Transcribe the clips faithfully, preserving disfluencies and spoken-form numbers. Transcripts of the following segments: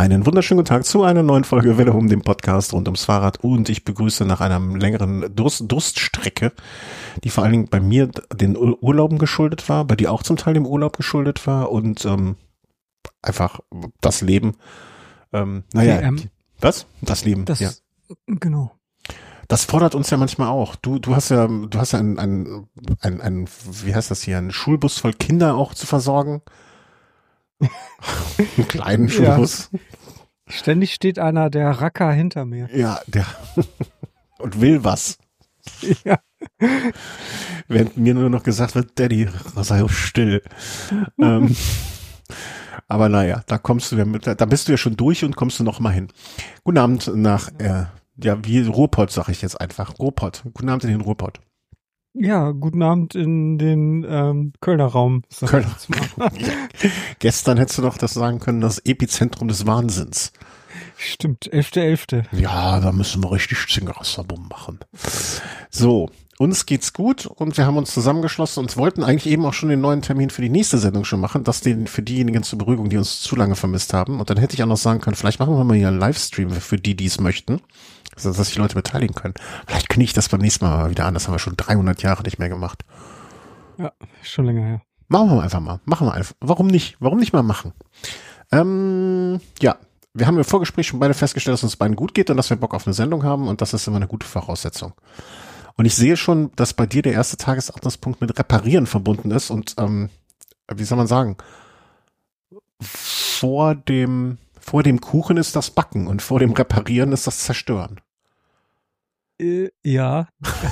Einen wunderschönen guten Tag zu einer neuen Folge Welle um den Podcast rund ums Fahrrad und ich begrüße nach einer längeren Durst, Durststrecke, die vor allen Dingen bei mir den Urlauben geschuldet war, bei dir auch zum Teil dem Urlaub geschuldet war und ähm, einfach das Leben. Ähm, naja, D M. was? Das Leben, das, ja. Genau. Das fordert uns ja manchmal auch. Du, du hast ja, du hast ja ein, ein, ein, ein, wie heißt das hier, einen Schulbus voll Kinder auch zu versorgen. Einen kleinen Schulbus. Ja. Ständig steht einer, der Racker hinter mir. Ja, der und will was. Ja. Während mir nur noch gesagt wird, Daddy, sei still. ähm, aber naja, da kommst du ja mit, da bist du ja schon durch und kommst du noch mal hin. Guten Abend nach, äh, ja, wie Ruhrpott, sag ich jetzt einfach. Ruhrpott. Guten Abend in den Ruhrpott. Ja, guten Abend in den ähm, Kölner Raum. Kölner. Ja. Gestern hättest du doch das sagen können, das Epizentrum des Wahnsinns. Stimmt, elfter elfter Ja, da müssen wir richtig Zingerasserbum machen. So, uns geht's gut und wir haben uns zusammengeschlossen und wollten eigentlich eben auch schon den neuen Termin für die nächste Sendung schon machen, das den für diejenigen zur Beruhigung, die uns zu lange vermisst haben. Und dann hätte ich auch noch sagen können, vielleicht machen wir mal hier einen Livestream für die, die es möchten. Also, dass sich Leute beteiligen können. Vielleicht kündige ich das beim nächsten Mal wieder an. Das haben wir schon dreihundert Jahre nicht mehr gemacht. Ja, schon länger her. Machen wir einfach mal. Machen wir einfach. Warum nicht? Warum nicht mal machen? Ähm, ja. Wir haben im Vorgespräch schon beide festgestellt, dass es uns beiden gut geht und dass wir Bock auf eine Sendung haben und das ist immer eine gute Voraussetzung. Und ich sehe schon, dass bei dir der erste Tagesordnungspunkt mit Reparieren verbunden ist und, ähm, wie soll man sagen, vor dem Vor dem Kuchen ist das Backen und vor dem Reparieren ist das Zerstören. Äh, ja.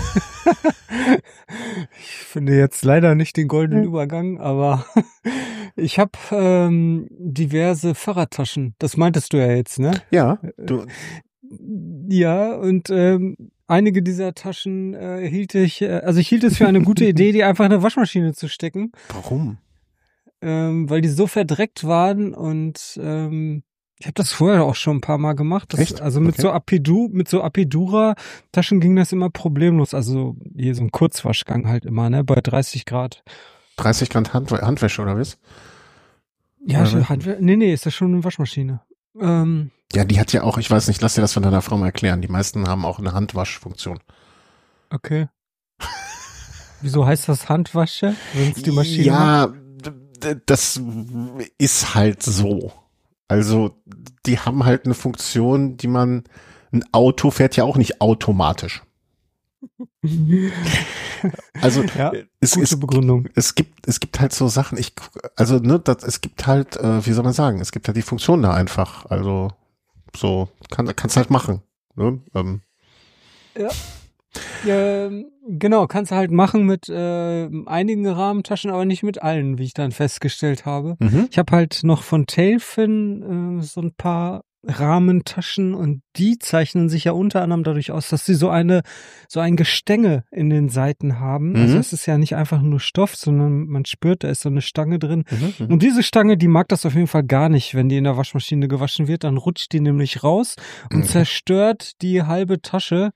Ich finde jetzt leider nicht den goldenen Übergang, aber ich habe ähm, diverse Fahrradtaschen. Das meintest du ja jetzt, ne? Ja. Du. Ja, und ähm, einige dieser Taschen äh, hielt ich, äh, also ich hielt es für eine gute Idee, die einfach in eine Waschmaschine zu stecken. Warum? Ähm, weil die so verdreckt waren und ähm, ich habe das vorher auch schon ein paar Mal gemacht. Das, Echt? also mit Okay. so Apidu, mit so Apidura-Taschen ging das immer problemlos. Also hier so ein Kurzwaschgang halt immer, ne, bei dreißig Grad. dreißig Grad Hand, Handwäsche oder was? Ja, oder Hand, nee, nee, ist das schon eine Waschmaschine. Ähm, ja, die hat ja auch, ich weiß nicht, lass dir das von deiner Frau mal erklären. Die meisten haben auch eine Handwaschfunktion. okay. Wieso heißt das Handwasche, wenn es die Maschine Ja, d- das ist halt so. Also, die haben halt eine Funktion, die man, ein Auto fährt ja auch nicht automatisch. Also, Ja, es, gute es, Begründung. es gibt, es gibt halt so Sachen, ich, also, ne, das, es gibt halt, äh, wie soll man sagen, es gibt halt die Funktion da einfach, also, so, kann, kannst halt machen, ne, ähm. Ja. Ähm, genau, kannst du halt machen mit äh, einigen Rahmentaschen, aber nicht mit allen, wie ich dann festgestellt habe. Mhm. Ich habe halt noch von Tailfin äh, so ein paar Rahmentaschen und die zeichnen sich ja unter anderem dadurch aus, dass sie so eine so ein Gestänge in den Seiten haben. Mhm. Also es ist ja nicht einfach nur Stoff, sondern man spürt, da ist so eine Stange drin. Mhm. Und diese Stange, die mag das auf jeden Fall gar nicht, wenn die in der Waschmaschine gewaschen wird. Dann rutscht die nämlich raus und Mhm. zerstört die halbe Tasche.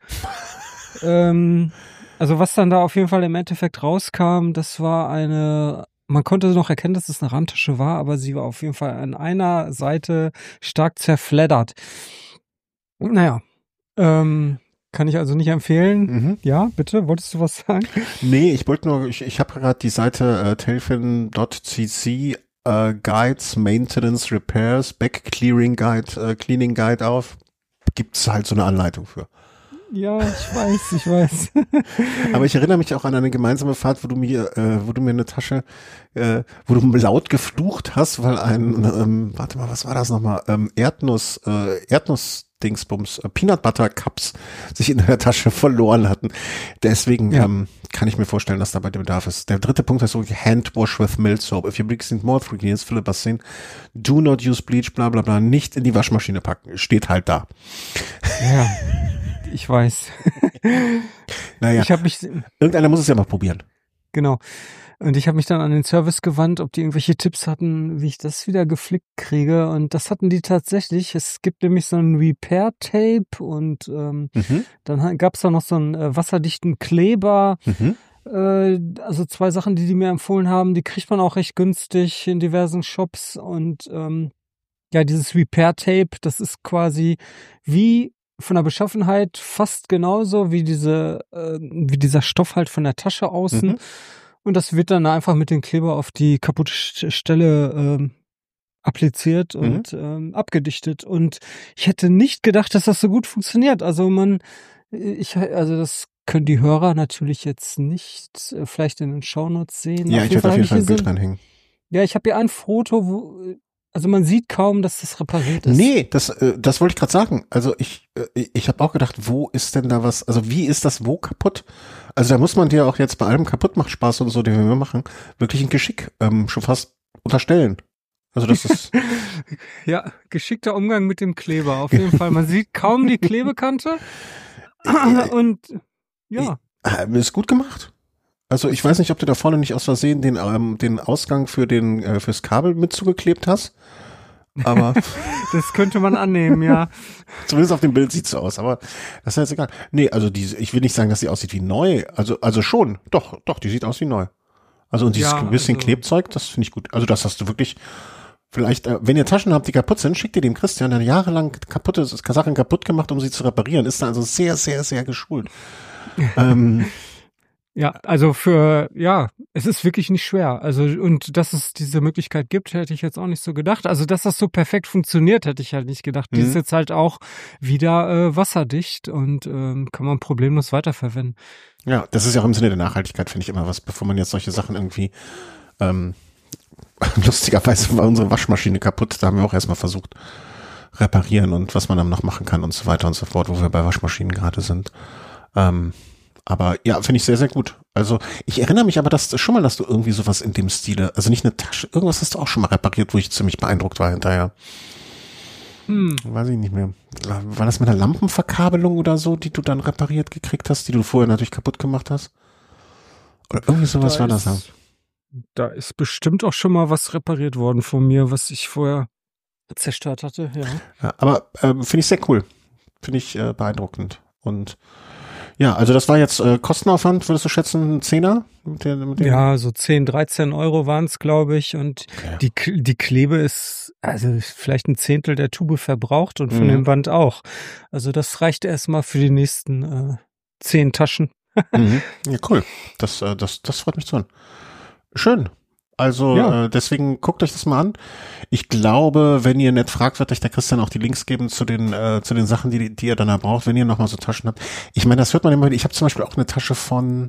ähm, also was dann da auf jeden Fall im Endeffekt rauskam, das war eine, man konnte noch erkennen, dass es eine Rahmentasche war, aber sie war auf jeden Fall an einer Seite stark zerfleddert. Naja, ähm, kann ich also nicht empfehlen. Mhm. Ja, bitte, wolltest du was sagen? Nee, ich wollte nur, ich, ich habe gerade die Seite äh, tailfin Punkt c c äh, Guides, Maintenance, Repairs, Back Clearing Guide, äh, Cleaning Guide auf. Gibt's halt so eine Anleitung für. Ja, ich weiß, ich weiß. Aber ich erinnere mich auch an eine gemeinsame Fahrt, wo du mir, äh, wo du mir eine Tasche, äh, wo du laut geflucht hast, weil ein, ähm, warte mal, was war das nochmal? Ähm, Erdnuss, äh, Erdnuss-Dingsbums, äh, Peanut Butter Cups sich in der Tasche verloren hatten. Deswegen Ja. ähm, kann ich mir vorstellen, dass da bei dem Bedarf ist. Der dritte Punkt ist so Hand Wash with Mild Soap. If your bricks need more three cleans, fill a basin. Do not use bleach, bla bla bla. Nicht in die Waschmaschine packen. Steht halt da. Ja, ich weiß. Naja, Ich habe mich, irgendeiner muss es ja mal probieren. genau. Und ich habe mich dann an den Service gewandt, ob die irgendwelche Tipps hatten, wie ich das wieder geflickt kriege. Und das hatten die tatsächlich. Es gibt nämlich so ein Repair-Tape und ähm, Mhm. dann gab es da noch so einen äh, wasserdichten Kleber. Mhm. Äh, also zwei Sachen, die die mir empfohlen haben, die kriegt man auch recht günstig in diversen Shops. Und ähm, ja, dieses Repair-Tape, das ist quasi wie von der Beschaffenheit fast genauso wie diese, äh, wie dieser Stoff halt von der Tasche außen. Mhm. Und das wird dann einfach mit dem Kleber auf die kaputte Stelle ähm, appliziert und mhm. ähm, abgedichtet. Und ich hätte nicht gedacht, dass das so gut funktioniert. Also man, ich, also das können die Hörer natürlich jetzt nicht äh, vielleicht in den Shownotes sehen. Ja, auf ich werde auf jeden Fall ein Bild so, reinhängen. Ja, ich habe hier ein Foto, wo, also man sieht kaum, dass das repariert ist. Nee, das, äh, das wollte ich gerade sagen. Also ich, äh, ich habe auch gedacht, wo ist denn da was, also wie ist das wo kaputt? Also da muss man dir auch jetzt bei allem Kaputtmachspaß und so, den wir machen, wirklich ein Geschick ähm, schon fast unterstellen. Also das ist ja, geschickter Umgang mit dem Kleber, auf jeden Fall. Man sieht kaum die Klebekante und ja. Ist gut gemacht. Also ich weiß nicht, ob du da vorne nicht aus Versehen den, ähm, den Ausgang für den äh, fürs Kabel mit zugeklebt hast, aber das könnte man annehmen, ja. Zumindest auf dem Bild sieht's so aus, aber das ist jetzt egal. Nee, also die, ich will nicht sagen, dass sie aussieht wie neu, also also schon, doch, doch, die sieht aus wie neu. Also und dieses ja, bisschen also Klebzeug, das finde ich gut. Also das hast du wirklich. Vielleicht, äh, wenn ihr Taschen habt, die kaputt sind, schickt ihr dem Christian, der jahrelang kaputte Sachen kaputt gemacht, um sie zu reparieren. Ist da also sehr, sehr, sehr geschult. ähm, ja, also für, ja, es ist wirklich nicht schwer. Also, und dass es diese Möglichkeit gibt, hätte ich jetzt auch nicht so gedacht. Also, dass das so perfekt funktioniert, hätte ich halt nicht gedacht. Die mhm. ist jetzt halt auch wieder äh, wasserdicht und ähm, kann man problemlos weiterverwenden. Ja, das ist ja auch im Sinne der Nachhaltigkeit, finde ich immer was, bevor man jetzt solche Sachen irgendwie, ähm, lustigerweise war unsere Waschmaschine kaputt, da haben wir auch erstmal versucht, reparieren und was man dann noch machen kann und so weiter und so fort, wo wir bei Waschmaschinen gerade sind. Ähm, aber ja, finde ich sehr, sehr gut. Also ich erinnere mich aber, dass schon mal, dass du irgendwie sowas in dem Stile, also nicht eine Tasche, irgendwas hast du auch schon mal repariert, wo ich ziemlich beeindruckt war hinterher. Hm. Weiß ich nicht mehr. War das mit einer Lampenverkabelung oder so, die du dann repariert gekriegt hast, die du vorher natürlich kaputt gemacht hast? Oder irgendwie sowas da war das ja. Da ist bestimmt auch schon mal was repariert worden von mir, was ich vorher zerstört hatte, ja. ja aber äh, finde ich sehr cool. Finde ich äh, beeindruckend. Und ja, also das war jetzt äh, Kostenaufwand, würdest du schätzen, ein Zehner? Mit der, mit ja, so zehn, dreizehn Euro waren es, glaube ich. Und okay. die, die Klebe ist also vielleicht ein Zehntel der Tube verbraucht und von mhm. dem Band auch. Also das reicht erstmal für die nächsten äh, zehn Taschen. mhm. Ja, cool. Das, äh, das, das freut mich zu hören. Schön. Also ja. äh, deswegen guckt euch das mal an. Ich glaube, wenn ihr nett fragt, wird euch der Christian auch die Links geben zu den äh, zu den Sachen, die die ihr dann da braucht, wenn ihr nochmal so Taschen habt. Ich meine, das hört man immer. Ich habe zum Beispiel auch eine Tasche von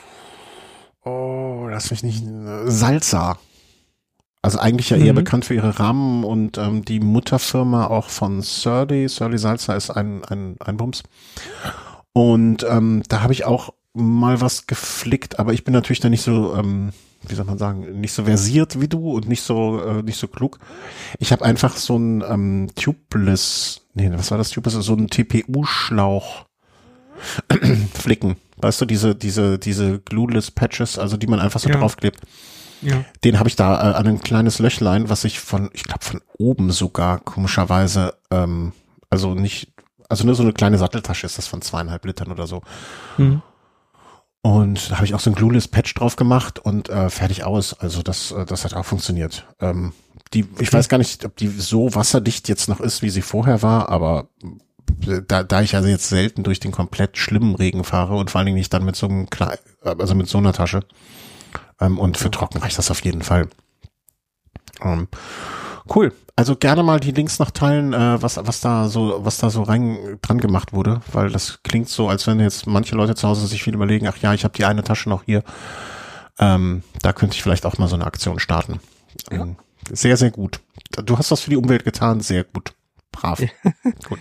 oh, lass mich nicht Salsa. Also eigentlich ja eher mhm. bekannt für ihre Rahmen und ähm, die Mutterfirma auch von Surly. Surly Salsa ist ein ein ein Bums. Und ähm, da habe ich auch mal was geflickt, aber ich bin natürlich da nicht so ähm, wie soll man sagen, nicht so versiert wie du und nicht so äh, nicht so klug. Ich habe einfach so ein ähm, Tubeless, nee, was war das Tubeless? So ein T P U-Schlauch flicken. Weißt du, diese diese diese Glueless Patches, also die man einfach so ja. draufklebt. Ja. Den habe ich da äh, an ein kleines Löchlein, was ich von, ich glaube von oben sogar komischerweise, ähm, also nicht, also nur so eine kleine Satteltasche ist das von zweieinhalb Litern oder so. Mhm. Und da habe ich auch so ein Glueless Patch drauf gemacht und äh, fertig aus. Also das, das hat auch funktioniert. Ähm, die, ich okay. weiß gar nicht, ob die so wasserdicht jetzt noch ist, wie sie vorher war, aber da, da ich also jetzt selten durch den komplett schlimmen Regen fahre und vor allen Dingen nicht dann mit so einem kleinen, also mit so einer Tasche. Ähm, und für trocken reicht das auf jeden Fall. Ähm, cool. Also gerne mal die Links noch teilen, äh, was was da so was da so rein dran gemacht wurde, weil das klingt so, als wenn jetzt manche Leute zu Hause sich viel überlegen, ach ja, ich habe die eine Tasche noch hier. Ähm, da könnte ich vielleicht auch mal so eine Aktion starten. Ja. Ähm, sehr, sehr gut. Du hast was für die Umwelt getan, sehr gut. Brav. Ja. Gut.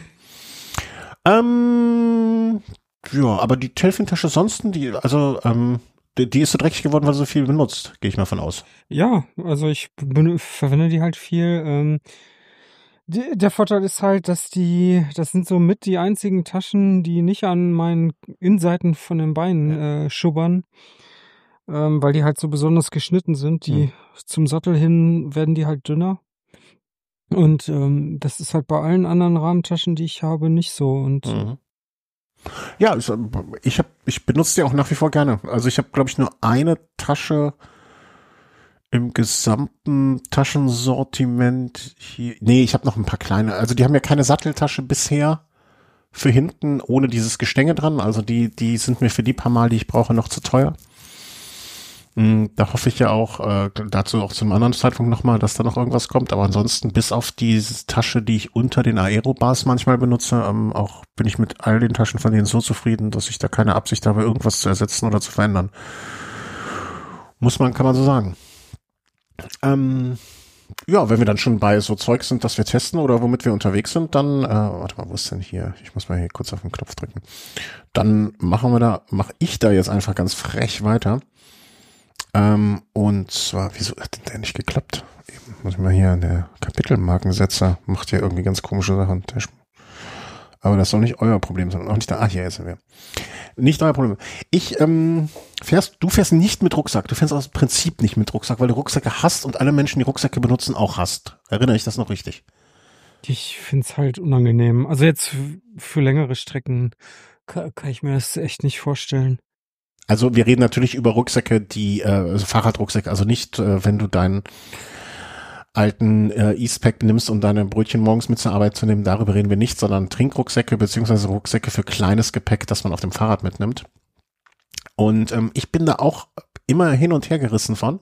Ähm, ja, aber die Telfin-Tasche sonst, die, also ähm, die, die ist so dreckig geworden, weil du so viel benutzt, gehe ich mal von aus. Ja, also ich ben- verwende die halt viel. Ähm, die, der Vorteil ist halt, dass die, das sind so mit die einzigen Taschen, die nicht an meinen Innenseiten von den Beinen äh, schubbern, ähm, weil die halt so besonders geschnitten sind. Die hm. zum Sattel hin werden die halt dünner. Und ähm, das ist halt bei allen anderen Rahmentaschen, die ich habe, nicht so. Und mhm. Ja, ich, ich habe, ich benutze die auch nach wie vor gerne. Also ich habe, glaube ich, nur eine Tasche Im gesamten Taschensortiment hier, nee, ich habe noch ein paar kleine, also die haben ja keine Satteltasche bisher für hinten, ohne dieses Gestänge dran, also die, die sind mir für die paar Mal, die ich brauche, noch zu teuer. Da hoffe ich ja auch, äh, dazu auch zu einem anderen Zeitpunkt nochmal, dass da noch irgendwas kommt, aber ansonsten bis auf diese Tasche, die ich unter den Aerobars manchmal benutze, ähm, auch bin ich mit all den Taschen von denen so zufrieden, dass ich da keine Absicht habe, irgendwas zu ersetzen oder zu verändern. Muss man, kann man so sagen. Ähm, ja, wenn wir dann schon bei so Zeug sind, dass wir testen oder womit wir unterwegs sind, dann, äh, warte mal, wo ist denn hier? Ich muss mal hier kurz auf den Knopf drücken. Dann machen wir da, mache ich da jetzt einfach ganz frech weiter. Ähm, und zwar, wieso hat denn der nicht geklappt? Eben, muss ich mal hier, der Kapitelmarkensetzer macht hier irgendwie ganz komische Sachen. Der, aber das soll nicht euer Problem sein. Auch nicht da, ah, hier ist er. Nicht euer Problem. Ich, ähm, fährst, du fährst nicht mit Rucksack. Du fährst aus Prinzip nicht mit Rucksack, weil du Rucksäcke hast und alle Menschen, die Rucksäcke benutzen, auch hast. Erinnere ich das noch richtig? Ich find's halt unangenehm. Also jetzt für längere Strecken kann, kann ich mir das echt nicht vorstellen. Also wir reden natürlich über Rucksäcke, die, äh, also Fahrradrucksäcke, also nicht, äh, wenn du deinen alten äh, Eastpack nimmst, um deine Brötchen morgens mit zur Arbeit zu nehmen, darüber reden wir nicht, sondern Trinkrucksäcke beziehungsweise Rucksäcke für kleines Gepäck, das man auf dem Fahrrad mitnimmt. Und ähm, ich bin da auch immer hin und her gerissen von,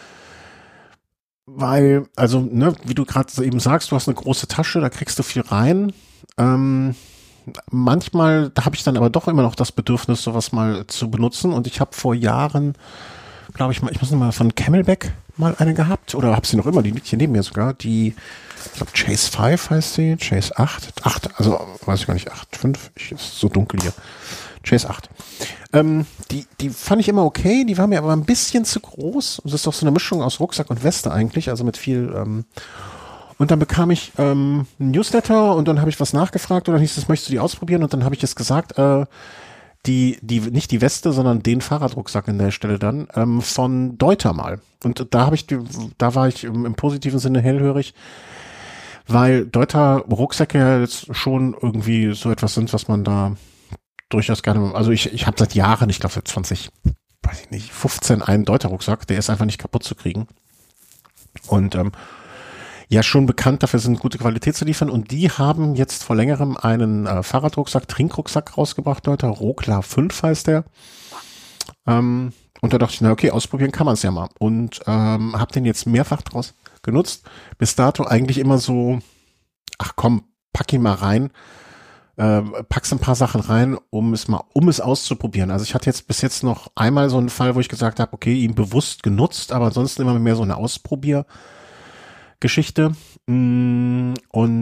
weil, also, ne, wie du gerade eben sagst, du hast eine große Tasche, da kriegst du viel rein. Ähm, manchmal, da habe ich dann aber doch immer noch das Bedürfnis, sowas mal zu benutzen. Und ich habe vor Jahren, glaube ich mal, ich muss noch mal von Camelback mal eine gehabt, oder habe sie noch immer, die liegt hier neben mir sogar, die, ich glaube Chase fünf heißt sie, Chase acht, acht, also weiß ich gar nicht, acht, fünf, ich, ist so dunkel hier, Chase acht. Ähm, die, die fand ich immer okay, die war mir aber ein bisschen zu groß, das ist doch so eine Mischung aus Rucksack und Weste eigentlich, also mit viel, ähm, und dann bekam ich ähm, ein Newsletter und dann habe ich was nachgefragt und dann hieß es, möchtest du die ausprobieren? Und dann habe ich es gesagt, äh, die, die, nicht die Weste, sondern den Fahrradrucksack an der Stelle dann, ähm, von Deuter mal. Und da habe ich, die, da war ich im, im positiven Sinne hellhörig, weil Deuter Rucksäcke ja jetzt schon irgendwie so etwas sind, was man da durchaus gerne, also ich, ich habe seit Jahren, ich glaube seit zwanzig, weiß ich nicht, fünfzehn einen Deuter Rucksack, der ist einfach nicht kaputt zu kriegen. Und ähm, ja, schon bekannt dafür sind, gute Qualität zu liefern. Und die haben jetzt vor längerem einen äh, Fahrradrucksack, Trinkrucksack rausgebracht, Leute. Rokla fünf heißt der. Ähm, und da dachte ich, na okay, ausprobieren kann man es ja mal. Und ähm, habe den jetzt mehrfach draus genutzt. Bis dato eigentlich immer so, ach komm, pack ihn mal rein. Äh, packst ein paar Sachen rein, um es mal, um es auszuprobieren. Also ich hatte jetzt bis jetzt noch einmal so einen Fall, wo ich gesagt habe, okay, ihn bewusst genutzt, aber ansonsten immer mehr so eine Ausprobier- Geschichte. Und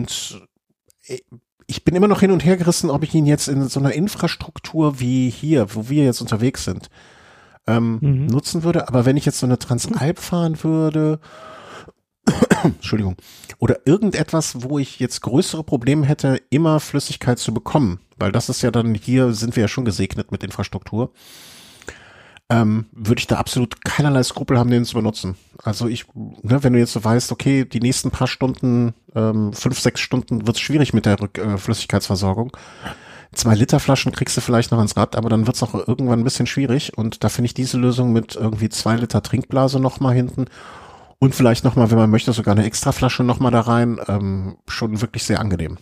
ich bin immer noch hin und her gerissen, ob ich ihn jetzt in so einer Infrastruktur wie hier, wo wir jetzt unterwegs sind, ähm, mhm. nutzen würde. Aber wenn ich jetzt so eine Transalp fahren würde, Entschuldigung, oder irgendetwas, wo ich jetzt größere Probleme hätte, immer Flüssigkeit zu bekommen, weil das ist ja dann, hier sind wir ja schon gesegnet mit Infrastruktur, Ähm, würde ich da absolut keinerlei Skrupel haben, den zu benutzen. Also ich, ne, wenn du jetzt so weißt, okay, die nächsten paar Stunden, ähm, fünf, sechs Stunden wird's schwierig mit der Rück äh, Flüssigkeitsversorgung. Zwei Liter Flaschen kriegst du vielleicht noch ans Rad, aber dann wird's auch irgendwann ein bisschen schwierig. Und da finde ich diese Lösung mit irgendwie zwei Liter Trinkblase nochmal hinten und vielleicht nochmal, wenn man möchte, sogar eine Extraflasche nochmal da rein, ähm, schon wirklich sehr angenehm.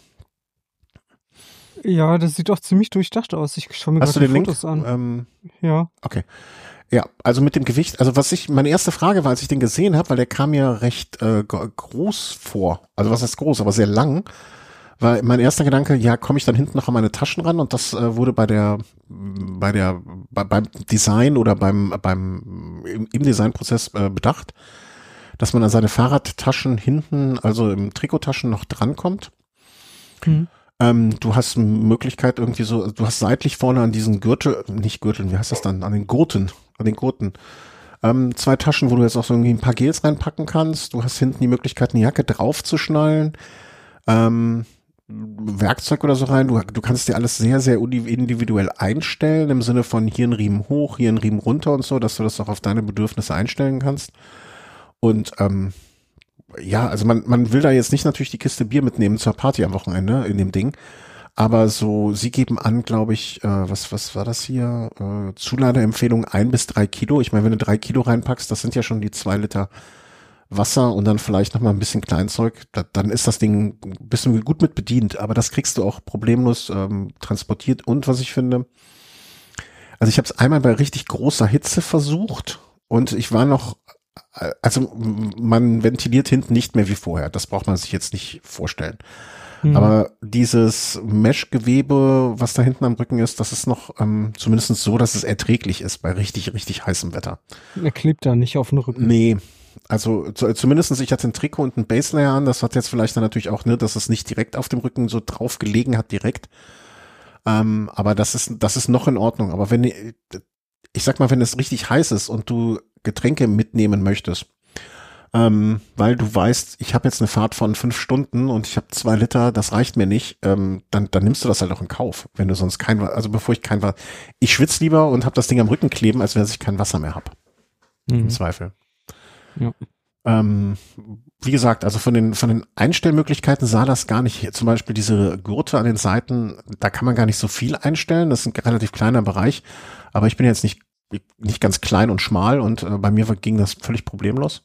Ja, das sieht doch ziemlich durchdacht aus. Ich schaue mir gerade die Fotos an. Ähm, ja. Okay. Ja, also mit dem Gewicht, also was ich, meine erste Frage war, als ich den gesehen habe, weil der kam mir recht äh, groß vor. Also was heißt groß, aber sehr lang. War mein erster Gedanke, ja, komme ich dann hinten noch an meine Taschen ran? Und das äh, wurde bei der, bei der, bei, beim Design oder beim, beim im, im Designprozess äh, bedacht, dass man an seine Fahrradtaschen hinten, also im Trikottaschen noch drankommt. Mhm. Ähm, du hast Möglichkeit irgendwie so, du hast seitlich vorne an diesen Gürtel, nicht Gürteln, wie heißt das dann, an den Gurten, an den Gurten, ähm, zwei Taschen, wo du jetzt auch so irgendwie ein paar Gels reinpacken kannst. Du hast hinten die Möglichkeit, eine Jacke draufzuschnallen, ähm, Werkzeug oder so rein. Du, du kannst dir alles sehr, sehr individuell einstellen, im Sinne von hier ein Riemen hoch, hier ein Riemen runter und so, dass du das auch auf deine Bedürfnisse einstellen kannst. Und, ähm, ja, also man, man will da jetzt nicht natürlich die Kiste Bier mitnehmen zur Party am Wochenende in dem Ding, aber so, sie geben an, glaube ich, äh, was was war das hier? Äh, Zuladeempfehlung ein bis drei Kilo. Ich meine, wenn du drei Kilo reinpackst, das sind ja schon die zwei Liter Wasser und dann vielleicht noch mal ein bisschen Kleinzeug, da, dann ist das Ding ein bisschen gut mit bedient, aber das kriegst du auch problemlos ähm, transportiert. Und was ich finde, also ich habe es einmal bei richtig großer Hitze versucht und ich war noch, also man ventiliert hinten nicht mehr wie vorher, das braucht man sich jetzt nicht vorstellen. Mhm. Aber dieses Mesh-Gewebe, was da hinten am Rücken ist, das ist noch ähm, zumindest so, dass es erträglich ist bei richtig, richtig heißem Wetter. Er klebt da nicht auf den Rücken. Nee. Also zu, zumindestens ich hatte ein Trikot und ein Baselayer an, das hat jetzt vielleicht dann natürlich auch, ne, dass es nicht direkt auf dem Rücken so drauf gelegen hat direkt. Ähm, aber das ist, das ist noch in Ordnung. Aber wenn, ich sag mal, wenn es richtig heiß ist und du Getränke mitnehmen möchtest, ähm, weil du weißt, ich habe jetzt eine Fahrt von fünf Stunden und ich habe zwei Liter, das reicht mir nicht, ähm, dann, dann nimmst du das halt auch in Kauf, wenn du sonst kein, also bevor ich kein, ich schwitze lieber und habe das Ding am Rücken kleben, als wenn ich kein Wasser mehr habe. Mhm. Im Zweifel. Ja. Ähm, wie gesagt, also von den von den Einstellmöglichkeiten sah das gar nicht, zum Beispiel diese Gurte an den Seiten, da kann man gar nicht so viel einstellen, das ist ein relativ kleiner Bereich, aber ich bin jetzt nicht nicht ganz klein und schmal und äh, bei mir ging das völlig problemlos.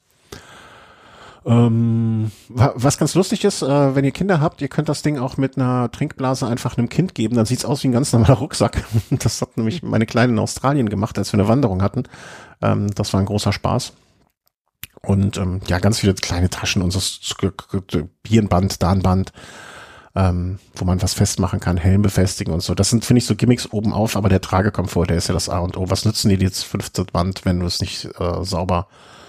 Ähm, was ganz lustig ist, äh, wenn ihr Kinder habt, ihr könnt das Ding auch mit einer Trinkblase einfach einem Kind geben, dann sieht's aus wie ein ganz normaler Rucksack. Das hat nämlich meine Kleine in Australien gemacht, als wir eine Wanderung hatten. Ähm, das war ein großer Spaß. Und ähm, ja, ganz viele kleine Taschen und so hier ein Band, da ein Band, ähm, wo man was festmachen kann, Helm befestigen und so. Das sind, finde ich, so Gimmicks oben auf, aber der Tragekomfort, der ist ja das A und O. Was nützen dir jetzt fünfte Band, wenn du es nicht äh, sauber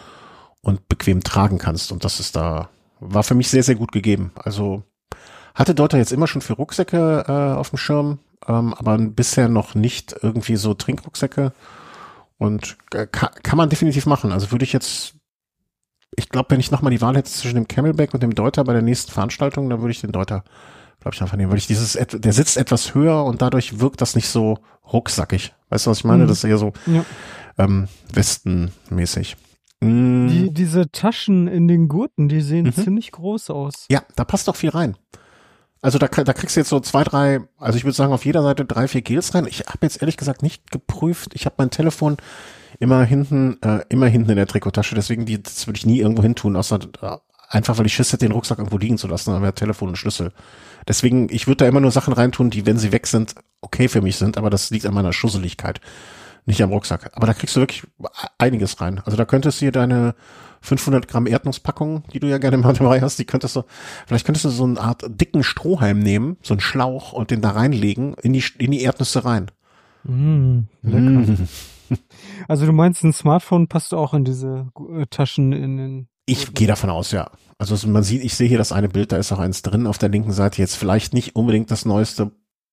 und bequem tragen kannst? Und das ist da, war für mich sehr, sehr gut gegeben. Also hatte Deuter jetzt immer schon für Rucksäcke äh, auf dem Schirm, ähm, aber bisher noch nicht irgendwie so Trinkrucksäcke. Und äh, kann, kann man definitiv machen. Also würde ich jetzt Ich glaube, wenn ich nochmal die Wahl hätte zwischen dem Camelback und dem Deuter bei der nächsten Veranstaltung, dann würde ich den Deuter, glaube ich, einfach nehmen, weil ich dieses, der sitzt etwas höher und dadurch wirkt das nicht so rucksackig. Weißt du, was ich meine? Mhm. Das ist eher so ja. ähm, westenmäßig. Mhm. Die, diese Taschen in den Gurten, die sehen mhm. ziemlich groß aus. Ja, da passt doch viel rein. Also da, da kriegst du jetzt so zwei, drei, also ich würde sagen auf jeder Seite drei, vier Gels rein. Ich habe jetzt ehrlich gesagt nicht geprüft. Ich habe mein Telefon immer hinten, äh, immer hinten in der Trikottasche, deswegen die, das würde ich nie irgendwo hin tun, außer äh, einfach, weil ich Schiss hätte, den Rucksack irgendwo liegen zu lassen, dann wäre Telefon und Schlüssel. Deswegen, ich würde da immer nur Sachen reintun, die, wenn sie weg sind, okay für mich sind, aber das liegt an meiner Schusseligkeit, nicht am Rucksack. Aber da kriegst du wirklich einiges rein. Also da könntest du hier deine fünfhundert Gramm Erdnusspackung, die du ja gerne mal dabei hast, die könntest du, vielleicht könntest du so eine Art dicken Strohhalm nehmen, so einen Schlauch und den da reinlegen, in die, in die Erdnüsse rein. Mm, lecker. Mm. Also du meinst, ein Smartphone passt auch in diese äh, Taschen in den... Ich gehe davon aus, ja. Also man sieht, ich sehe hier das eine Bild, da ist auch eins drin auf der linken Seite. Jetzt vielleicht nicht unbedingt das neueste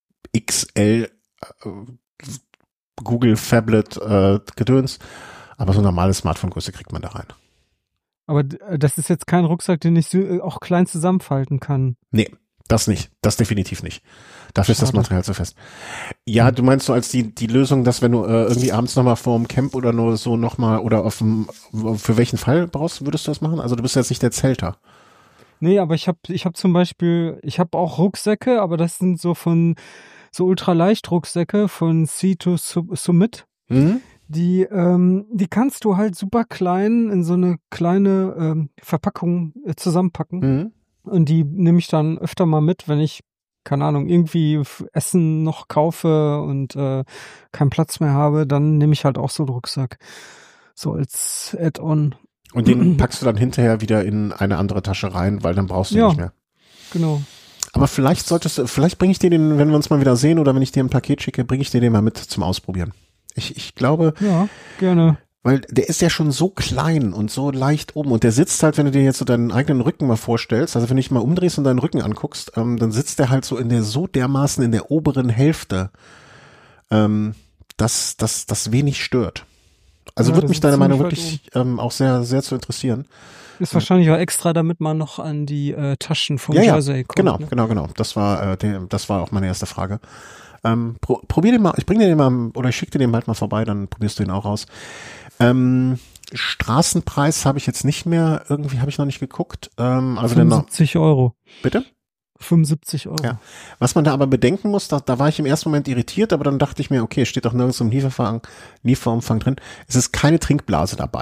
X L äh, Google Phablet äh, Gedöns, aber so eine normale Smartphone-Größe kriegt man da rein. Aber das ist jetzt kein Rucksack, den ich so, auch klein zusammenfalten kann. Nee, das nicht. Das definitiv nicht. Dafür Schade. Ist das Material zu fest. Ja, hm. Du meinst so als die die Lösung, dass wenn du äh, irgendwie abends nochmal vorm Camp oder nur so nochmal oder auf dem, für welchen Fall brauchst, würdest du das machen? Also du bist jetzt nicht der Zelter. Nee, aber ich habe ich hab zum Beispiel, ich habe auch Rucksäcke, aber das sind so von, so ultraleicht Rucksäcke von Sea to Summit. Mhm. Die, ähm, die kannst du halt super klein in so eine kleine ähm, Verpackung äh, zusammenpacken. Mhm. Und die nehme ich dann öfter mal mit, wenn ich, keine Ahnung, irgendwie Essen noch kaufe und äh, keinen Platz mehr habe, dann nehme ich halt auch so einen Rucksack. So als Add-on. Und den packst du dann hinterher wieder in eine andere Tasche rein, weil dann brauchst du ja, nicht mehr. Genau. Aber vielleicht solltest du, vielleicht bringe ich dir den, wenn wir uns mal wieder sehen oder wenn ich dir ein Paket schicke, bringe ich dir den mal mit zum Ausprobieren. Ich, ich glaube. Ja, gerne. Weil der ist ja schon so klein und so leicht oben und der sitzt halt, wenn du dir jetzt so deinen eigenen Rücken mal vorstellst, also wenn du dich mal umdrehst und deinen Rücken anguckst, ähm, dann sitzt der halt so in der, so dermaßen in der oberen Hälfte, ähm, dass das, das wenig stört. Also ja, würde mich deine Meinung wirklich ähm, auch sehr, sehr zu interessieren. Ist wahrscheinlich auch extra, damit man noch an die äh, Taschen vom ja, Jersey ja, kommt. Genau, ne? genau, genau. Das war, äh, der, das war auch meine erste Frage. Ähm, pro, probier den mal, ich bringe dir den mal, oder ich schicke dir den bald mal vorbei, dann probierst du den auch aus. Ähm, Straßenpreis habe ich jetzt nicht mehr, irgendwie habe ich noch nicht geguckt. Ähm, also fünfundsiebzig Euro. Bitte? fünfundsiebzig Euro. Ja. Was man da aber bedenken muss, da, da war ich im ersten Moment irritiert, aber dann dachte ich mir, okay, steht doch nirgends im Lieferumfang, Lieferumfang drin. Es ist keine Trinkblase dabei.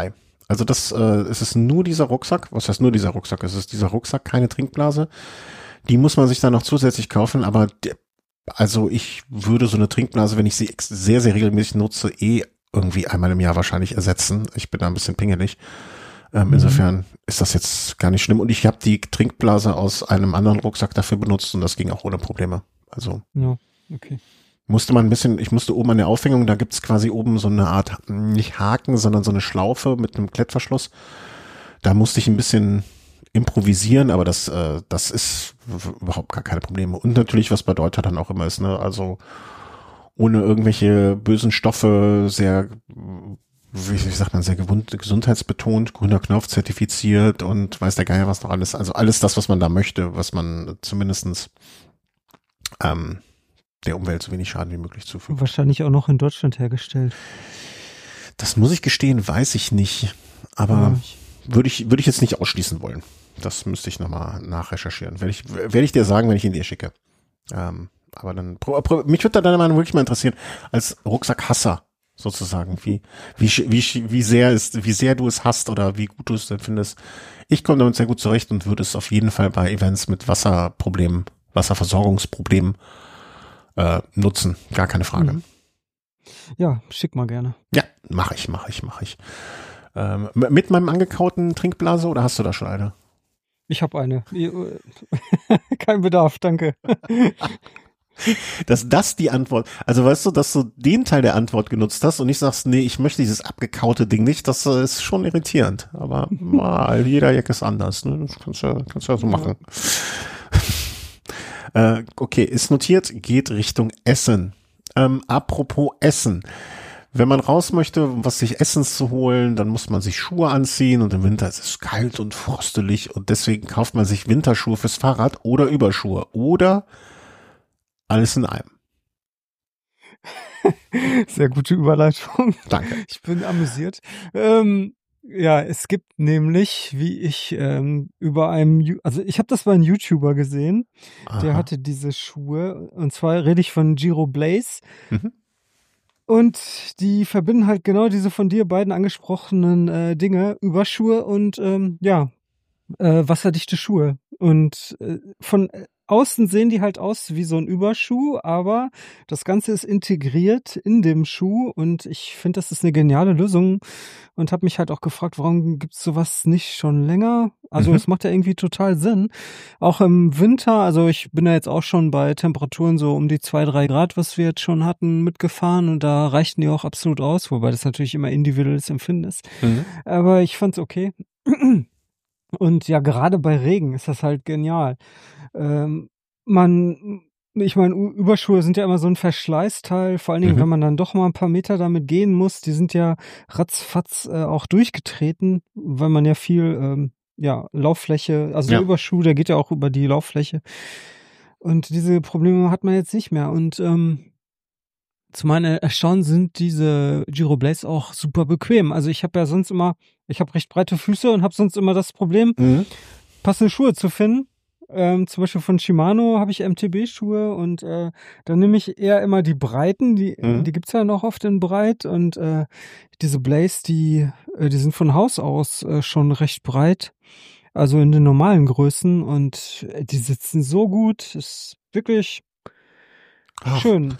Also das, äh, es ist nur dieser Rucksack. Was heißt nur dieser Rucksack? Es ist dieser Rucksack, keine Trinkblase. Die muss man sich dann noch zusätzlich kaufen, aber der, also ich würde so eine Trinkblase, wenn ich sie sehr, sehr regelmäßig nutze, eh irgendwie einmal im Jahr wahrscheinlich ersetzen. Ich bin da ein bisschen pingelig. Ähm, mhm. Insofern ist das jetzt gar nicht schlimm. Und ich habe die Trinkblase aus einem anderen Rucksack dafür benutzt und das ging auch ohne Probleme. Also ja, okay. Musste man ein bisschen, ich musste oben an der Aufhängung, da gibt's quasi oben so eine Art, nicht Haken, sondern so eine Schlaufe mit einem Klettverschluss. Da musste ich ein bisschen improvisieren, aber das, äh, das ist überhaupt gar keine Probleme. Und natürlich, was bei Deuter dann auch immer ist, ne, also ohne irgendwelche bösen Stoffe, sehr, wie, wie sagt man, sehr gewund, gesundheitsbetont, grüner Knopf zertifiziert und weiß der Geier was noch alles. Also alles das, was man da möchte, was man zumindestens ähm, der Umwelt so wenig Schaden wie möglich zufügt. Wahrscheinlich auch noch in Deutschland hergestellt. Das muss ich gestehen, weiß ich nicht. Aber ja, würde ich, würde ich jetzt nicht ausschließen wollen. Das müsste ich nochmal nachrecherchieren. Werde ich, werde ich dir sagen, wenn ich ihn dir schicke. Ähm, aber dann, pro, pro, mich würde da deine Meinung wirklich mal interessieren, als Rucksackhasser sozusagen, wie, wie, wie, wie sehr ist, wie sehr du es hast oder wie gut du es findest. Ich komme damit sehr gut zurecht und würde es auf jeden Fall bei Events mit Wasserproblemen, Wasserversorgungsproblemen Äh, nutzen, gar keine Frage. Mhm. Ja, schick mal gerne. Ja, mache ich, mache ich, mache ich. Ähm, mit meinem angekauten Trinkblase oder hast du da schon eine? Ich habe eine. Kein Bedarf, danke. Dass das die Antwort, also weißt du, dass du den Teil der Antwort genutzt hast und nicht sagst, nee, ich möchte dieses abgekaute Ding nicht, das ist schon irritierend. Aber mal, jeder Jack ist anders, ne? Das kannst du ja, kannst du ja so machen. Äh, okay, ist notiert, geht Richtung Essen. Ähm, apropos Essen. Wenn man raus möchte, was sich Essens zu holen, dann muss man sich Schuhe anziehen und im Winter ist es kalt und frostelig und deswegen kauft man sich Winterschuhe fürs Fahrrad oder Überschuhe oder alles in einem. Sehr gute Überleitung. Danke. Ich bin amüsiert. Ähm, ja, es gibt nämlich, wie ich ähm, über einem, also ich habe das bei einem YouTuber gesehen, Aha. der hatte diese Schuhe und zwar rede ich von Giro Blaze mhm. und die verbinden halt genau diese von dir beiden angesprochenen äh, Dinge, Überschuhe und ähm, ja, äh, wasserdichte Schuhe und äh, von außen sehen die halt aus wie so ein Überschuh, aber das Ganze ist integriert in dem Schuh und ich finde, das ist eine geniale Lösung und habe mich halt auch gefragt, warum gibt's sowas nicht schon länger? Also es mhm. macht ja irgendwie total Sinn. Auch im Winter, also ich bin ja jetzt auch schon bei Temperaturen so um die zwei, drei Grad, was wir jetzt schon hatten, mitgefahren und da reichten die auch absolut aus, wobei das natürlich immer individuelles Empfinden ist. Mhm. Aber ich fand's okay. Und ja, gerade bei Regen ist das halt genial. Ähm, man, ich meine, Überschuhe sind ja immer so ein Verschleißteil, vor allen Dingen, mhm. wenn man dann doch mal ein paar Meter damit gehen muss, die sind ja ratzfatz äh, auch durchgetreten, weil man ja viel, ähm, ja, Lauffläche, also ja. der Überschuh, der geht ja auch über die Lauffläche. Und diese Probleme hat man jetzt nicht mehr. Und ähm, zu meinem Erstaunen sind diese Giro Blaze auch super bequem. Also ich habe ja sonst immer, ich habe recht breite Füße und habe sonst immer das Problem, mhm. passende Schuhe zu finden. Ähm, zum Beispiel von Shimano habe ich M T B-Schuhe und äh, dann nehme ich eher immer die breiten, die mhm. die gibt's ja noch oft in breit und äh, diese Blaze, die äh, die sind von Haus aus äh, schon recht breit, also in den normalen Größen und äh, die sitzen so gut, ist wirklich Ach. schön.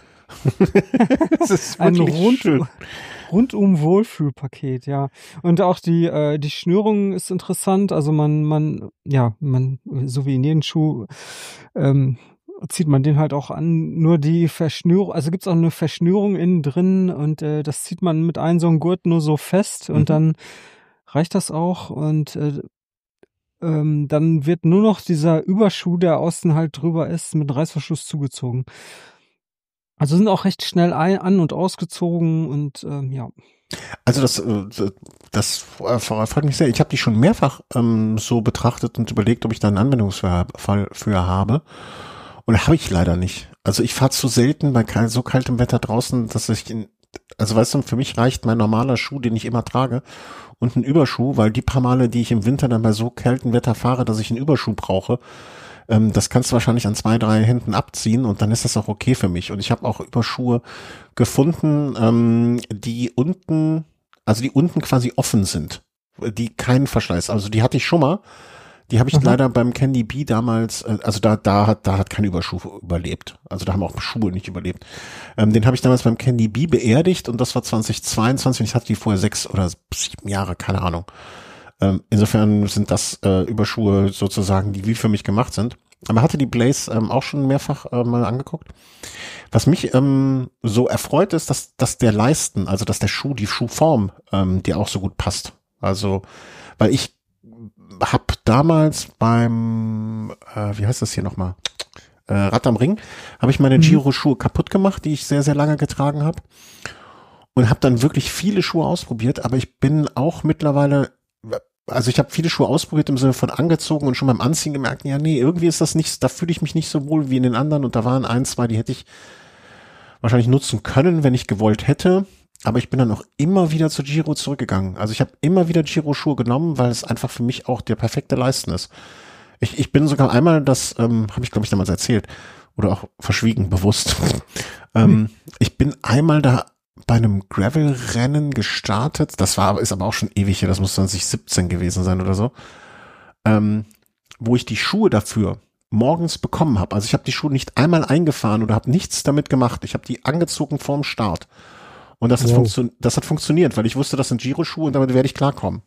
Das ist wirklich ein rund, schön. rundum Wohlfühlpaket, ja. Und auch die äh, die Schnürung ist interessant. Also man man ja man so wie in jedem Schuh ähm, zieht man den halt auch an. Nur die Verschnürung, also gibt's auch eine Verschnürung innen drin und äh, das zieht man mit einem so einem Gurt nur so fest und mhm. dann reicht das auch und äh, ähm, dann wird nur noch dieser Überschuh, der außen halt drüber ist, mit Reißverschluss zugezogen. Also sind auch recht schnell ein, an- und ausgezogen und ähm, ja. Also das, das freut mich sehr. Ich habe die schon mehrfach ähm, so betrachtet und überlegt, ob ich da einen Anwendungsfall für habe. Und habe ich leider nicht. Also ich fahre zu selten bei so kaltem Wetter draußen, dass ich, in, also weißt du, für mich reicht mein normaler Schuh, den ich immer trage, und ein Überschuh, weil die paar Male, die ich im Winter dann bei so kaltem Wetter fahre, dass ich einen Überschuh brauche, das kannst du wahrscheinlich an zwei, drei Händen abziehen und dann ist das auch okay für mich. Und ich habe auch Überschuhe gefunden, ähm, die unten, also die unten quasi offen sind. die keinen Verschleiß. Also die hatte ich schon mal. Die habe ich mhm. leider beim Candy Bee damals, äh, also da da hat da hat kein Überschuh überlebt. Also da haben auch Schuhe nicht überlebt. Ähm, den habe ich damals beim Candy Bee beerdigt und das war zweitausendzweiundzwanzig und ich hatte die vorher sechs oder sieben Jahre, keine Ahnung. Ähm, insofern sind das äh, Überschuhe sozusagen, die wie für mich gemacht sind. Aber hatte die Blaze ähm, auch schon mehrfach äh, mal angeguckt. Was mich ähm, so erfreut ist, dass dass der Leisten, also dass der Schuh, die Schuhform, ähm, dir auch so gut passt. Also, weil ich hab damals beim, äh, wie heißt das hier nochmal, äh, Rad am Ring, habe ich meine mhm. Giro-Schuhe kaputt gemacht, die ich sehr, sehr lange getragen habe. Und habe dann wirklich viele Schuhe ausprobiert, aber ich bin auch mittlerweile, also ich habe viele Schuhe ausprobiert im Sinne von angezogen und schon beim Anziehen gemerkt, ja nee, irgendwie ist das nicht, da fühle ich mich nicht so wohl wie in den anderen und da waren ein, zwei, die hätte ich wahrscheinlich nutzen können, wenn ich gewollt hätte. Aber ich bin dann auch immer wieder zu Giro zurückgegangen. Also ich habe immer wieder Giro-Schuhe genommen, weil es einfach für mich auch der perfekte Leisten ist. Ich, ich bin sogar einmal, das ähm, habe ich glaube ich damals erzählt oder auch verschwiegen, bewusst. ähm, hm. Ich bin einmal da bei einem Gravel-Rennen gestartet. Das war ist aber auch schon ewig her. Das muss zwanzig siebzehn gewesen sein oder so. Ähm, wo ich die Schuhe dafür morgens bekommen habe. Also ich habe die Schuhe nicht einmal eingefahren oder habe nichts damit gemacht. Ich habe die angezogen vorm Start. Und das, wow. hat funktio- das hat funktioniert, weil ich wusste, das sind Giro-Schuhe und damit werde ich klarkommen.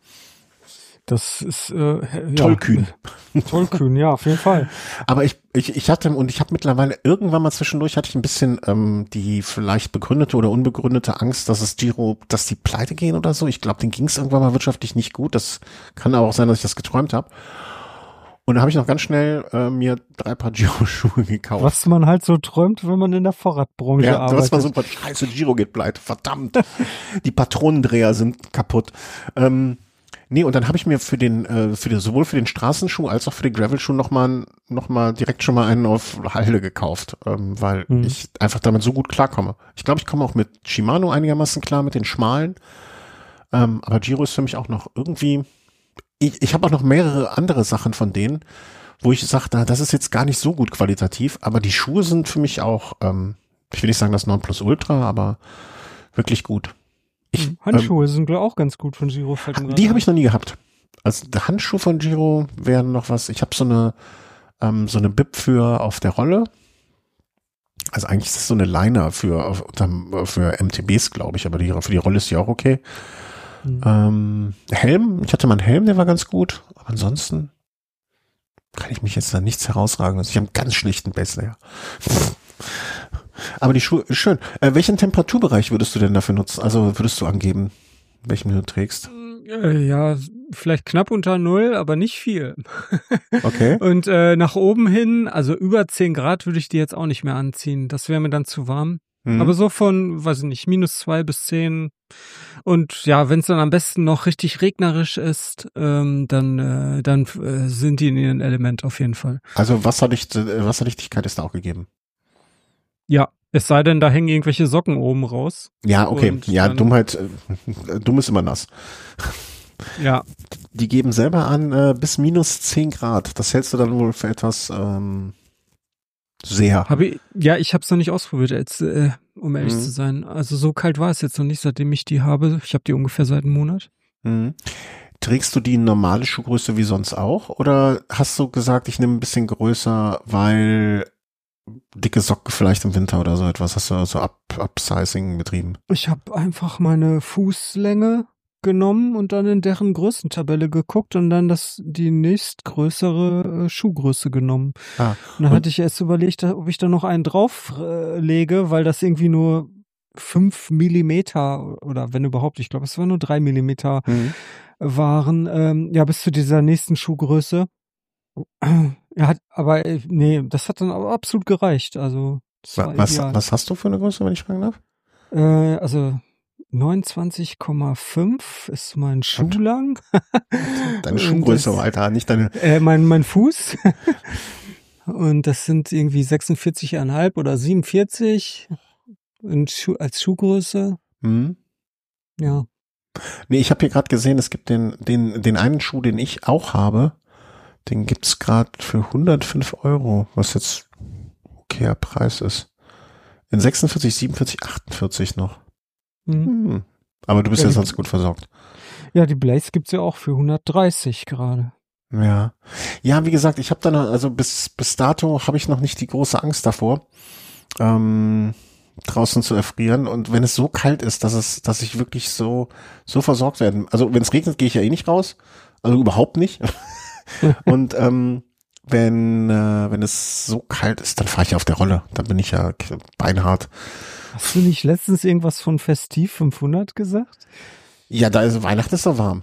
Das ist äh, ja, tollkühn. Tollkühn, ja, auf jeden Fall. Aber ich, ich, ich hatte, und ich habe mittlerweile irgendwann mal zwischendurch hatte ich ein bisschen ähm, die vielleicht begründete oder unbegründete Angst, dass es Giro, dass die pleite gehen oder so. Ich glaube, denen ging es irgendwann mal wirtschaftlich nicht gut. Das kann aber auch sein, dass ich das geträumt habe. Und da habe ich noch ganz schnell äh, mir drei Paar Giro-Schuhe gekauft. Was man halt so träumt, wenn man in der Fahrradbranche ja, arbeitet. Das war super. Scheiße, Giro geht pleite. Verdammt. Die Patronendreher sind kaputt. Ähm, nee, und dann habe ich mir für den, äh, für den, sowohl für den Straßenschuh als auch für den Gravelschuh nochmal noch mal direkt schon mal einen auf Halde gekauft, ähm, weil hm. ich einfach damit so gut klarkomme. Ich glaube, ich komme auch mit Shimano einigermaßen klar, mit den schmalen. Ähm, aber Giro ist für mich auch noch irgendwie... Ich, ich habe auch noch mehrere andere Sachen von denen, wo ich sage, da, das ist jetzt gar nicht so gut qualitativ, aber die Schuhe sind für mich auch, ähm, ich will nicht sagen das Nonplusultra, aber wirklich gut. Ich, Handschuhe ähm, sind auch ganz gut von Giro. Die habe ich noch nie gehabt. Also der Handschuh von Giro wären noch was. Ich habe so eine ähm, so eine Bib für auf der Rolle. Also eigentlich ist das so eine Liner für auf, für M T Bs, glaube ich, aber die, für die Rolle ist die auch okay. Mhm. Ähm, Helm, ich hatte mal einen Helm, der war ganz gut, aber ansonsten kann ich mich jetzt da nichts herausragen. Also ich habe einen ganz schlichten Basslayer. Aber die Schuhe, schön. Äh, welchen Temperaturbereich würdest du denn dafür nutzen? Also würdest du angeben, welchen du trägst? Ja, vielleicht knapp unter Null, aber nicht viel. Okay. Und äh, nach oben hin, also über zehn Grad würde ich die jetzt auch nicht mehr anziehen. Das wäre mir dann zu warm. Mhm. Aber so von, weiß ich nicht, minus zwei bis zehn. Und ja, wenn es dann am besten noch richtig regnerisch ist, ähm, dann, äh, dann äh, sind die in ihrem Element auf jeden Fall. Also Wasserdicht, äh, Wasserdichtigkeit ist da auch gegeben. Ja, es sei denn, da hängen irgendwelche Socken oben raus. Ja, okay. Ja, Dummheit, äh, dumm ist immer nass. Ja. Die geben selber an äh, bis minus zehn Grad. Das hältst du dann wohl für etwas ähm, sehr. Hab ich, ja, ich habe es noch nicht ausprobiert, jetzt, äh, um ehrlich mhm. zu sein. Also so kalt war es jetzt noch nicht, seitdem ich die habe. Ich habe die ungefähr seit einem Monat. Mhm. Trägst du die normale Schuhgröße wie sonst auch? Oder hast du gesagt, ich nehme ein bisschen größer, weil dicke Socken vielleicht im Winter oder so etwas? Hast du so Up Upsizing betrieben? Ich habe einfach meine Fußlänge genommen und dann in deren Größentabelle geguckt und dann das die nächstgrößere äh, Schuhgröße genommen. Ah, und dann und hatte ich erst überlegt, ob ich da noch einen drauf äh, lege, weil das irgendwie nur fünf Millimeter oder wenn überhaupt, ich glaube, es waren nur drei Millimeter mhm. waren, ähm, ja, bis zu dieser nächsten Schuhgröße. Ja, hat, aber äh, nee, das hat dann aber absolut gereicht. Also was, was hast du für eine Größe, wenn ich fragen darf? Äh, also neunundzwanzig Komma fünf ist mein Schuh und? lang. Deine Schuhgröße, das, Alter, nicht deine... Äh, mein, mein Fuß. Und das sind irgendwie sechsundvierzig Komma fünf oder siebenundvierzig in Schuh, als Schuhgröße. Mhm. Ja. Nee, ich habe hier gerade gesehen, es gibt den, den, den einen Schuh, den ich auch habe, den gibt's gerade für hundertfünf Euro, was jetzt okayer Preis ist. In sechsundvierzig, siebenundvierzig, achtundvierzig noch. Mhm. Hm. Aber du bist ja, ja sonst gut versorgt. Ja, die Blaze gibt's ja auch für hundertdreißig gerade. Ja. Ja, wie gesagt, ich habe dann, also bis, bis dato habe ich noch nicht die große Angst davor, ähm, draußen zu erfrieren. Und wenn es so kalt ist, dass es, dass ich wirklich so, so versorgt werden. Also wenn es regnet, gehe ich ja eh nicht raus. Also überhaupt nicht. Und ähm, wenn, äh, wenn es so kalt ist, dann fahre ich auf der Rolle. Dann bin ich ja beinhart. Hast du nicht letztens irgendwas von Festiv fünfhundert gesagt? Ja, da ist Weihnachten ist doch warm.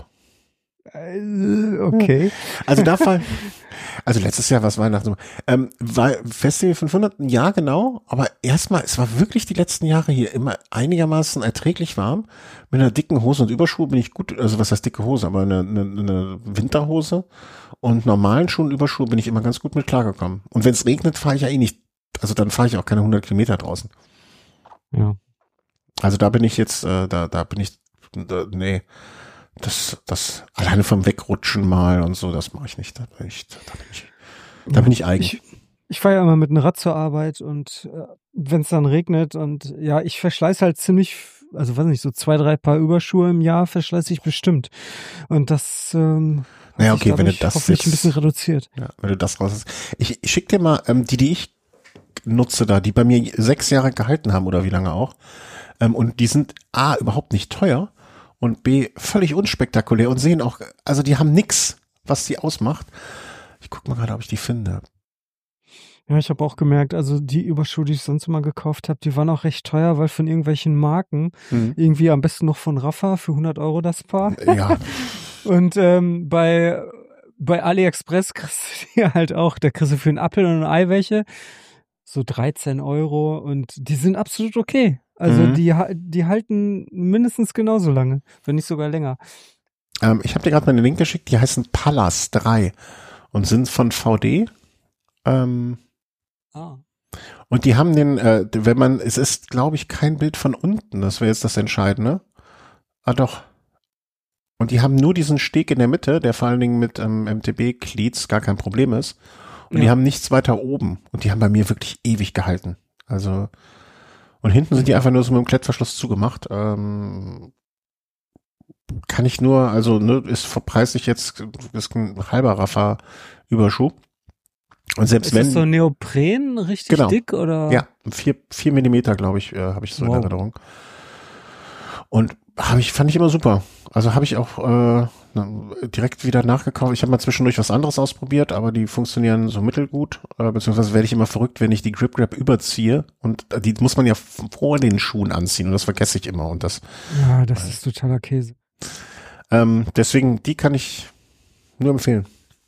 Okay. Also da fall, also letztes Jahr war es Weihnachten. Ähm, war Festival fünfhundert, ja genau, aber erstmal, es war wirklich die letzten Jahre hier immer einigermaßen erträglich warm. Mit einer dicken Hose und Überschuhe bin ich gut, also was heißt dicke Hose, aber eine, eine, eine Winterhose und normalen Schuhen und Überschuhe bin ich immer ganz gut mit klargekommen. Und wenn es regnet, fahre ich ja eh nicht, also dann fahre ich auch keine hundert Kilometer draußen. Ja. Also da bin ich jetzt, äh, da, da bin ich, da, nee. Das, das, alleine vom Wegrutschen mal und so, das mache ich nicht. Da bin ich, da bin ich, da bin ich eigen. Ich, ich fahre ja immer mit einem Rad zur Arbeit und äh, wenn es dann regnet und ja, ich verschleiß halt ziemlich, also weiß nicht, so zwei, drei Paar Überschuhe im Jahr verschleiß ich bestimmt. Und das, ähm, naja, okay, wenn du das hoffentlich jetzt, ein bisschen reduziert. Ja, wenn du das raus hast. Ich, ich schick dir mal, ähm, die, die ich nutze da, die bei mir sechs Jahre gehalten haben oder wie lange auch. Ähm, und die sind A, überhaupt nicht teuer. Und B, völlig unspektakulär und sehen auch, also die haben nix, was die ausmacht. Ich guck mal gerade, ob ich die finde. Ja, ich habe auch gemerkt, also die Überschuhe, die ich sonst immer gekauft habe, die waren auch recht teuer, weil von irgendwelchen Marken, mhm. irgendwie am besten noch von Rafa für hundert Euro das Paar. Ja. Und ähm, bei, bei AliExpress kriegst du die halt auch, da kriegst du für einen Apfel und ein Ei welche, so dreizehn Euro und die sind absolut okay. Also mhm. die, die halten mindestens genauso lange, wenn nicht sogar länger. Ähm, ich habe dir gerade mal einen Link geschickt, die heißen Pallas drei und sind von V D. Ähm, ah. Und die haben den, äh, wenn man, es ist, glaube ich, kein Bild von unten, das wäre jetzt das Entscheidende. Ah doch. Und die haben nur diesen Steg in der Mitte, der vor allen Dingen mit ähm, M T B-Cleats gar kein Problem ist. Und ja. die haben nichts weiter oben. Und die haben bei mir wirklich ewig gehalten. Also und hinten sind die einfach nur so mit dem Klettverschluss zugemacht. Ähm, kann ich nur, also ne, ist preislich jetzt ist ein halber Rafa-Überschuh. Und selbst ist wenn. Ist das so Neopren richtig genau, dick oder? Ja, vier, vier Millimeter, glaube ich, äh, habe ich so wow. in Erinnerung. Und habe ich, fand ich immer super. Also habe ich auch äh, direkt wieder nachgekauft. Ich habe mal zwischendurch was anderes ausprobiert, aber die funktionieren so mittelgut. Äh, beziehungsweise werde ich immer verrückt, wenn ich die Grip Grab überziehe. Und die muss man ja vor den Schuhen anziehen. Und das vergesse ich immer. Und das. Ja, das äh, ist totaler Käse. Ähm, deswegen, die kann ich nur empfehlen.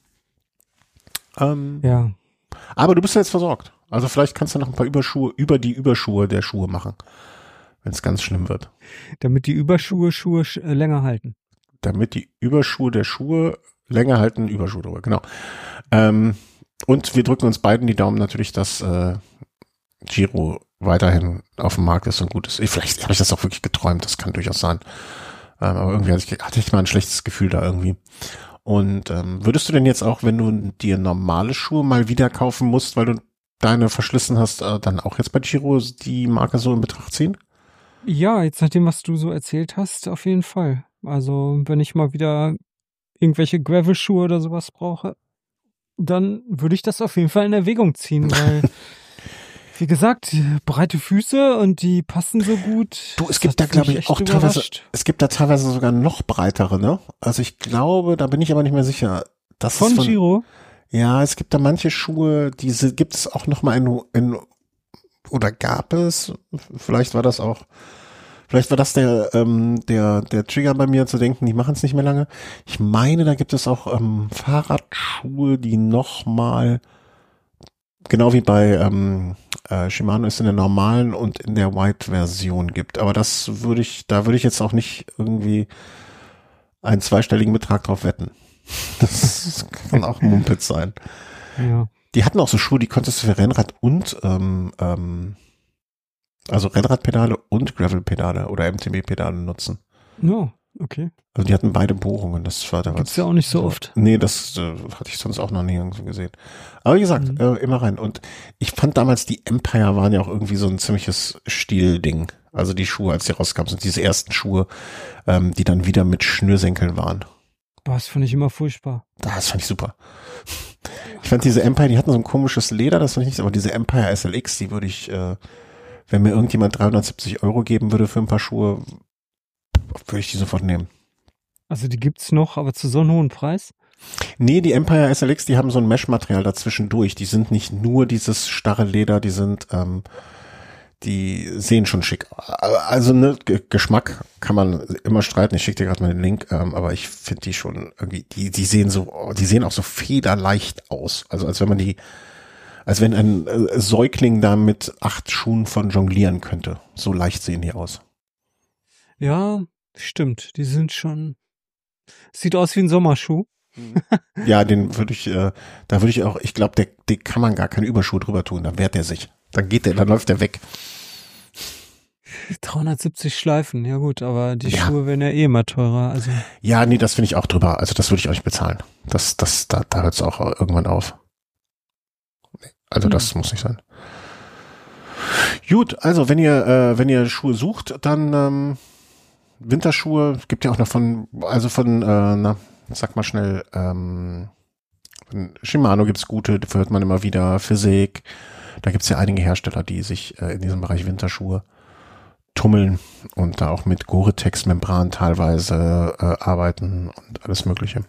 Ähm, ja. Aber du bist ja jetzt versorgt. Also vielleicht kannst du noch ein paar Überschuhe über die Überschuhe der Schuhe machen. Wenn es ganz schlimm wird. Damit die Überschuhe Schuhe sch- äh, länger halten. Damit die Überschuhe der Schuhe länger halten, Überschuhe drüber, genau. Ähm, und wir drücken uns beiden die Daumen natürlich, dass äh, Giro weiterhin auf dem Markt ist und gut ist. Ich, vielleicht habe ich das auch wirklich geträumt, das kann durchaus sein. Ähm, aber irgendwie hatte ich, hatte ich mal ein schlechtes Gefühl da irgendwie. Und ähm, würdest du denn jetzt auch, wenn du dir normale Schuhe mal wieder kaufen musst, weil du deine verschlissen hast, äh, dann auch jetzt bei Giro die Marke so in Betracht ziehen? Ja, jetzt nach dem, was du so erzählt hast, auf jeden Fall. Also, wenn ich mal wieder irgendwelche Gravel-Schuhe oder sowas brauche, dann würde ich das auf jeden Fall in Erwägung ziehen, weil, wie gesagt, breite Füße und die passen so gut. Du, es gibt da, glaube ich, auch teilweise, es gibt da teilweise sogar noch breitere, ne? Also ich glaube, da bin ich aber nicht mehr sicher. Das von, ist von Giro? Ja, es gibt da manche Schuhe, diese gibt es auch noch mal in, in oder gab es, vielleicht war das auch, vielleicht war das der, ähm, der, der Trigger bei mir zu denken, die machen es nicht mehr lange. Ich meine, da gibt es auch ähm, Fahrradschuhe, die nochmal, genau wie bei ähm, äh, Shimano es in der normalen und in der White-Version gibt. Aber das würde ich, da würde ich jetzt auch nicht irgendwie einen zweistelligen Betrag drauf wetten. Das kann auch Mumpitz sein. Ja. Die hatten auch so Schuhe, die konntest du für Rennrad und ähm, ähm, also Rennradpedale und Gravelpedale oder M T B-Pedale nutzen. Ja, okay. Also die hatten beide Bohrungen. Das war da Gibt's ja auch nicht so oft. Nee, das äh, hatte ich sonst auch noch nie irgendwo gesehen. Aber wie gesagt, mhm. äh, immer rein. Und ich fand damals, die Empire waren ja auch irgendwie so ein ziemliches Stilding. Also die Schuhe, als die rauskamen, sind diese ersten Schuhe, ähm, die dann wieder mit Schnürsenkeln waren. Boah, das fand ich immer furchtbar. Das fand ich super. Ich fand diese Empire, die hatten so ein komisches Leder, das fand ich nicht, aber diese Empire S L X, die würde ich, äh, wenn mir irgendjemand dreihundertsiebzig Euro geben würde für ein paar Schuhe, würde ich die sofort nehmen. Also die gibt's noch, aber zu so einem hohen Preis? Nee, die Empire S L X, die haben so ein Mesh-Material dazwischen durch. Die sind nicht nur dieses starre Leder, die sind, ähm, die sehen schon schick. Also ne, G- Geschmack kann man immer streiten. Ich schicke dir gerade mal den Link, ähm, aber ich finde die schon irgendwie, die, die sehen so, die sehen auch so federleicht aus. Also als wenn man die, als wenn ein äh, Säugling da mit acht Schuhen von jonglieren könnte. So leicht sehen die aus. Ja, stimmt. Die sind schon. Sieht aus wie ein Sommerschuh. Ja, den würde ich, äh, da würde ich auch, ich glaube, der, den kann man gar keinen Überschuh drüber tun, dann wehrt er sich. Dann geht der, dann läuft der weg. dreihundertsiebzig Schleifen, ja gut, aber die Ja. Schuhe werden ja eh immer teurer. Also Ja, nee, das finde ich auch drüber. Also das würde ich auch nicht bezahlen. Das, das, da, da hört es auch irgendwann auf. Nee, also Hm. das muss nicht sein. Gut, also wenn ihr, äh, wenn ihr Schuhe sucht, dann ähm, Winterschuhe, gibt ja auch noch von, also von, äh, na, sag mal schnell, ähm, von Shimano gibt's gute, das hört man immer wieder, Physik. Da gibt's ja einige Hersteller, die sich äh, in diesem Bereich Winterschuhe tummeln und da auch mit Gore-Tex-Membran teilweise äh, arbeiten und alles Mögliche.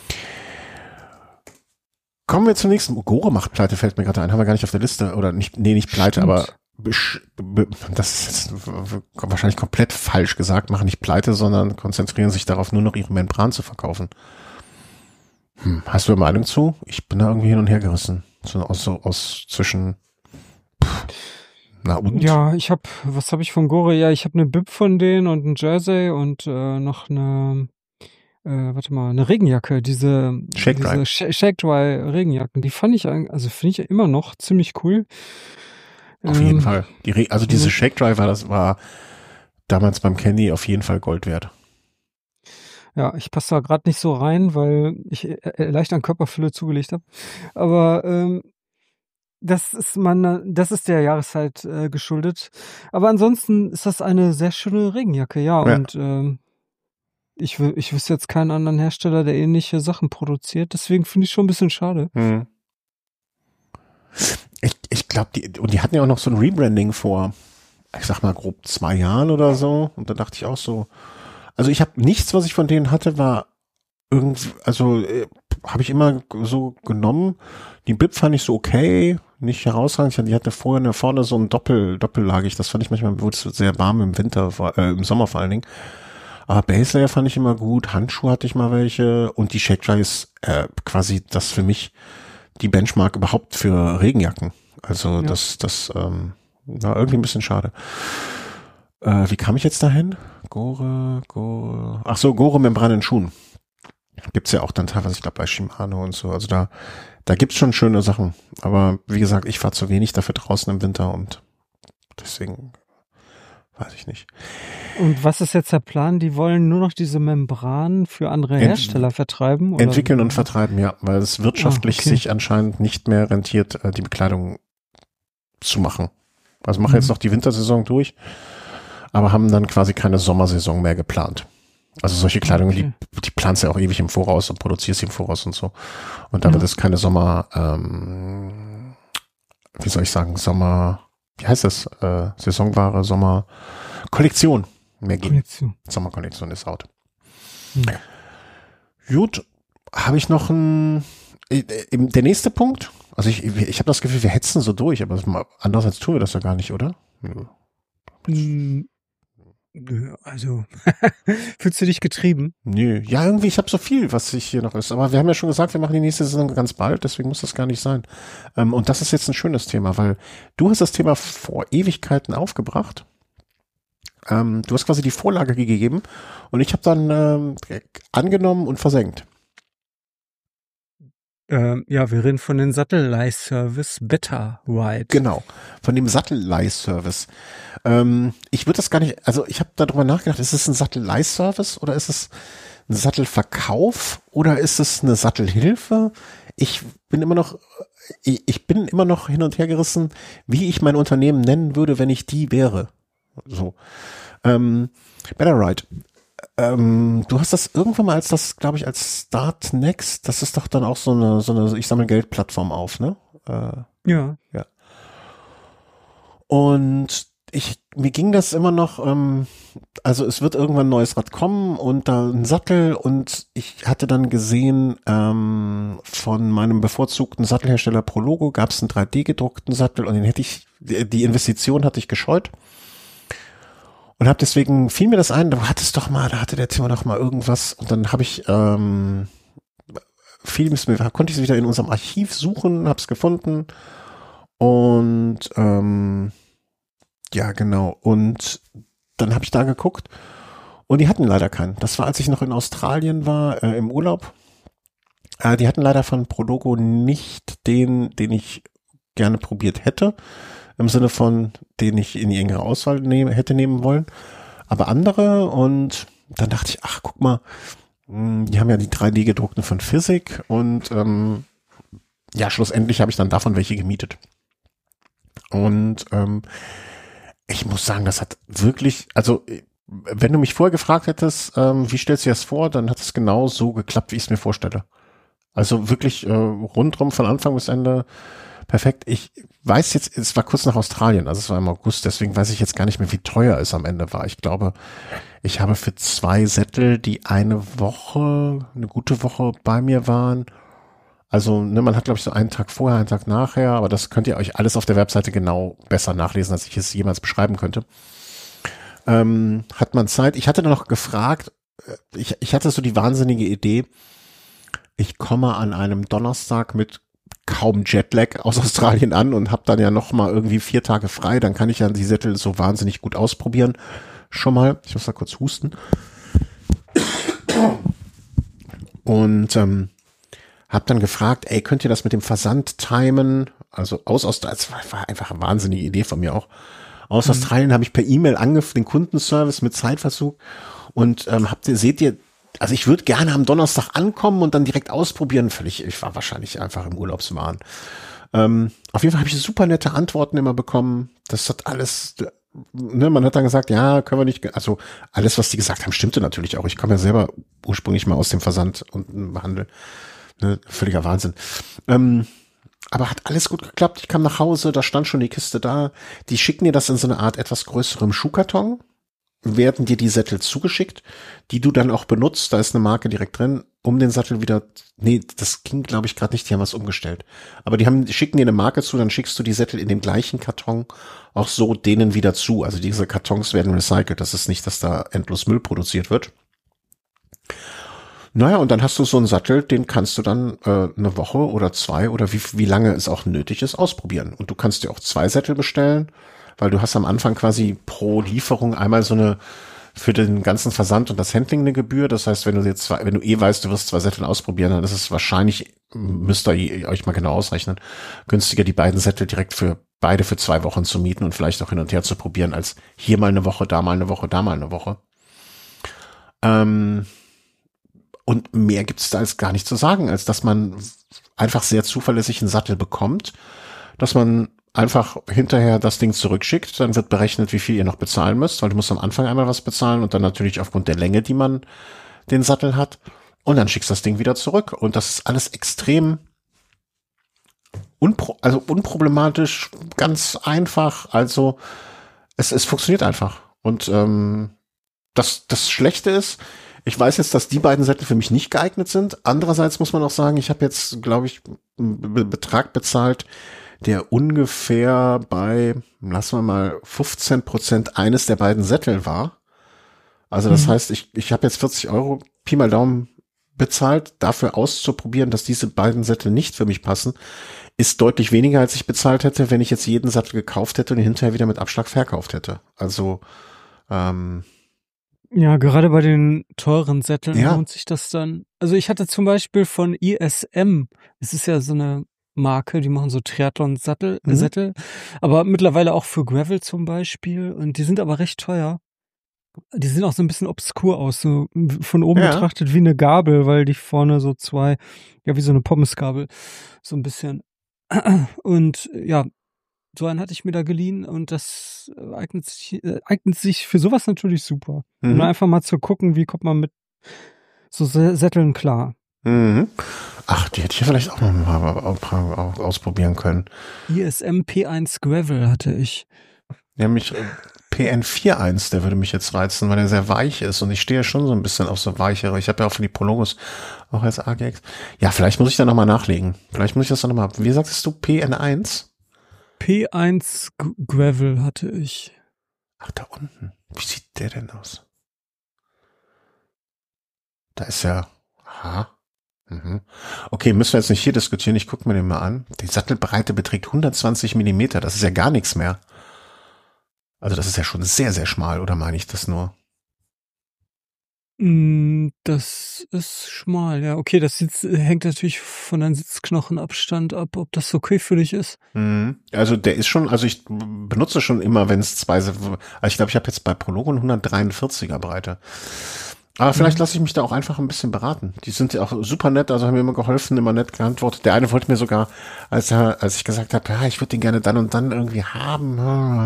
Kommen wir zum nächsten. Gore macht Pleite, fällt mir gerade ein. Haben wir gar nicht auf der Liste. Oder nicht, nee, nicht Pleite, Stimmt. aber besch- be- das ist jetzt wahrscheinlich komplett falsch gesagt. Machen nicht Pleite, sondern konzentrieren sich darauf, nur noch ihre Membran zu verkaufen. Hm, hast du eine Meinung zu? Ich bin da irgendwie hin und her gerissen. So aus, so aus zwischen pff, na und? ja, ich habe, was habe ich von Gore? Ja, ich habe eine Bib von denen und ein Jersey und äh, noch eine, äh, warte mal, eine Regenjacke. Diese Shake Dry. diese Sh- Shake Dry Regenjacken. Die fand ich, eigentlich- also finde ich immer noch ziemlich cool. Auf jeden Ähm, Fall. Die Re also diese mhm. Shake Dry war, das war damals beim Candy auf jeden Fall Gold wert. Ja, ich passe da gerade nicht so rein, weil ich äh, äh, leicht an Körperfülle zugelegt habe. Aber ähm, das ist man, das ist der Jahreszeit äh, geschuldet. Aber ansonsten ist das eine sehr schöne Regenjacke, ja. Ja. Und ähm, ich, wü- ich wüsste jetzt keinen anderen Hersteller, der ähnliche Sachen produziert. Deswegen finde ich schon ein bisschen schade. Hm. Ich, ich glaube, die, und die hatten ja auch noch so ein Rebranding vor, ich sag mal grob zwei Jahren oder so. Und da dachte ich auch so, also ich habe nichts, was ich von denen hatte, war irgendwie, also äh, habe ich immer so genommen. Die Bib fand ich so okay, nicht herausragend. Die hatte vorher eine, vorne so ein Doppel, doppellagig. Das fand ich manchmal, wurde es sehr warm im Winter, vor- äh, im Sommer vor allen Dingen. Aber Base Layer fand ich immer gut. Handschuhe hatte ich mal welche. Und die Shake Dry ist äh, quasi das für mich die Benchmark überhaupt für Regenjacken. Also Ja. das, das ähm, war irgendwie ein bisschen schade. Äh, wie kam ich jetzt dahin? Gore, Gore. Ach so, Gore-Membran in Schuhen. Gibt's ja auch dann teilweise, ich glaube, bei Shimano und so. Also da, da gibt's schon schöne Sachen. Aber wie gesagt, ich fahre zu wenig dafür draußen im Winter und deswegen weiß ich nicht. Und was ist jetzt der Plan? Die wollen nur noch diese Membran für andere Ent- Hersteller vertreiben? Oder? Entwickeln und vertreiben, ja, weil es wirtschaftlich Ah, okay. sich anscheinend nicht mehr rentiert, äh, die Bekleidung zu machen. Also machen jetzt Mhm. noch die Wintersaison durch, aber haben dann quasi keine Sommersaison mehr geplant. Also solche Kleidung, Okay. die, die planst ja auch ewig im Voraus und produzierst sie im Voraus und so. Und da Ja. wird es keine Sommer, ähm, wie soll ich sagen, Sommer, wie heißt das, äh, Saisonware, Sommer, Kollektion mehr geben. Kollektion. Sommerkollektion ist out. Hm. Gut, habe ich noch ein, äh, im- der nächste Punkt, also ich, ich habe das Gefühl, wir hetzen so durch, aber das mal- andererseits tun wir das ja gar nicht, oder? Nö. Hm, nö, also fühlst du dich getrieben? Nö. Ja, irgendwie, ich habe so viel, was sich hier noch ist. Aber wir haben ja schon gesagt, wir machen die nächste Saison ganz bald, deswegen muss das gar nicht sein. Ähm, und das ist jetzt ein schönes Thema, weil du hast das Thema vor Ewigkeiten aufgebracht. Ähm, du hast quasi die Vorlage gegeben und ich habe dann ähm, angenommen und versenkt. Ähm, ja, wir reden von den Sattelleih-Service Better Ride. Genau, von dem Sattelleih-Service. Ähm, ich würde das gar nicht, also ich habe darüber nachgedacht, ist es ein Sattelleih-Service oder ist es ein Sattelverkauf oder ist es eine Sattelhilfe? Ich bin immer noch, ich, ich bin immer noch hin und her gerissen, wie ich mein Unternehmen nennen würde, wenn ich die wäre. So. Ähm, Better Ride. Ähm, du hast das irgendwann mal als das, glaube ich, als Start Next, das ist doch dann auch so eine, so eine, ich sammle Geld-Plattform auf, ne? Äh, Ja. ja. Und ich, mir ging das immer noch, ähm, also es wird irgendwann ein neues Rad kommen und da ein Sattel und ich hatte dann gesehen, ähm, von meinem bevorzugten Sattelhersteller Prologo gab es einen drei D gedruckten Sattel und den hätte ich, die, die Investition hatte ich gescheut. Und habe deswegen, fiel mir das ein, du hattest doch mal, da hatte der Thema doch mal irgendwas und dann habe ich, ähm, fiel es mir, konnte ich es wieder in unserem Archiv suchen, habe es gefunden und ähm, ja genau und dann habe ich da geguckt und die hatten leider keinen. Das war, als ich noch in Australien war, äh, im Urlaub. Äh, die hatten leider von Prologo nicht den, den ich gerne probiert hätte. Im Sinne von, den ich in die engere Auswahl nehmen, hätte nehmen wollen. Aber andere und dann dachte ich, ach, guck mal, die haben ja die drei D gedruckten von Physik und ähm, ja, schlussendlich habe ich dann davon welche gemietet. Und ähm, ich muss sagen, das hat wirklich, also wenn du mich vorher gefragt hättest, ähm, wie stellst du dir das vor, dann hat es genau so geklappt, wie ich es mir vorstelle. Also wirklich äh, rundrum von Anfang bis Ende perfekt. Ich weiß jetzt, es war kurz nach Australien, also es war im August, deswegen weiß ich jetzt gar nicht mehr, wie teuer es am Ende war. Ich glaube, ich habe für zwei Sättel, die eine Woche, eine gute Woche bei mir waren, also ne, man hat glaube ich so einen Tag vorher, einen Tag nachher, aber das könnt ihr euch alles auf der Webseite genau besser nachlesen, als ich es jemals beschreiben könnte. Ähm, hat man Zeit. Ich hatte dann noch gefragt, ich, ich hatte so die wahnsinnige Idee, ich komme an einem Donnerstag mit kaum Jetlag aus Australien an und habe dann ja noch mal irgendwie vier Tage frei, dann kann ich ja die Sättel so wahnsinnig gut ausprobieren. Schon mal, ich muss da kurz husten. Und ähm, habe dann gefragt, ey, könnt ihr das mit dem Versand timen? Also aus Australien, das war, war einfach eine wahnsinnige Idee von mir auch. Aus mhm. Australien habe ich per E-Mail angef- den Kundenservice mit Zeitverzug und ähm, habt ihr, seht ihr, also ich würde gerne am Donnerstag ankommen und dann direkt ausprobieren. Völlig, ich war wahrscheinlich einfach im Urlaubswahn. Ähm, auf jeden Fall habe ich super nette Antworten immer bekommen. Das hat alles, ne, man hat dann gesagt, ja, können wir nicht, also alles, was die gesagt haben, stimmte natürlich auch. Ich komme ja selber ursprünglich mal aus dem Versand und Handel. Ne, völliger Wahnsinn. Ähm, aber hat alles gut geklappt. Ich kam nach Hause, da stand schon die Kiste da. Die schicken dir das in so eine Art etwas größerem Schuhkarton. Werden dir die Sättel zugeschickt, die du dann auch benutzt, da ist eine Marke direkt drin, um den Sattel wieder, nee, das ging glaube ich gerade nicht, die haben was umgestellt. Aber die haben, die schicken dir eine Marke zu, dann schickst du die Sättel in dem gleichen Karton auch so denen wieder zu. Also diese Kartons werden recycelt, das ist nicht, dass da endlos Müll produziert wird. Naja, und dann hast du so einen Sattel, den kannst du dann äh, eine Woche oder zwei oder wie, wie lange es auch nötig ist, ausprobieren. Und du kannst dir auch zwei Sättel bestellen, weil du hast am Anfang quasi pro Lieferung einmal so eine für den ganzen Versand und das Handling eine Gebühr. Das heißt, wenn du jetzt zwei, wenn du eh weißt, du wirst zwei Sättel ausprobieren, dann ist es wahrscheinlich, müsst ihr euch mal genau ausrechnen, günstiger die beiden Sättel direkt für beide für zwei Wochen zu mieten und vielleicht auch hin und her zu probieren, als hier mal eine Woche, da mal eine Woche, da mal eine Woche. Ähm, und mehr gibt's da als gar nicht zu sagen, als dass man einfach sehr zuverlässig einen Sattel bekommt, dass man einfach hinterher das Ding zurückschickt, dann wird berechnet, wie viel ihr noch bezahlen müsst, weil du musst am Anfang einmal was bezahlen und dann natürlich aufgrund der Länge, die man den Sattel hat, und dann schickst du das Ding wieder zurück und das ist alles extrem unpro- also unproblematisch, ganz einfach, also es, es funktioniert einfach und ähm, das, das Schlechte ist, ich weiß jetzt, dass die beiden Sättel für mich nicht geeignet sind. Andererseits muss man auch sagen, ich habe jetzt, glaube ich, einen Betrag bezahlt, der ungefähr bei, lassen wir mal, fünfzehn Prozent eines der beiden Sättel war. Also das mhm. heißt, ich, ich habe jetzt vierzig Euro Pi mal Daumen bezahlt, dafür auszuprobieren, dass diese beiden Sättel nicht für mich passen, ist deutlich weniger, als ich bezahlt hätte, wenn ich jetzt jeden Sattel gekauft hätte und ihn hinterher wieder mit Abschlag verkauft hätte. Also ähm, ja, gerade bei den teuren Sätteln ja. lohnt sich das dann. Also ich hatte zum Beispiel von I S M, es ist ja so eine Marke, die machen so Triathlon-Sättel, mhm. Sättel, aber mittlerweile auch für Gravel zum Beispiel und die sind aber recht teuer. Die sehen auch so ein bisschen obskur aus, so von oben ja. betrachtet wie eine Gabel, weil die vorne so zwei, ja wie so eine Pommesgabel, so ein bisschen. Und ja, so einen hatte ich mir da geliehen und das das eignet sich, äh, eignet sich für sowas natürlich super. Mhm. Um einfach mal zu gucken, wie kommt man mit so Sätteln klar. Mhm. Ach, die hätte ich vielleicht auch noch mal ausprobieren können. I S M P eins Gravel hatte ich. Nämlich P N vier Punkt eins, der würde mich jetzt reizen, weil er sehr weich ist und ich stehe schon so ein bisschen auf so weichere. Ich habe ja auch für die Prologos auch als A G X. Ja, vielleicht muss ich da nochmal nachlegen. Vielleicht muss ich das dann nochmal. Wie sagtest du, P N eins? P eins Gravel hatte ich. Ach, da unten. Wie sieht der denn aus? Da ist ja. Aha. Mhm. Okay, müssen wir jetzt nicht hier diskutieren. Ich gucke mir den mal an. Die Sattelbreite beträgt hundertzwanzig Millimeter. Das ist ja gar nichts mehr. Also das ist ja schon sehr, sehr schmal, oder meine ich das nur? Das ist schmal, ja. Okay, das Sitz, hängt natürlich von deinem Sitzknochenabstand ab, ob das okay für dich ist. Also der ist schon, also ich benutze schon immer, wenn es zwei, also ich glaube, ich habe jetzt bei Prologo eine hundertdreiundvierziger Breite. Aber vielleicht lasse ich mich da auch einfach ein bisschen beraten. Die sind ja auch super nett, also haben mir immer geholfen, immer nett geantwortet. Der eine wollte mir sogar, als er, als ich gesagt habe, ja, ich würde den gerne dann und dann irgendwie haben,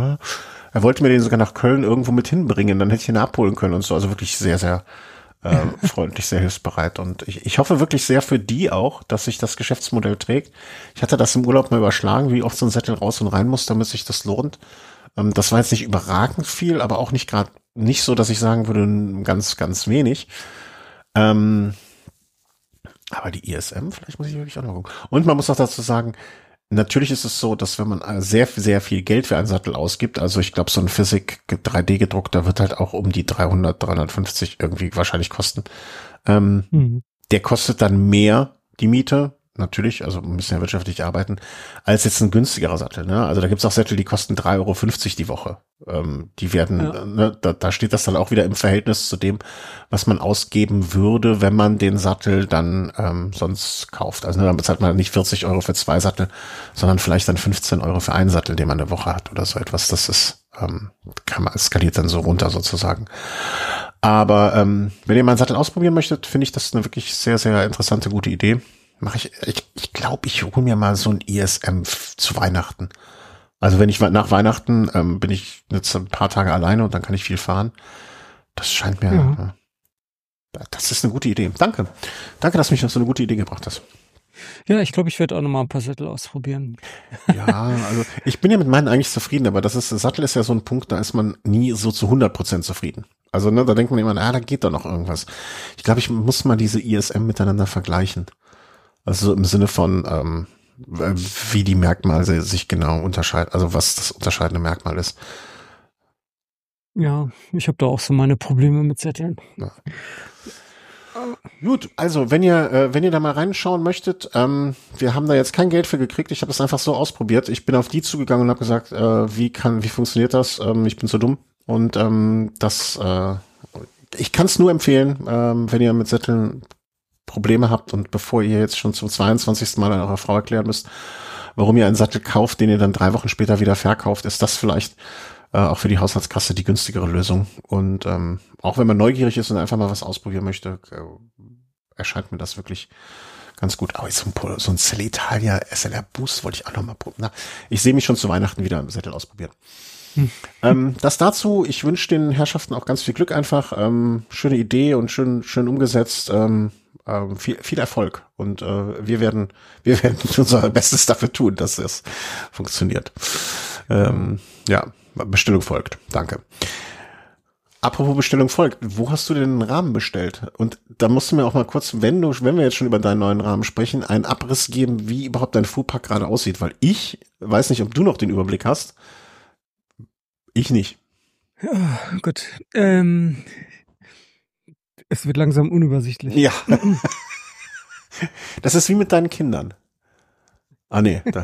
er wollte mir den sogar nach Köln irgendwo mit hinbringen, dann hätte ich ihn abholen können und so. Also wirklich sehr, sehr äh, freundlich, sehr hilfsbereit. Und ich, ich hoffe wirklich sehr für die auch, dass sich das Geschäftsmodell trägt. Ich hatte das im Urlaub mal überschlagen, wie oft so ein Sättel raus und rein muss, damit sich das lohnt. Ähm, das war jetzt nicht überragend viel, aber auch nicht gerade nicht so, dass ich sagen würde, ganz, ganz wenig. Ähm, aber die I S M, vielleicht muss ich wirklich auch noch gucken. Und man muss auch dazu sagen, natürlich ist es so, dass wenn man sehr, sehr viel Geld für einen Sattel ausgibt, also ich glaube, so ein Physik drei D gedruckter wird halt auch um die dreihundert, dreihundertfünfzig irgendwie wahrscheinlich kosten. Ähm, mhm. Der kostet dann mehr, die Miete, natürlich, also wir müssen ja wirtschaftlich arbeiten, als jetzt ein günstigerer Sattel. Ne? Also da gibt's auch Sättel, die kosten drei Euro fünfzig die Woche. Ähm, die werden, ja. ne, da, da steht das dann auch wieder im Verhältnis zu dem, was man ausgeben würde, wenn man den Sattel dann ähm, sonst kauft. Also ne, dann bezahlt man nicht vierzig Euro für zwei Sattel, sondern vielleicht dann fünfzehn Euro für einen Sattel, den man eine Woche hat oder so etwas. Das ist, ähm, kann man, skaliert dann so runter sozusagen. Aber ähm, wenn ihr mal einen Sattel ausprobieren möchtet, finde ich das eine wirklich sehr, sehr interessante, gute Idee. Mache ich, ich, ich glaube, ich hole mir mal so ein I S M zu Weihnachten. Also wenn ich nach Weihnachten ähm, bin ich jetzt ein paar Tage alleine und dann kann ich viel fahren. Das scheint mir, ja. äh, das ist eine gute Idee. Danke. Danke, dass du mich auf so eine gute Idee gebracht hast. Ja, ich glaube, ich werde auch noch mal ein paar Sättel ausprobieren. Ja, also ich bin ja mit meinen eigentlich zufrieden, aber das ist, Sattel ist ja so ein Punkt, da ist man nie so zu hundert Prozent zufrieden. Also ne, da denkt man immer, ah, da geht doch noch irgendwas. Ich glaube, ich muss mal diese I S M miteinander vergleichen. Also im Sinne von, ähm, wie die Merkmale sich genau unterscheiden, also was das unterscheidende Merkmal ist. Ja, ich habe da auch so meine Probleme mit Sätteln. Ja. Gut, also wenn ihr äh, wenn ihr da mal reinschauen möchtet, ähm, wir haben da jetzt kein Geld für gekriegt, ich habe das einfach so ausprobiert. Ich bin auf die zugegangen und habe gesagt, äh, wie kann, wie funktioniert das? Ähm, ich bin so dumm und ähm, das, äh, ich kann es nur empfehlen, ähm, wenn ihr mit Sätteln Probleme habt und bevor ihr jetzt schon zum zweiundzwanzigsten Mal an eurer Frau erklären müsst, warum ihr einen Sattel kauft, den ihr dann drei Wochen später wieder verkauft, ist das vielleicht äh, auch für die Haushaltskasse die günstigere Lösung. Und ähm, auch wenn man neugierig ist und einfach mal was ausprobieren möchte, äh, erscheint mir das wirklich ganz gut. Aber so ein, so ein Celitalia S L R Boost wollte ich auch noch mal probieren. Ich sehe mich schon zu Weihnachten wieder im Sättel ausprobieren. Hm. Ähm, das dazu, ich wünsche den Herrschaften auch ganz viel Glück einfach. Ähm, schöne Idee und schön, schön umgesetzt. Ähm, Ähm, viel, viel Erfolg und äh, wir werden wir werden unser Bestes dafür tun, dass es funktioniert. Ähm, ja, Bestellung folgt. Danke. Apropos Bestellung folgt, wo hast du denn den Rahmen bestellt? Und da musst du mir auch mal kurz, wenn du, wenn wir jetzt schon über deinen neuen Rahmen sprechen, einen Abriss geben, wie überhaupt dein Fuhrpark gerade aussieht, weil ich weiß nicht, ob du noch den Überblick hast. Ich nicht. Oh, gut. Ähm Es wird langsam unübersichtlich. Ja. Das ist wie mit deinen Kindern. Ah, nee. Da.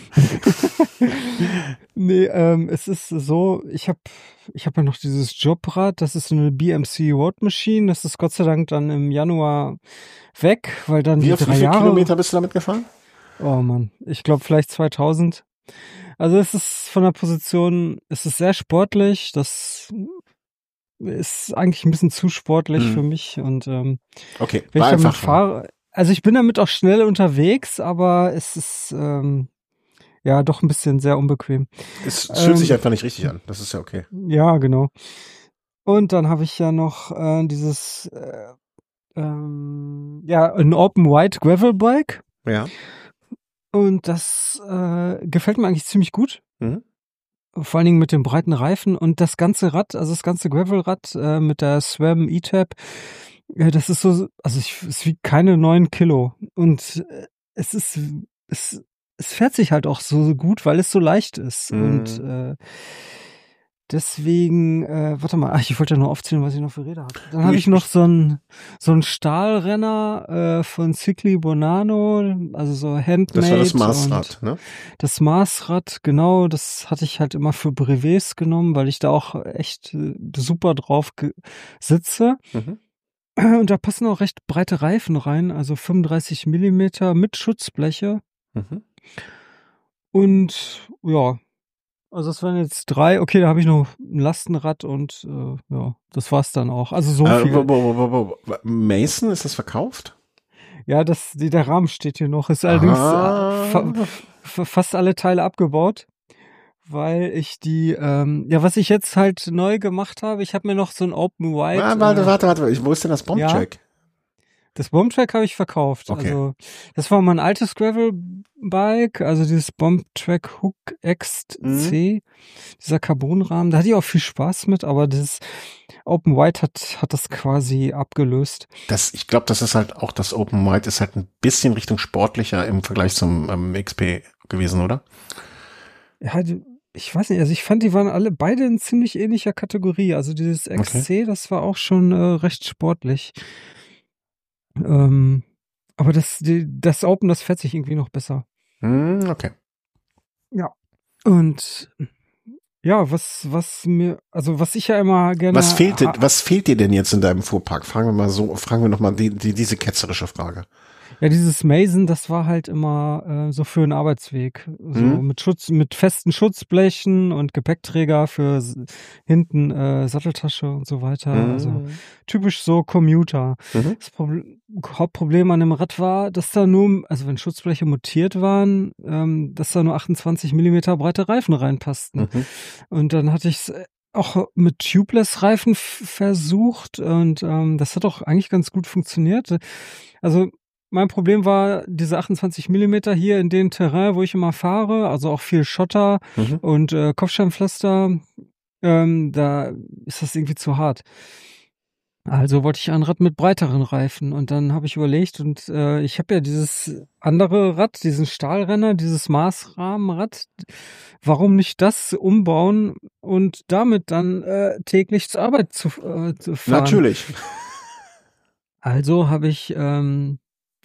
nee, ähm, es ist so, ich habe ich hab ja noch dieses Jobrad, das ist eine B M C Road Machine, das ist Gott sei Dank dann im Januar weg, weil dann wie die auf drei wie viele Jahre, Kilometer bist du damit gefahren? Oh Mann, ich glaube vielleicht zweitausend. Also es ist von der Position, es ist sehr sportlich, das ist eigentlich ein bisschen zu sportlich hm. für mich und ähm, okay, wenn war ich damit einfach fahre, also ich bin damit auch schnell unterwegs, aber es ist ähm, ja, doch ein bisschen sehr unbequem. Es fühlt ähm, sich einfach nicht richtig an. Das ist ja okay. Ja, genau. Und dann habe ich ja noch äh, dieses, äh, ähm, ja, ein Open White Gravel Bike. Ja. Und das äh, gefällt mir eigentlich ziemlich gut. Mhm. Vor allen Dingen mit den breiten Reifen und das ganze Rad, also das ganze Gravelrad äh, mit der SRAM E-Tab, äh, das ist so, also ich, es wiegt keine neun Kilo und äh, es ist, es, es fährt sich halt auch so gut, weil es so leicht ist Mhm. und äh, deswegen, äh, warte mal, ach, ich wollte ja nur aufzählen, was ich noch für Räder habe. Dann habe ich noch so ein so ein Stahlrenner äh, von Cicli Bonanno, also so Handmade. Das war das Maßrad, ne? Das Maßrad, genau, das hatte ich halt immer für Brevets genommen, weil ich da auch echt äh, super drauf sitze. Mhm. Und da passen auch recht breite Reifen rein, also fünfunddreißig Millimeter mit Schutzbleche. Mhm. Und ja, also es waren jetzt drei, okay, da habe ich noch ein Lastenrad und äh, ja, das war's dann auch. Also so äh, viel. Wo, wo, wo, wo, wo. Mason, ist das verkauft? Ja, das, die, der Rahmen steht hier noch, ist allerdings ah. äh, fa fa fast alle Teile abgebaut, weil ich die, ähm, ja, was ich jetzt halt neu gemacht habe, ich habe mir noch so ein Open White. Ah, warte, äh, warte, warte, wo ist denn das Bombtrack? Ja, das Bombtrack habe ich verkauft. Okay. Also das war mein altes Gravel-Bike, also dieses Bombtrack Hook X C, mhm. dieser Carbonrahmen. Da hatte ich auch viel Spaß mit, aber das Open White hat hat das quasi abgelöst. Das, ich glaube, das ist halt auch das Open White ist halt ein bisschen Richtung sportlicher im Vergleich zum ähm, X P gewesen, oder? Ja, ich weiß nicht, also ich fand, die waren alle beide in ziemlich ähnlicher Kategorie. Also dieses X C, okay. Das war auch schon äh, recht sportlich. Ähm, aber das, die, das Open, das fährt sich irgendwie noch besser. Mm, okay. Ja. Und ja, was, was mir, also was ich ja immer gerne. Was fehlt, was fehlt dir denn jetzt in deinem Fuhrpark? Fragen wir mal so, fragen wir nochmal die, die, diese ketzerische Frage. Ja, dieses Mason, das war halt immer äh, so für einen Arbeitsweg. So mhm. mit Schutz, mit festen Schutzblechen und Gepäckträger für hinten äh, Satteltasche und so weiter. Mhm. Also typisch so Commuter. Mhm. Das Problem, Hauptproblem an dem Rad war, dass da nur, also wenn Schutzbleche montiert waren, ähm, dass da nur achtundzwanzig Millimeter breite Reifen reinpassten. Mhm. Und dann hatte ich es auch mit Tubeless-Reifen versucht und ähm, das hat auch eigentlich ganz gut funktioniert. Also mein Problem war diese achtundzwanzig Millimeter hier in dem Terrain, wo ich immer fahre, also auch viel Schotter mhm. und äh, Kopfsteinpflaster, ähm, da ist das irgendwie zu hart. Also wollte ich ein Rad mit breiteren Reifen und dann habe ich überlegt und äh, ich habe ja dieses andere Rad, diesen Stahlrenner, dieses Maßrahmenrad, warum nicht das umbauen und damit dann äh, täglich zur Arbeit zu, äh, zu fahren? Natürlich. Also habe ich ähm,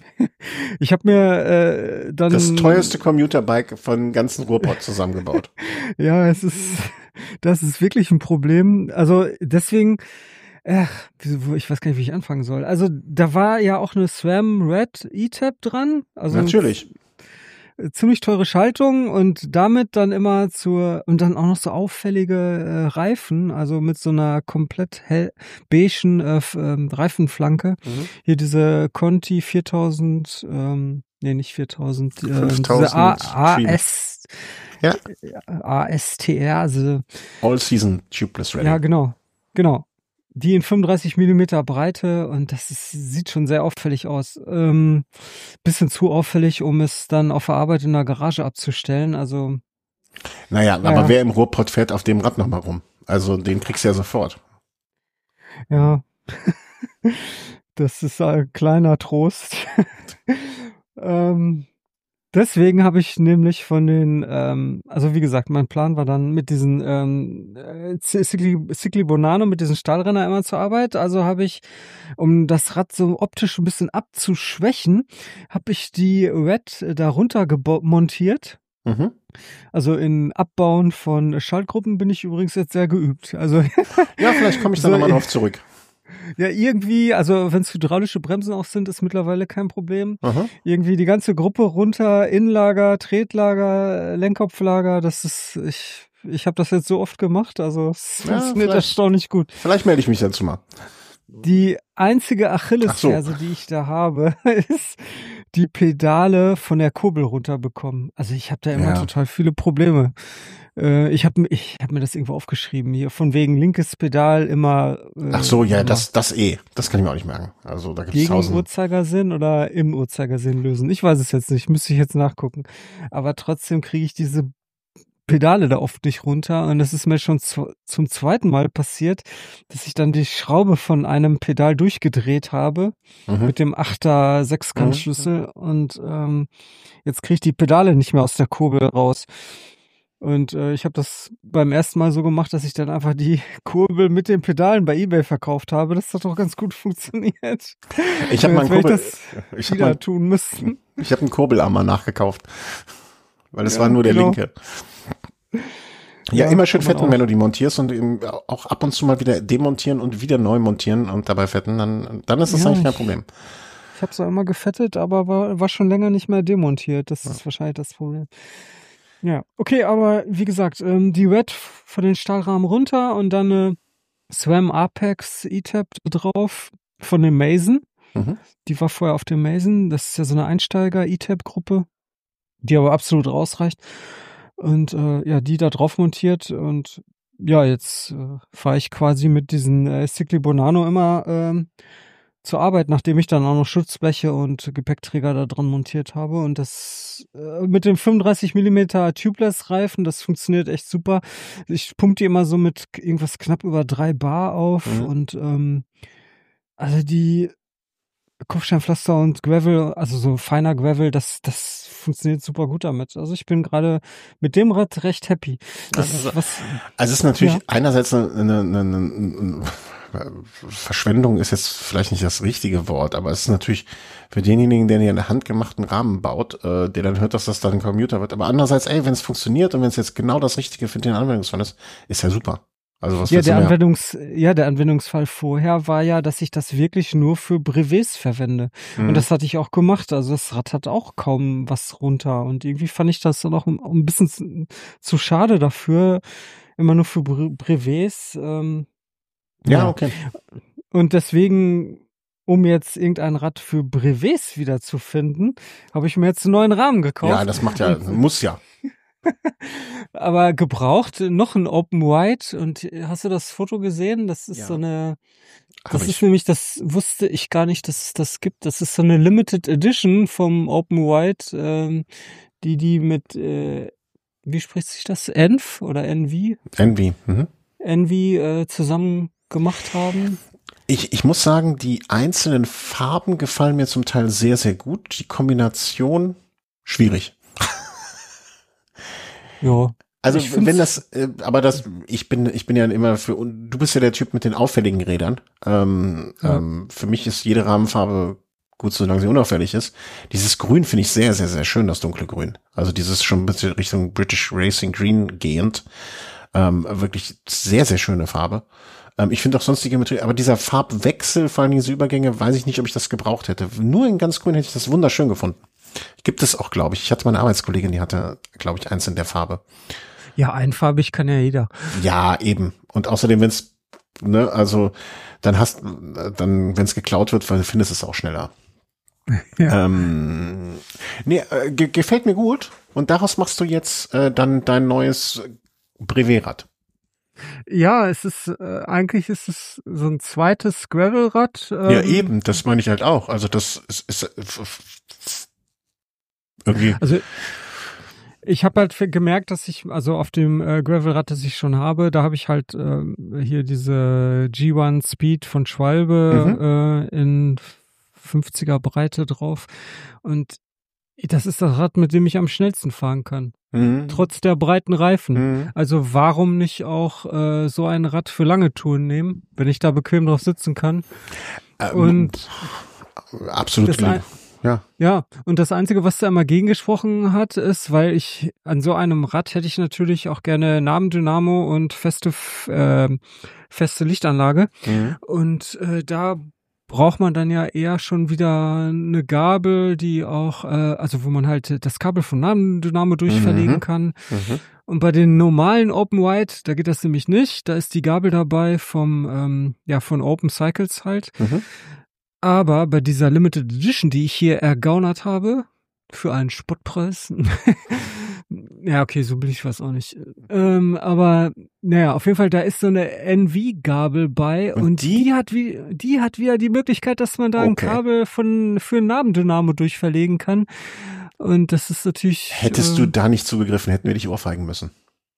ich habe mir äh, dann das teuerste Commuterbike von ganzen Ruhrpott zusammengebaut. Ja, es ist, das ist wirklich ein Problem. Also deswegen, ach, ich weiß gar nicht, wie ich anfangen soll. Also da war ja auch eine SRAM Red E-Tab dran. Also natürlich. Ziemlich teure Schaltung und damit dann immer zur und dann auch noch so auffällige äh, Reifen, also mit so einer komplett hell beigen äh, äh, Reifenflanke. Mhm. Hier diese Conti viertausend, ähm, nee, nicht viertausend, äh, diese A, AS, ja. A S T R, also All Season Tubeless Ready. Ja, genau, genau. Die in fünfunddreißig Millimeter Breite und das ist, sieht schon sehr auffällig aus. Ähm, bisschen zu auffällig, um es dann auf der Arbeit in der Garage abzustellen. Also Naja, naja. aber wer im Ruhrpott fährt auf dem Rad nochmal rum? Also den kriegst du ja sofort. Ja, das ist ein kleiner Trost. ähm, Deswegen habe ich nämlich von den, ähm, also wie gesagt, mein Plan war dann mit diesen ähm, Cicli, Cicli Bonanno, mit diesen Stahlrenner immer zur Arbeit. Also habe ich, um das Rad so optisch ein bisschen abzuschwächen, habe ich die Red darunter montiert. Mhm. Also in Abbauen von Schaltgruppen bin ich übrigens jetzt sehr geübt. Also ja, vielleicht komme ich da so, nochmal drauf zurück. Ja, irgendwie, also wenn es hydraulische Bremsen auch sind, ist mittlerweile kein Problem. Aha. Irgendwie die ganze Gruppe runter, Innenlager, Tretlager, Lenkkopflager, das ist, ich, ich habe das jetzt so oft gemacht, also es ja, funktioniert erstaunlich gut. Vielleicht melde ich mich dazu mal. Die einzige Achillesferse, so. die ich da habe, ist die Pedale von der Kurbel runterbekommen. Also ich habe da immer ja. total viele Probleme. Äh, ich habe ich hab mir das irgendwo aufgeschrieben hier, von wegen linkes Pedal immer. Äh, Ach so, ja, das das eh. Das kann ich mir auch nicht merken. Also da gibt's gegen tausend. Uhrzeigersinn oder im Uhrzeigersinn lösen. Ich weiß es jetzt nicht, müsste ich jetzt nachgucken. Aber trotzdem kriege ich diese Pedale da oft nicht runter und es ist mir schon zu, zum zweiten Mal passiert, dass ich dann die Schraube von einem Pedal durchgedreht habe mhm. mit dem Achter Sechskantschlüssel mhm. und ähm, jetzt kriege ich die Pedale nicht mehr aus der Kurbel raus. Und äh, ich habe das beim ersten Mal so gemacht, dass ich dann einfach die Kurbel mit den Pedalen bei eBay verkauft habe. Das hat doch ganz gut funktioniert. Ich habe mal einen Kurbel, ich wieder mein, tun müssen. Ich habe einen Kurbelarmer nachgekauft, weil es ja, war nur der genau. linke. Ja, ja, immer schön fetten, wenn du die montierst und eben auch ab und zu mal wieder demontieren und wieder neu montieren und dabei fetten, dann, dann ist das ja, eigentlich kein Problem. Ich habe zwar immer gefettet, aber war, war schon länger nicht mehr demontiert. Das ja. ist wahrscheinlich das Problem. Ja, okay, aber wie gesagt, ähm, die Red von den Stahlrahmen runter und dann eine SRAM Apex E-Tab drauf von dem Mason. Mhm. Die war vorher auf dem Mason. Das ist ja so eine Einsteiger-E-Tab-Gruppe, die aber absolut ausreicht. Und äh, ja, die da drauf montiert und ja, jetzt äh, fahre ich quasi mit diesen äh, Stickley Bonanno immer ähm, zur Arbeit, nachdem ich dann auch noch Schutzbleche und Gepäckträger da dran montiert habe und das äh, mit dem fünfunddreißig Millimeter Tubeless-Reifen, das funktioniert echt super. Ich pumpe die immer so mit irgendwas knapp über drei Bar auf mhm. und ähm, also die Kopfsteinpflaster und Gravel, also so feiner Gravel, das, das funktioniert super gut damit. Also ich bin gerade mit dem Rad recht happy. Das, also, was, also es ist natürlich ja. einerseits eine, eine, eine, eine Verschwendung ist jetzt vielleicht nicht das richtige Wort, aber es ist natürlich für denjenigen, der einen handgemachten Rahmen baut, äh, der dann hört, dass das dann ein Commuter wird. Aber andererseits, ey, wenn es funktioniert und wenn es jetzt genau das Richtige für den Anwendungsfall ist, ist ja super. Also was ja, der Anwendungs, ja, der Anwendungsfall vorher war ja, dass ich das wirklich nur für Brevets verwende. Mhm. Und das hatte ich auch gemacht. Also das Rad hat auch kaum was runter. Und irgendwie fand ich das dann auch ein, ein bisschen zu, zu schade dafür, immer nur für Brevets. Ähm, ja, ja, okay. Und deswegen, um jetzt irgendein Rad für Brevets wieder zu finden, habe ich mir jetzt einen neuen Rahmen gekauft. Ja, das macht ja, muss ja. Aber gebraucht noch ein Open White und hast du das Foto gesehen? Das ist ja. so eine, das Hab ist ich. nämlich, das wusste ich gar nicht, dass es das gibt. Das ist so eine Limited Edition vom Open White, ähm, die die mit, äh, wie spricht sich das? Env oder Envy? Envy, mhm. Envy äh, zusammen gemacht haben. Ich, ich muss sagen, die einzelnen Farben gefallen mir zum Teil sehr, sehr gut. Die Kombination schwierig. Ja. Also wenn das, äh, aber das, ich bin, ich bin ja immer für, und du bist ja der Typ mit den auffälligen Rädern. Ähm, ja. ähm, für mich ist jede Rahmenfarbe gut, solange sie unauffällig ist. Dieses Grün finde ich sehr, sehr, sehr schön, das dunkle Grün. Also dieses schon ein bisschen Richtung British Racing Green gehend. Ähm, wirklich sehr, sehr schöne Farbe. Ähm, ich finde auch sonst die Geometrie, aber dieser Farbwechsel, vor allem diese Übergänge, weiß ich nicht, ob ich das gebraucht hätte. Nur in ganz grün hätte ich das wunderschön gefunden. Gibt es auch, glaube ich. Ich hatte meine Arbeitskollegin, die hatte, glaube ich, eins in der Farbe. Ja, einfarbig kann ja jeder. Ja, eben. Und außerdem, wenn es, ne, also dann hast, dann, wenn es geklaut wird, findest du es auch schneller. Ja. Ähm, nee, äh, ge- gefällt mir gut. Und daraus machst du jetzt äh, dann dein neues Brevetrad. Ja, es ist, äh, eigentlich ist es so ein zweites Gravelrad. Ähm, ja, eben, das meine ich halt auch. Also das ist, ist f- f- irgendwie. Also ich habe halt gemerkt, dass ich, also auf dem äh, Gravelrad, das ich schon habe, da habe ich halt äh, hier diese G eins Speed von Schwalbe mhm. äh, in fünfziger Breite drauf. Und das ist das Rad, mit dem ich am schnellsten fahren kann. Mhm. Trotz der breiten Reifen. Mhm. Also warum nicht auch äh, so ein Rad für lange Touren nehmen, wenn ich da bequem drauf sitzen kann? Ähm, und absolut. Ein, ja. Ja, und das Einzige, was da immer gegengesprochen hat, ist, weil ich an so einem Rad hätte ich natürlich auch gerne Nabendynamo und feste äh, feste Lichtanlage. Mhm. Und äh, da braucht man dann ja eher schon wieder eine Gabel, die auch, äh, also wo man halt das Kabel vom Nabendynamo durchverlegen mhm. kann. Mhm. Und bei den normalen Open White, da geht das nämlich nicht. Da ist die Gabel dabei vom, ähm, ja, von Open Cycles halt. Mhm. Aber bei dieser Limited Edition, die ich hier ergaunert habe, für einen Spottpreis. Ja, okay, so billig war es auch nicht. Ähm, aber naja, auf jeden Fall, da ist so eine N V-Gabel bei Und und die? die hat wie, die hat wieder die Möglichkeit, dass man da ein Okay. Kabel von für ein Nabendynamo durchverlegen kann. Und das ist natürlich. Hättest ähm, du da nicht zugegriffen, hätten wir dich ohrfeigen müssen.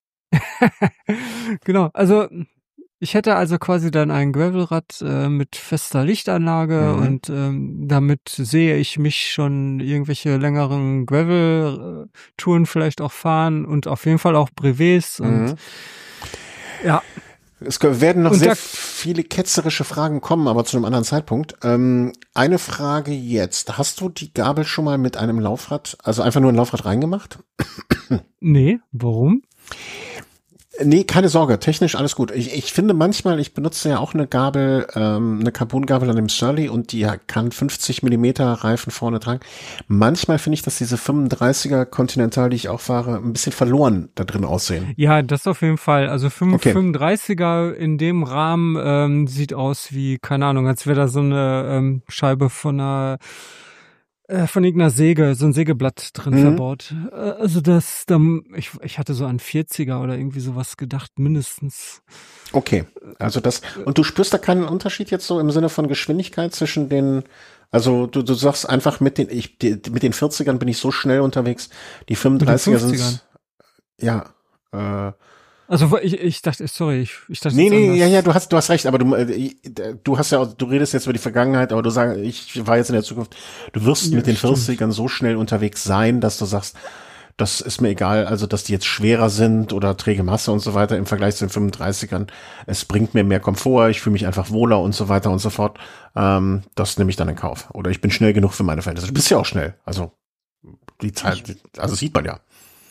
Genau, also ich hätte also quasi dann ein Gravelrad äh, mit fester Lichtanlage Mhm. und ähm, damit sehe ich mich schon irgendwelche längeren Gravel-Touren vielleicht auch fahren und auf jeden Fall auch Brevets und Mhm. ja. Es werden noch Und sehr da- viele ketzerische Fragen kommen, aber zu einem anderen Zeitpunkt. Ähm, eine Frage jetzt. Hast du die Gabel schon mal mit einem Laufrad, also einfach nur ein Laufrad reingemacht? Nee, warum? Nee, keine Sorge, technisch alles gut. Ich, ich finde manchmal, ich benutze ja auch eine Gabel, ähm, eine Carbon-Gabel an dem Surly und die kann fünfzig Millimeter Reifen vorne tragen. Manchmal finde ich, dass diese fünfunddreißiger Continental, die ich auch fahre, ein bisschen verloren da drin aussehen. Ja, das auf jeden Fall. Also fünf- Okay. fünfunddreißiger in dem Rahmen ähm, sieht aus wie, keine Ahnung, als wäre da so eine ähm, Scheibe von einer äh, von irgendeiner Säge, so ein Sägeblatt drin Mhm. verbaut. Äh, also das, da, ich, ich hatte so an vierziger oder irgendwie sowas gedacht, mindestens. Okay, also das, und du spürst da keinen Unterschied jetzt so im Sinne von Geschwindigkeit zwischen den, also du, du sagst einfach mit den, ich, die, mit den vierzigern bin ich so schnell unterwegs, die fünfunddreißiger sind, ja, äh, Also ich, ich dachte, sorry, ich, ich dachte nee, jetzt nee, anders. ja, ja, du hast, du hast recht, aber du, äh, du hast ja, auch- du redest jetzt über die Vergangenheit, aber du sagst, ich war jetzt in der Zukunft, du wirst Ja, mit den stimmt. vierzigern so schnell unterwegs sein, dass du sagst, das ist mir egal, also dass die jetzt schwerer sind oder träge Masse und so weiter im Vergleich zu den fünfunddreißigern. Es bringt mir mehr Komfort, ich fühle mich einfach wohler und so weiter und so fort. Ähm, das nehme ich dann in Kauf. Oder ich bin schnell genug für meine Verhältnisse. Du bist ja auch schnell. Also die Zeit, also sieht man ja.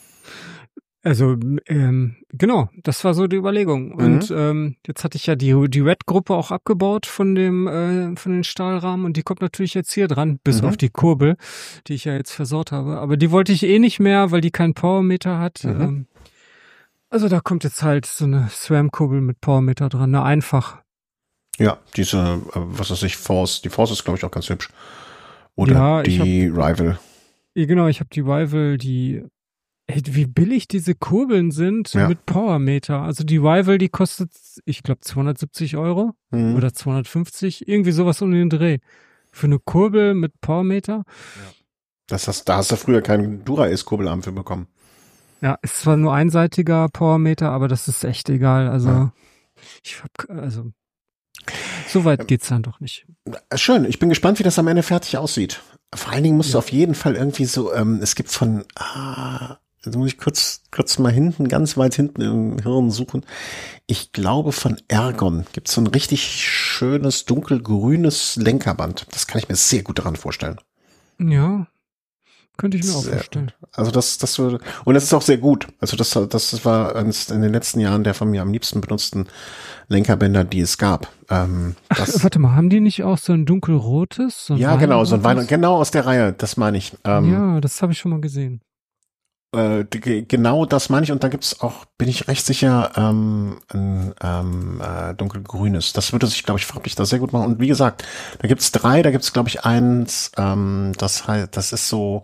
Also, ähm, genau, das war so die Überlegung. Und ähm, jetzt hatte ich ja die, die Red-Gruppe auch abgebaut von dem, äh, von den Stahlrahmen und die kommt natürlich jetzt hier dran, bis Mhm. auf die Kurbel, die ich ja jetzt versaut habe. Aber die wollte ich eh nicht mehr, weil die keinen Powermeter hat. Mhm. Ähm, also da kommt jetzt halt so eine SRAM-Kurbel mit Powermeter dran, eine einfach. Ja, diese, äh, was weiß ich, Force. Die Force ist, glaube ich, auch ganz hübsch. Oder Ja, ich die Rival. Ja, genau, ich habe die Rival, die, ey, wie billig diese Kurbeln sind Ja. mit Powermeter. Also die Rival, die kostet, ich glaube, zweihundertsiebzig Euro Mhm. oder zweihundertfünfzig, irgendwie sowas um den Dreh. Für eine Kurbel mit Powermeter. Das hast, da hast du früher keinen Dura-Ace-Kurbelarm für bekommen. Ja, ist zwar nur einseitiger Powermeter, aber das ist echt egal. Also, Ja. ich hab, also, so weit geht's dann doch nicht. Schön, ich bin gespannt, wie das am Ende fertig aussieht. Vor allen Dingen musst du Ja. auf jeden Fall irgendwie so, ähm, es gibt von, ah, jetzt muss ich kurz, kurz mal hinten, ganz weit hinten im Hirn suchen. Ich glaube von Ergon gibt es so ein richtig schönes, dunkelgrünes Lenkerband. Das kann ich mir sehr gut daran vorstellen. Ja, könnte ich mir auch Sehr vorstellen. Also das, das würde, und das ist auch sehr gut. Also das, das war eines in den letzten Jahren der von mir am liebsten benutzten Lenkerbänder, die es gab. Ähm, Ach, das, warte mal, haben die nicht auch so ein dunkelrotes? So ein ja, genau, so ein Weinrotes? Wein, genau aus der Reihe, das meine ich. Ähm, Ja, das habe ich schon mal gesehen. Äh, die- genau das meine ich. Und da gibt's auch, bin ich recht sicher, ähm, ein ähm, äh, dunkelgrünes. Das würde sich, glaube ich, farblich da sehr gut machen. Und wie gesagt, da gibt's drei, da gibt's, glaube ich, eins, ähm, das halt, das ist so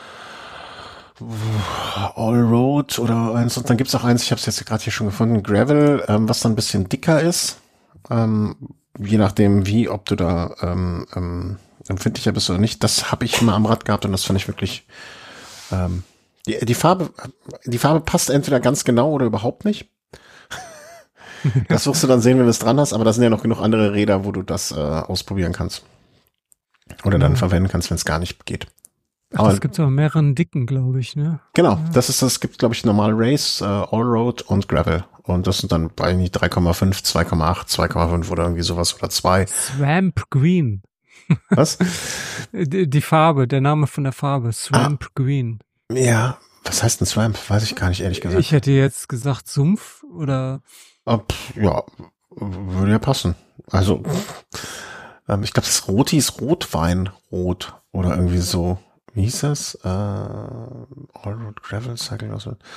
Allroad oder eins. Und dann gibt's auch eins, ich habe es jetzt gerade hier schon gefunden, Gravel, ähm, was dann ein bisschen dicker ist. Ähm, je nachdem, wie, ob du da ähm, ähm, empfindlicher bist oder nicht. Das habe ich mal am Rad gehabt und das fand ich wirklich ähm, Die, die Farbe, die Farbe passt entweder ganz genau oder überhaupt nicht. Das wirst du dann sehen, wenn du es dran hast, aber da sind ja noch genug andere Räder, wo du das äh, ausprobieren kannst. Oder dann Ja. verwenden kannst, wenn es gar nicht geht. Ach, Aber das gibt's auch in mehreren dicken, glaube ich, ne? genau, das ist das, gibt, glaube ich, normal Race, äh, Allroad und Gravel. Und das sind dann bei drei Komma fünf, zwei Komma acht, zwei Komma fünf oder irgendwie sowas oder zwei. Swamp Green. Was? Die, die Farbe, der Name von der Farbe, Swamp Green. Ja, was heißt ein Swamp? Weiß ich gar nicht, ehrlich gesagt. Ich hätte jetzt gesagt Sumpf oder Ah, pf, ja, würde ja passen. Also, ähm, ich glaube, das Roti ist Rotweinrot oder irgendwie so. Wie hieß das? Äh, Allroad Gravel Cycle. Also,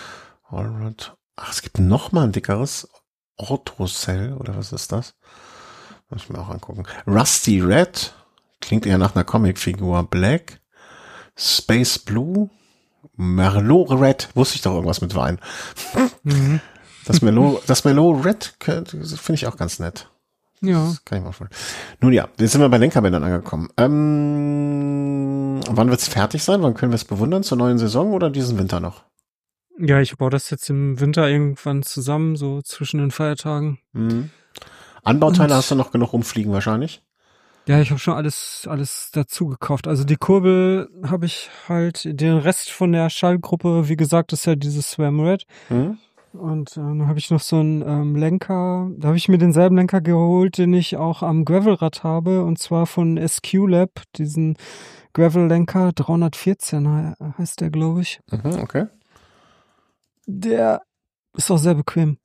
Allred. Ach, es gibt noch mal ein dickeres. Orthocell, oder was ist das? Muss ich mir auch angucken. Rusty Red. Klingt eher nach einer Comicfigur. Black. Space Blue. Merlot Red. Wusste ich doch irgendwas mit Wein. Mhm. Das Merlot, das Merlot Red finde ich auch ganz nett. Ja. Das kann ich mir vorstellen. Nun ja, jetzt sind wir bei Lenkerbändern angekommen. Ähm, wann wird's fertig sein? Wann können wir es bewundern? Zur neuen Saison oder diesen Winter noch? Ja, ich baue das jetzt im Winter irgendwann zusammen, so zwischen den Feiertagen. Mhm. Anbauteile Und, hast du noch genug rumfliegen wahrscheinlich? Ja, ich habe schon alles alles dazu gekauft. Also die Kurbel habe ich halt, den Rest von der Schallgruppe, wie gesagt, ist ja dieses Swam Red. Mhm. Und äh, dann habe ich noch so einen ähm, Lenker, da habe ich mir denselben Lenker geholt, den ich auch am Gravelrad habe, und zwar von S Q Lab, diesen Gravel-Lenker, dreihundertvierzehn he- heißt der, glaube ich. Mhm, okay. Der ist auch sehr bequem.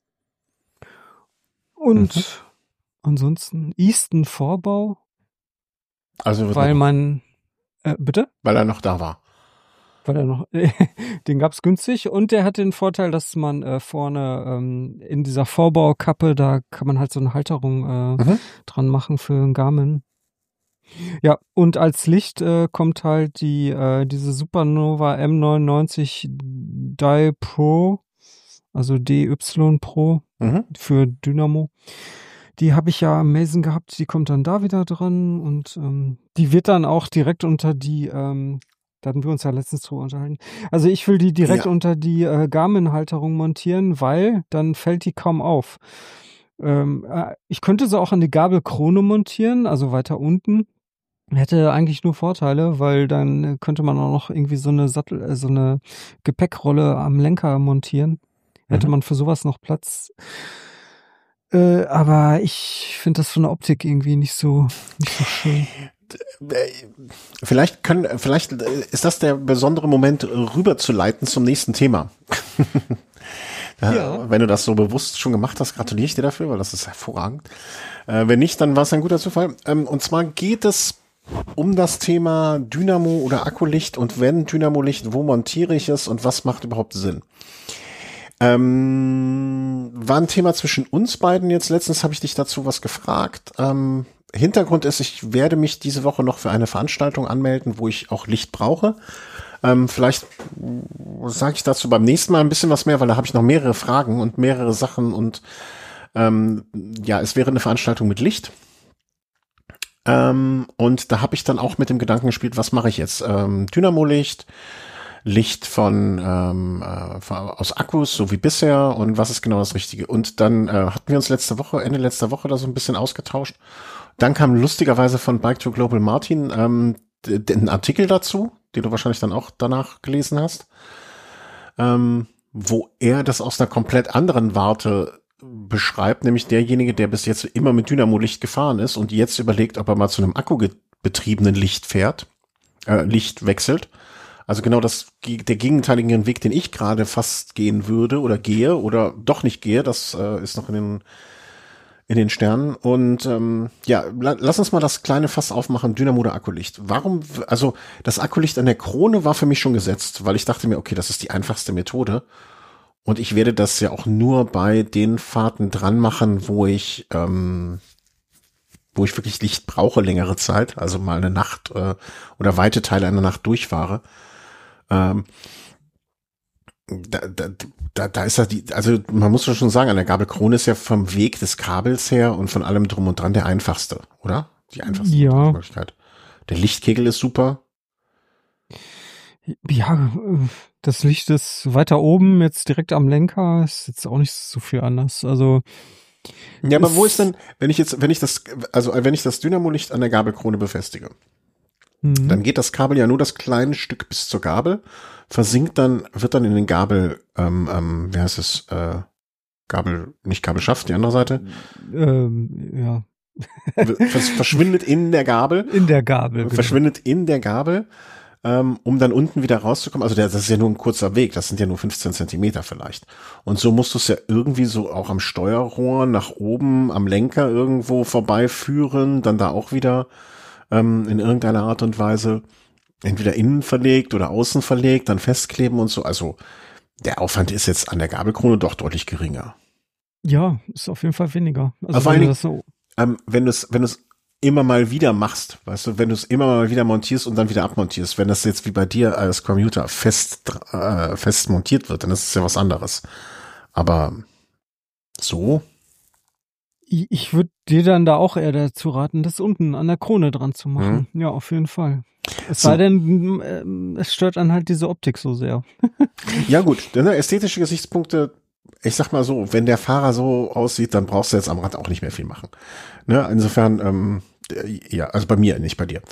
Und Mhm. ansonsten Easton Vorbau, Also wird weil noch, man, äh, bitte? weil er noch da war. Weil er noch, den gab's günstig, und der hat den Vorteil, dass man äh, vorne ähm, in dieser Vorbaukappe, da kann man halt so eine Halterung äh, Mhm. dran machen für einen Garmin. Ja, und als Licht äh, kommt halt die äh, diese Supernova M neunundneunzig Dye Pro, also D Y Pro Mhm. für Dynamo. Die habe ich ja am Mason gehabt, die kommt dann da wieder dran, und ähm, die wird dann auch direkt unter die, ähm, da hatten wir uns ja letztens drüber unterhalten. Also ich will die direkt Ja. unter die äh, Garmin-Halterung montieren, weil dann fällt die kaum auf. Ähm, äh, ich könnte sie auch an die Gabelkrone montieren, also weiter unten. Hätte eigentlich nur Vorteile, weil dann könnte man auch noch irgendwie so eine Sattel, äh, so eine Gepäckrolle am Lenker montieren. Hätte Mhm. man für sowas noch Platz. Äh, aber ich finde das von der Optik irgendwie nicht so, nicht so schön. Vielleicht können, vielleicht ist das der besondere Moment, rüberzuleiten zum nächsten Thema. Ja. Wenn du das so bewusst schon gemacht hast, gratuliere ich dir dafür, weil das ist hervorragend. Äh, wenn nicht, dann war es ein guter Zufall. Ähm, und zwar geht es um das Thema Dynamo oder Akkulicht, und wenn Dynamo-Licht, wo montiere ich es und was macht überhaupt Sinn? Ähm, war ein Thema zwischen uns beiden jetzt. Letztens habe ich dich dazu was gefragt. Ähm, Hintergrund ist, ich werde mich diese Woche noch für eine Veranstaltung anmelden, wo ich auch Licht brauche. Ähm, vielleicht sage ich dazu beim nächsten Mal ein bisschen was mehr, weil da habe ich noch mehrere Fragen und mehrere Sachen, und ähm, ja, es wäre eine Veranstaltung mit Licht. Ähm, und da habe ich dann auch mit dem Gedanken gespielt, was mache ich jetzt? Ähm, Dynamo-Licht, Licht von, ähm, äh, von aus Akkus, so wie bisher, und was ist genau das Richtige? Und dann äh, hatten wir uns letzte Woche, Ende letzter Woche da so ein bisschen ausgetauscht. Dann kam lustigerweise von Bike to Global Martin ähm, d- d- ein Artikel dazu, den du wahrscheinlich dann auch danach gelesen hast, ähm, wo er das aus einer komplett anderen Warte beschreibt, nämlich derjenige, der bis jetzt immer mit Dynamo-Licht gefahren ist und jetzt überlegt, ob er mal zu einem akkubetriebenen Licht fährt, äh, Licht wechselt. Also genau das, der gegenteilige Weg, den ich gerade fast gehen würde oder gehe oder doch nicht gehe, das äh, ist noch in den in den Sternen. Und ähm, ja, la, lass uns mal das kleine Fass aufmachen, Dynamo oder Akkulicht. Warum, also das Akkulicht an der Krone war für mich schon gesetzt, weil ich dachte mir, okay, das ist die einfachste Methode. Und ich werde das ja auch nur bei den Fahrten dran machen, wo ich ähm, wo ich wirklich Licht brauche, längere Zeit, also mal eine Nacht äh, oder weite Teile einer Nacht durchfahre. Ähm, da, da, da, da ist ja die, also man muss schon sagen, an der Gabelkrone ist ja vom Weg des Kabels her und von allem drum und dran der einfachste, oder? Die einfachste Ja. Möglichkeit. Der Lichtkegel ist super. Ja, das Licht ist weiter oben, jetzt direkt am Lenker, ist jetzt auch nicht so viel anders. Also ja, aber wo ist denn, wenn ich jetzt, wenn ich das, also wenn ich das Dynamo-Licht an der Gabelkrone befestige, mhm. dann geht das Kabel ja nur das kleine Stück bis zur Gabel, versinkt dann, wird dann in den Gabel, ähm, ähm, wie heißt es, äh, Gabel, nicht Gabelschaft, die andere Seite. Ähm, ja. Vers verschwindet in der Gabel. In der Gabel. Verschwindet genau. in der Gabel, ähm, um dann unten wieder rauszukommen. Also der, das ist ja nur ein kurzer Weg, das sind ja nur fünfzehn Zentimeter vielleicht. Und so musst du es ja irgendwie so auch am Steuerrohr nach oben, am Lenker irgendwo vorbeiführen, dann da auch wieder ähm, in irgendeiner Art und Weise entweder innen verlegt oder außen verlegt, dann festkleben und so. Also der Aufwand ist jetzt an der Gabelkrone doch deutlich geringer. Ja, ist auf jeden Fall weniger. Also Aber vor wenn allen du Dingen, das so, ähm, wenn du es, wenn du es immer mal wieder machst, weißt du, wenn du es immer mal wieder montierst und dann wieder abmontierst, wenn das jetzt wie bei dir als Commuter fest, äh, fest montiert wird, dann ist es ja was anderes. Aber so? ich, ich würde dir dann da auch eher dazu raten, das unten an der Krone dran zu machen. Mhm. Ja, auf jeden Fall. Es So. sei denn, ähm, es stört dann halt diese Optik so sehr. Ja gut, ne, ästhetische Gesichtspunkte, ich sag mal so, wenn der Fahrer so aussieht, dann brauchst du jetzt am Rad auch nicht mehr viel machen. Ne, insofern, ähm, ja, also bei mir, nicht bei dir.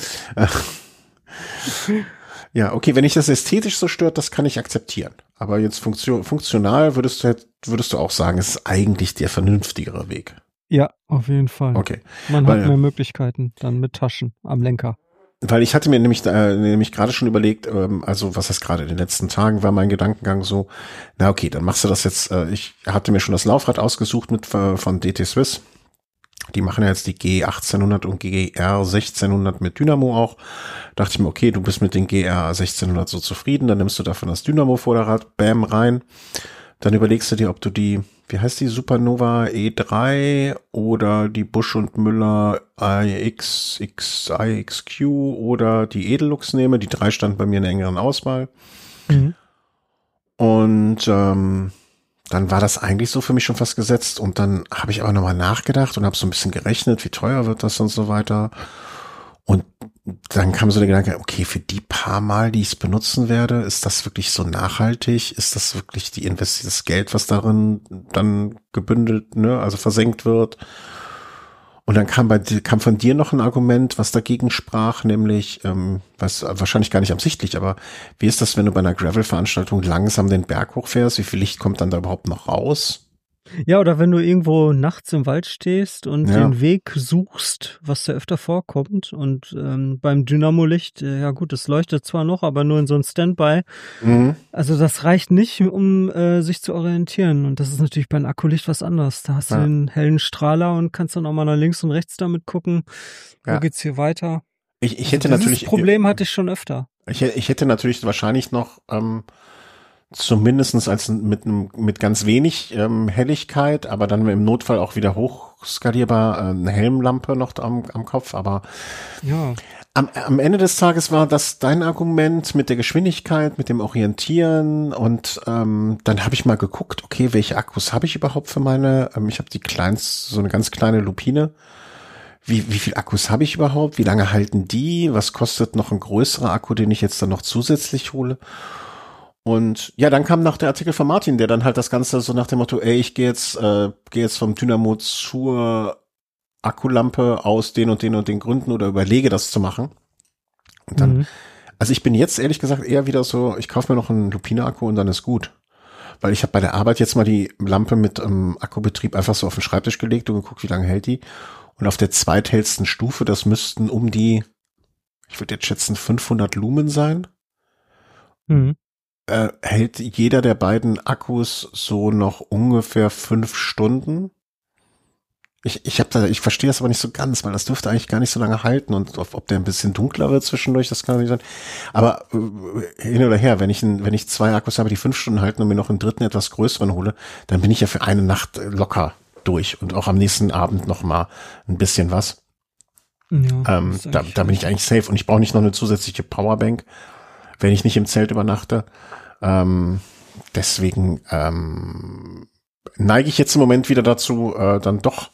Ja, okay, wenn dich das ästhetisch so stört, das kann ich akzeptieren. Aber jetzt funktion funktional würdest du, würdest du auch sagen, es ist eigentlich der vernünftigere Weg. Ja, auf jeden Fall. Okay. Man Weil, hat mehr Möglichkeiten dann mit Taschen am Lenker. Weil ich hatte mir nämlich, äh, nämlich gerade schon überlegt, ähm, also was heißt gerade in den letzten Tagen war mein Gedankengang so, na okay, dann machst du das jetzt, äh, ich hatte mir schon das Laufrad ausgesucht mit äh, von D T Swiss. Die machen ja jetzt die G achtzehnhundert und G R sechzehnhundert mit Dynamo auch. Dachte ich mir, okay, du bist mit den G R sechzehnhundert so zufrieden, dann nimmst du davon das Dynamo-Vorderrad, bam, rein. Dann überlegst du dir, ob du die, wie heißt die, Supernova E drei oder die Busch und Müller I X, X, I X Q oder die Edellux nehme. Die drei standen bei mir in der engeren Auswahl. Mhm. Und ähm, dann war das eigentlich so für mich schon fast gesetzt. Und dann habe ich aber nochmal nachgedacht und habe so ein bisschen gerechnet, wie teuer wird das und so weiter. Und dann kam so der Gedanke, okay, für die paar Mal, die ich es benutzen werde, ist das wirklich so nachhaltig? Ist das wirklich die Invest das Geld, was darin dann gebündelt, ne, also versenkt wird? Und dann kam bei kam von dir noch ein Argument, was dagegen sprach, nämlich, ähm, was wahrscheinlich gar nicht absichtlich, aber wie ist das, wenn du bei einer Gravel-Veranstaltung langsam den Berg hochfährst? Wie viel Licht kommt dann da überhaupt noch raus? Ja, oder wenn du irgendwo nachts im Wald stehst und Ja. den Weg suchst, was da öfter vorkommt. Und ähm, beim Dynamo-Licht, äh, ja gut, es leuchtet zwar noch, aber nur in so ein Standby. Mhm. Also das reicht nicht, um äh, sich zu orientieren. Und das ist natürlich beim Akkulicht was anderes. Da hast Ja. du den hellen Strahler und kannst dann auch mal nach links und rechts damit gucken, wo Ja. geht's hier weiter. Ich, ich Also hätte dieses natürlich Problem hatte ich schon öfter. Ich, ich hätte natürlich wahrscheinlich noch ähm, zumindestens als mit einem mit ganz wenig ähm, Helligkeit, aber dann im Notfall auch wieder hochskalierbar äh, eine Helmlampe noch am, am Kopf. Aber Ja. am, am Ende des Tages war das dein Argument mit der Geschwindigkeit, mit dem Orientieren und ähm, dann habe ich mal geguckt, okay, welche Akkus habe ich überhaupt für meine? Ähm, ich habe die kleinste, so eine ganz kleine Lupine. Wie, wie viel Akkus habe ich überhaupt? Wie lange halten die? Was kostet noch ein größerer Akku, den ich jetzt dann noch zusätzlich hole? Und ja, dann kam noch der Artikel von Martin, der dann halt das Ganze so nach dem Motto, ey, ich gehe jetzt, äh, gehe jetzt vom Dynamo zur Akkulampe aus den und den und den Gründen oder überlege das zu machen. Und dann, Mhm. also ich bin jetzt ehrlich gesagt eher wieder so, ich kaufe mir noch einen Lupine-Akku und dann ist gut. Weil ich habe bei der Arbeit jetzt mal die Lampe mit ähm, Akkubetrieb einfach so auf den Schreibtisch gelegt und geguckt, wie lange hält die. Und auf der zweithellsten Stufe, das müssten um die, ich würde jetzt schätzen, fünfhundert Lumen sein. Mhm. Äh, hält jeder der beiden Akkus so noch ungefähr fünf Stunden. Ich, ich habe da, ich verstehe das aber nicht so ganz, weil das dürfte eigentlich gar nicht so lange halten und ob, ob der ein bisschen dunkler wird zwischendurch, das kann nicht sein. Aber äh, hin oder her, wenn ich ein, wenn ich zwei Akkus habe, die fünf Stunden halten und mir noch einen dritten etwas größeren hole, dann bin ich ja für eine Nacht äh, locker durch und auch am nächsten Abend noch mal ein bisschen was. Ja, Ähm, ist da, eigentlich- da bin ich eigentlich safe und ich brauche nicht noch eine zusätzliche Powerbank, wenn ich nicht im Zelt übernachte. Ähm, deswegen ähm, neige ich jetzt im Moment wieder dazu, äh, dann doch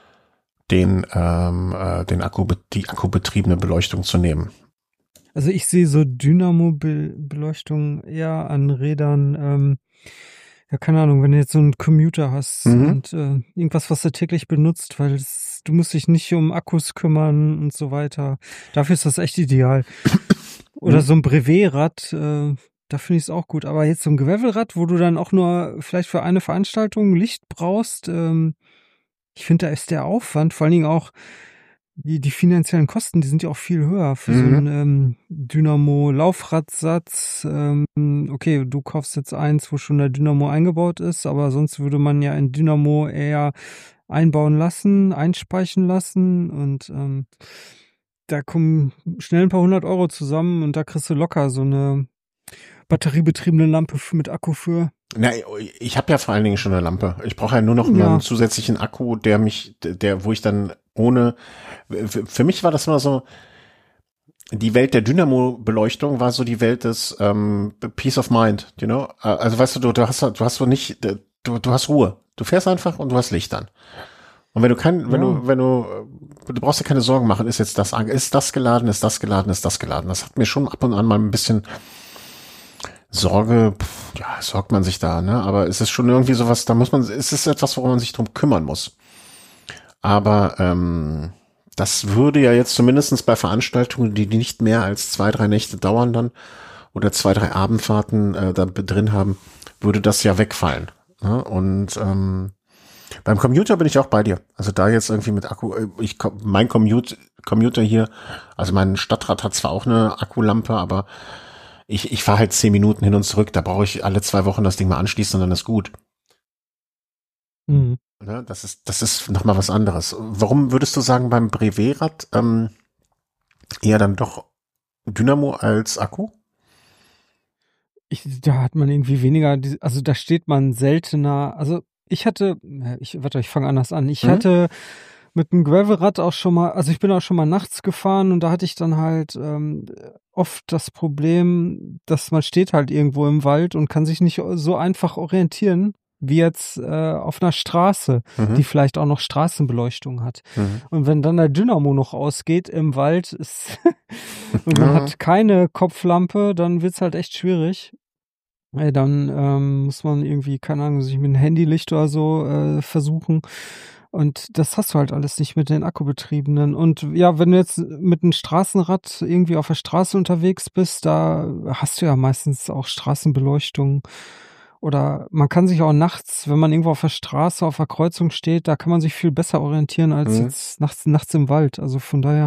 den ähm, äh, den Akku die akkubetriebene Beleuchtung zu nehmen. Also ich sehe so Dynamo-Beleuchtung eher an Rädern, ähm, ja, keine Ahnung, wenn du jetzt so einen Commuter hast Mhm. und äh, irgendwas, was du täglich benutzt, weil es, du musst dich nicht um Akkus kümmern und so weiter. Dafür ist das echt ideal. Oder Mhm. so ein Brevet-Rad, äh, da finde ich es auch gut. Aber jetzt so ein Gravelrad, wo du dann auch nur vielleicht für eine Veranstaltung Licht brauchst, ähm, ich finde, da ist der Aufwand, vor allen Dingen auch die, die finanziellen Kosten, die sind ja auch viel höher für so Mhm. einen ähm, Dynamo-Laufradsatz. Ähm, okay, du kaufst jetzt eins, wo schon der Dynamo eingebaut ist, aber sonst würde man ja ein Dynamo eher einbauen lassen, einspeichen lassen und ähm, da kommen schnell ein paar hundert Euro zusammen und da kriegst du locker so eine batteriebetriebene Lampe f- mit Akku für. Na, ich habe ja vor allen Dingen schon eine Lampe. Ich brauche ja nur noch Ja. einen zusätzlichen Akku, der mich, der, wo ich dann ohne, für, für mich war das immer so, die Welt der Dynamo-Beleuchtung war so die Welt des ähm, Peace of Mind, you know? Also weißt du, du, du hast du hast so nicht, du, du hast Ruhe. Du fährst einfach und du hast Licht an. Und wenn du kein, wenn Ja. du, wenn du, du brauchst dir keine Sorgen machen, ist jetzt das, an- ist das geladen, ist das geladen, ist das geladen. Das hat mir schon ab und an mal ein bisschen Sorge, pf, ja, sorgt man sich da, ne? Aber es ist schon irgendwie sowas, da muss man, es ist etwas, worum man sich drum kümmern muss. Aber ähm, das würde ja jetzt zumindestens bei Veranstaltungen, die, die nicht mehr als zwei, drei Nächte dauern dann oder zwei, drei Abendfahrten äh, da drin haben, würde das ja wegfallen. Ne? Und ähm, beim Commuter bin ich auch bei dir. Also da jetzt irgendwie mit Akku, äh, ich mein Commute, Commuter hier, also mein Stadtrat hat zwar auch eine Akkulampe, aber ich, ich fahre halt zehn Minuten hin und zurück. Da brauche ich alle zwei Wochen das Ding mal anschließen und dann ist gut. Mhm. Ne, das ist, das ist nochmal was anderes. Warum würdest du sagen, beim Brevet-Rad ähm, eher dann doch Dynamo als Akku? Ich, da hat man irgendwie weniger, die- also da steht man seltener, also ich hatte, ja, ich, warte, ich fange anders an. Ich Mhm. hatte mit dem Gravelrad auch schon mal, also ich bin auch schon mal nachts gefahren und da hatte ich dann halt ähm, oft das Problem, dass man steht halt irgendwo im Wald und kann sich nicht so einfach orientieren, wie jetzt äh, auf einer Straße, Mhm. die vielleicht auch noch Straßenbeleuchtung hat. Mhm. Und wenn dann der Dynamo noch ausgeht im Wald ist und man Ja. hat keine Kopflampe, dann wird's halt echt schwierig. Ey, dann ähm, muss man irgendwie, keine Ahnung, sich mit einem Handylicht oder so äh, versuchen. Und das hast du halt alles nicht mit den Akkubetriebenen. Und ja, wenn du jetzt mit einem Straßenrad irgendwie auf der Straße unterwegs bist, da hast du ja meistens auch Straßenbeleuchtung. Oder man kann sich auch nachts, wenn man irgendwo auf der Straße, auf der Kreuzung steht, da kann man sich viel besser orientieren als Mhm. jetzt nachts, nachts im Wald. Also von daher,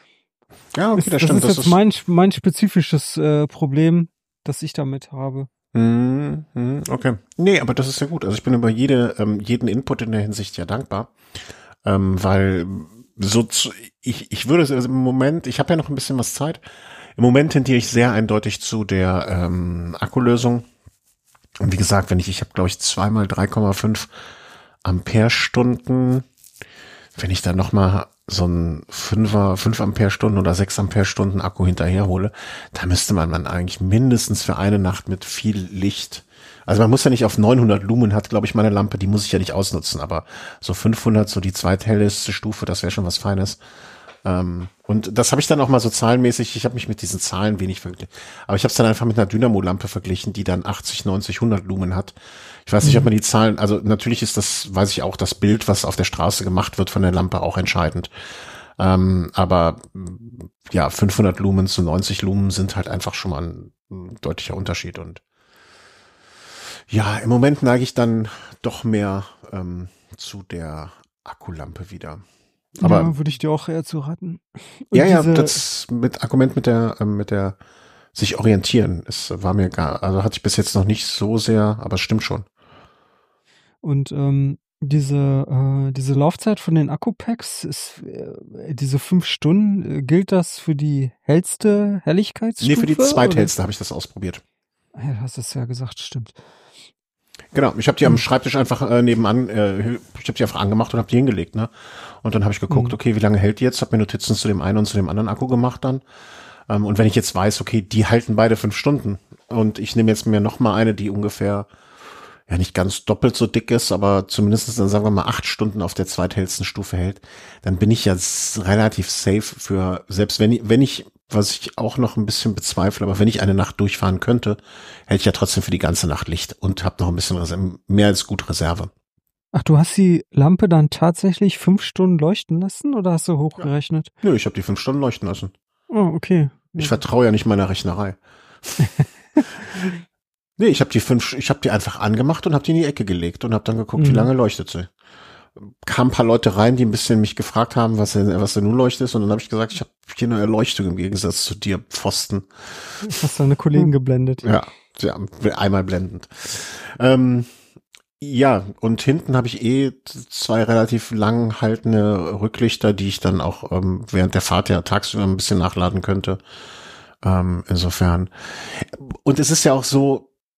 Ja, okay, ist, das das stimmt. ist jetzt mein, mein spezifisches äh, Problem, das ich damit habe. Mhm, mhm, okay. Nee, aber das ist ja gut. Also ich bin über jede, ähm, jeden Input in der Hinsicht ja dankbar. Ähm, weil so zu, ich, ich würde es also im Moment, ich habe ja noch ein bisschen was Zeit. Im Moment tendiere ich sehr eindeutig zu der ähm, Akkulösung. Und wie gesagt, wenn ich, ich habe glaube ich zweimal drei Komma fünf Ampere-Stunden, wenn ich dann nochmal so ein Fünfer, fünf Ampere-Stunden oder sechs Ampere-Stunden Akku hinterherhole, da müsste man man eigentlich mindestens für eine Nacht mit viel Licht, also man muss ja nicht auf neunhundert Lumen, hat glaube ich meine Lampe, die muss ich ja nicht ausnutzen, aber so fünfhundert, so die zweithellste Stufe, das wäre schon was Feines. Ähm, und das habe ich dann auch mal so zahlenmäßig, ich habe mich mit diesen Zahlen wenig verglichen, aber ich habe es dann einfach mit einer Dynamo-Lampe verglichen, die dann achtzig, neunzig, hundert Lumen hat. Ich weiß nicht, ob man die Zahlen, also natürlich ist das, weiß ich auch, das Bild, was auf der Straße gemacht wird von der Lampe auch entscheidend. Ähm, aber ja, fünfhundert Lumen zu neunzig Lumen sind halt einfach schon mal ein, ein deutlicher Unterschied. Und ja, im Moment neige ich dann doch mehr ähm, zu der Akkulampe wieder. Aber ja, würde ich dir auch eher zu raten. Und ja, ja, diese, das mit Argument mit der, ähm, mit der sich orientieren, es war mir gar, also hatte ich bis jetzt noch nicht so sehr, aber es stimmt schon. und ähm, diese, äh, diese Laufzeit von den Akkupacks ist äh, diese fünf Stunden, äh, gilt das für die hellste Helligkeitsstufe? Nee, für die oder? zweithellste habe ich das ausprobiert. Ah ja, du hast es ja gesagt, stimmt. Genau, ich habe die am Hm. Schreibtisch einfach äh, nebenan, äh, ich habe die einfach angemacht und habe die hingelegt, ne? Und dann habe ich geguckt, Hm. okay, wie lange hält die jetzt? Habe mir Notizen zu dem einen und zu dem anderen Akku gemacht dann. Ähm, und wenn ich jetzt weiß, okay, die halten beide fünf Stunden und ich nehme jetzt mir noch mal eine, die ungefähr ja nicht ganz doppelt so dick ist, aber zumindest dann sagen wir mal acht Stunden auf der zweithellsten Stufe hält, dann bin ich ja s- relativ safe für, selbst wenn ich, wenn ich, was ich auch noch ein bisschen bezweifle, aber wenn ich eine Nacht durchfahren könnte, hätte ich ja trotzdem für die ganze Nacht Licht und habe noch ein bisschen Reserve, mehr als gut Reserve. Ach, du hast die Lampe dann tatsächlich fünf Stunden leuchten lassen oder hast du hochgerechnet? Nö, ich habe die fünf Stunden leuchten lassen. Oh, okay. Ich Ja. vertraue ja nicht meiner Rechnerei. Nee, ich habe die fünf, ich habe die einfach angemacht und habe die in die Ecke gelegt und habe dann geguckt, wie Mhm. lange leuchtet sie. Kamen ein paar Leute rein, die ein bisschen mich gefragt haben, was denn, was denn nun leuchtet, und dann habe ich gesagt, ich habe hier eine Erleuchtung im Gegensatz zu dir, Pfosten. Hast deine Kollegen geblendet. Ja, ja, einmal blendend. Ähm, ja, und hinten habe ich eh zwei relativ lang haltende Rücklichter, die ich dann auch ähm, während der Fahrt ja tagsüber ein bisschen nachladen könnte. Ähm, insofern. Und es ist ja auch so,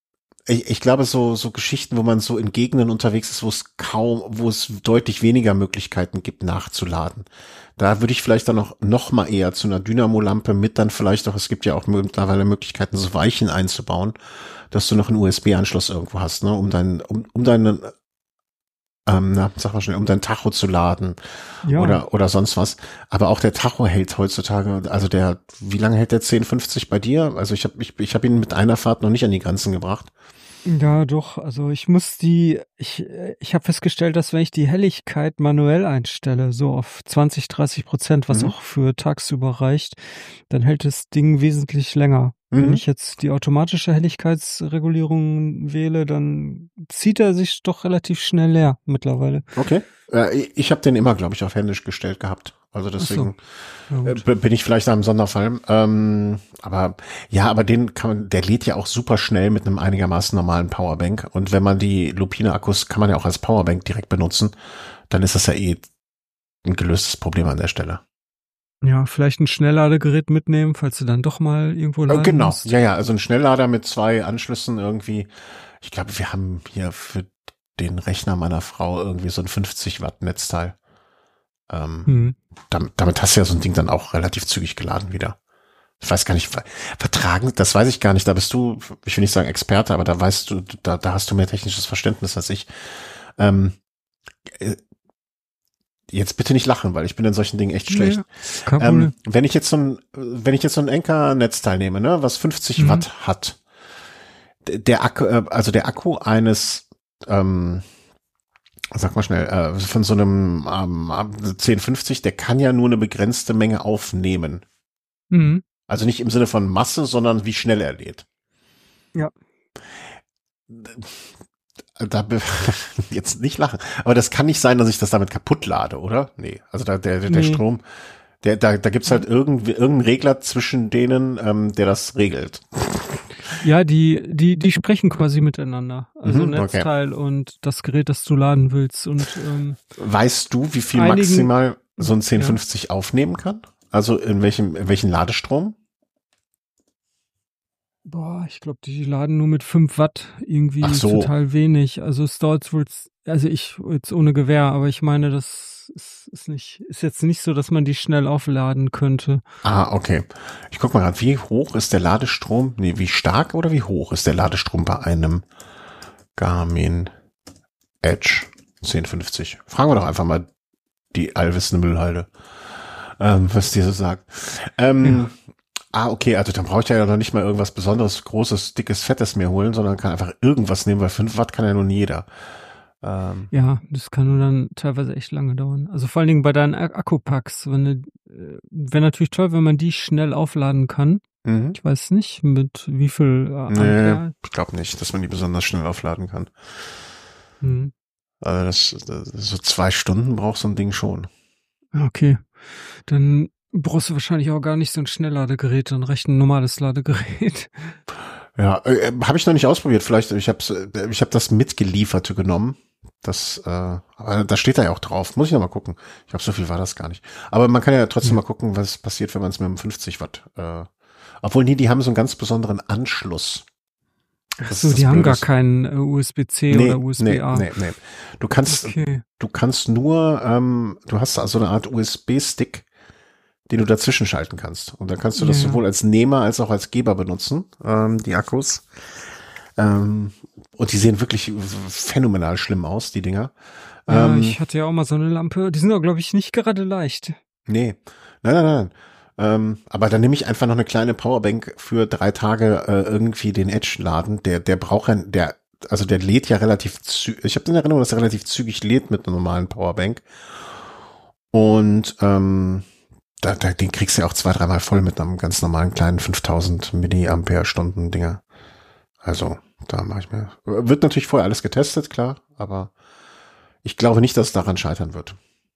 ich, ich glaube, so, so Geschichten, wo man so in Gegenden unterwegs ist, wo es kaum, wo es deutlich weniger Möglichkeiten gibt, nachzuladen. Da würde ich vielleicht dann noch, noch mal eher zu einer Dynamo-Lampe mit dann vielleicht auch, es gibt ja auch mittlerweile Möglichkeiten, so Weichen einzubauen, dass du noch einen U S B-Anschluss irgendwo hast, ne, um deinen, um, um deinen, ähm, na, sag mal schnell, um dein Tacho zu laden Ja. oder, oder sonst was. Aber auch der Tacho hält heutzutage, also der, wie lange hält der zehn fünfzig bei dir? Also ich habe ich, ich hab ihn mit einer Fahrt noch nicht an die Grenzen gebracht. Ja, doch. Also ich muss die, ich, ich habe festgestellt, dass wenn ich die Helligkeit manuell einstelle, so auf zwanzig, dreißig Prozent, was Mhm. auch für tagsüber reicht, dann hält das Ding wesentlich länger. Mhm. Wenn ich jetzt die automatische Helligkeitsregulierung wähle, dann zieht er sich doch relativ schnell leer mittlerweile. Okay. Äh, ich ich habe den immer, glaube ich, auf händisch gestellt gehabt. Also deswegen Ja, äh, gut. b- bin ich vielleicht da im Sonderfall. Ähm, aber ja, aber den kann man, der lädt ja auch super schnell mit einem einigermaßen normalen Powerbank. Und wenn man die Lupine-Akkus kann man ja auch als Powerbank direkt benutzen, dann ist das ja eh ein gelöstes Problem an der Stelle. Ja, vielleicht ein Schnellladegerät mitnehmen, falls du dann doch mal irgendwo Äh, laden genau, musst. ja, ja, also ein Schnelllader mit zwei Anschlüssen irgendwie. Ich glaube, wir haben hier für den Rechner meiner Frau irgendwie so ein fünfzig Watt Netzteil. Ähm, Hm. damit, damit hast du ja so ein Ding dann auch relativ zügig geladen wieder. Ich weiß gar nicht, ver- vertragen, das weiß ich gar nicht. Da bist du, ich will nicht sagen Experte, aber da weißt du, da, da hast du mehr technisches Verständnis als ich. Ähm, äh, jetzt bitte nicht lachen, weil ich bin in solchen Dingen echt schlecht. Ja, kein Problem. Ähm, wenn ich jetzt so ein, wenn ich jetzt so ein Anker-Netzteil nehme, ne, was fünfzig Mhm. Watt hat, d- der Akku, äh, also der Akku eines, ähm, sag mal schnell, äh, von so einem ähm, zehn fünfzig, der kann ja nur eine begrenzte Menge aufnehmen. Mhm. Also nicht im Sinne von Masse, sondern wie schnell er lädt. Ja. Da be- jetzt nicht lachen. Aber das kann nicht sein, dass ich das damit kaputt lade, oder? Nee. Also da der der, der Nee. Strom, der da da gibt's halt irgendwie irgendeinen Regler zwischen denen, ähm, der das regelt. Ja, die, die, die sprechen quasi miteinander. Also Mhm, okay. Netzteil und das Gerät, das du laden willst. Und ähm, Weißt du, wie viel Einigen- maximal so ein zehn Ja. fünfzig aufnehmen kann? Also in welchem in welchen Ladestrom? boah, ich glaube, die laden nur mit fünf Watt irgendwie Ach so. total wenig. Also es dauert wohl, also ich jetzt ohne Gewehr, aber ich meine, das ist, ist nicht, ist jetzt nicht so, dass man die schnell aufladen könnte. Ah, okay. Ich guck mal gerade, wie hoch ist der Ladestrom? Nee, wie stark oder wie hoch ist der Ladestrom bei einem Garmin Edge zehn fünfzig? Fragen wir doch einfach mal die allwissende Müllhalde, ähm, was die so sagt. Ähm, Ah, okay, also dann brauche ich ja noch nicht mal irgendwas Besonderes, Großes, Dickes, Fettes mir holen, sondern kann einfach irgendwas nehmen, weil fünf Watt kann ja nun jeder. Ähm, Ja, das kann nur dann teilweise echt lange dauern. Also vor allen Dingen bei deinen Ak- Akkupacks, wenn du, äh, wäre natürlich toll, wenn man die schnell aufladen kann. mhm. Ich weiß nicht, mit wie viel äh, Nee, Ampere. ich glaube nicht, dass man die besonders schnell aufladen kann. Hm. Also das, das so zwei Stunden braucht so ein Ding schon. Okay, dann brauchst du wahrscheinlich auch gar nicht so ein Schnellladegerät, dann reicht ein normales Ladegerät. Ja, äh, habe ich noch nicht ausprobiert. Vielleicht, ich habe äh, ich hab das mitgelieferte genommen. Das, äh, aber da steht da ja auch drauf. Muss ich noch mal gucken. Ich glaube, so viel war das gar nicht. Aber man kann ja trotzdem Ja. mal gucken, was passiert, wenn man es mit einem fünfzig Watt. Äh, obwohl, nee, die haben so einen ganz besonderen Anschluss. Ach Das so, ist das die haben gar Blöde. keinen äh, U S B C Nee, oder U S B A. nee, nee, nee. Du kannst, Okay. du kannst nur, ähm, du hast also eine Art U S B-Stick, den du dazwischen schalten kannst. Und dann kannst du das Ja, ja. sowohl als Nehmer als auch als Geber benutzen, ähm, die Akkus. Ähm, und die sehen wirklich phänomenal schlimm aus, die Dinger. Ja, Ähm, ich hatte ja auch mal so eine Lampe. Die sind auch, glaube ich, nicht gerade leicht. nee, nein, nein, nein. Ähm, aber dann nehme ich einfach noch eine kleine Powerbank für drei Tage äh, irgendwie den Edge laden. Der, der braucht ja, der, also der lädt ja relativ zügig. Ich habe in Erinnerung, dass er relativ zügig lädt mit einer normalen Powerbank. Und ähm, da, da, den kriegst du ja auch zwei, dreimal voll mit einem ganz normalen kleinen fünftausend Milliampere-Stunden Dinger. Also, da mache ich mir. Wird natürlich vorher alles getestet, klar, aber ich glaube nicht, dass es daran scheitern wird.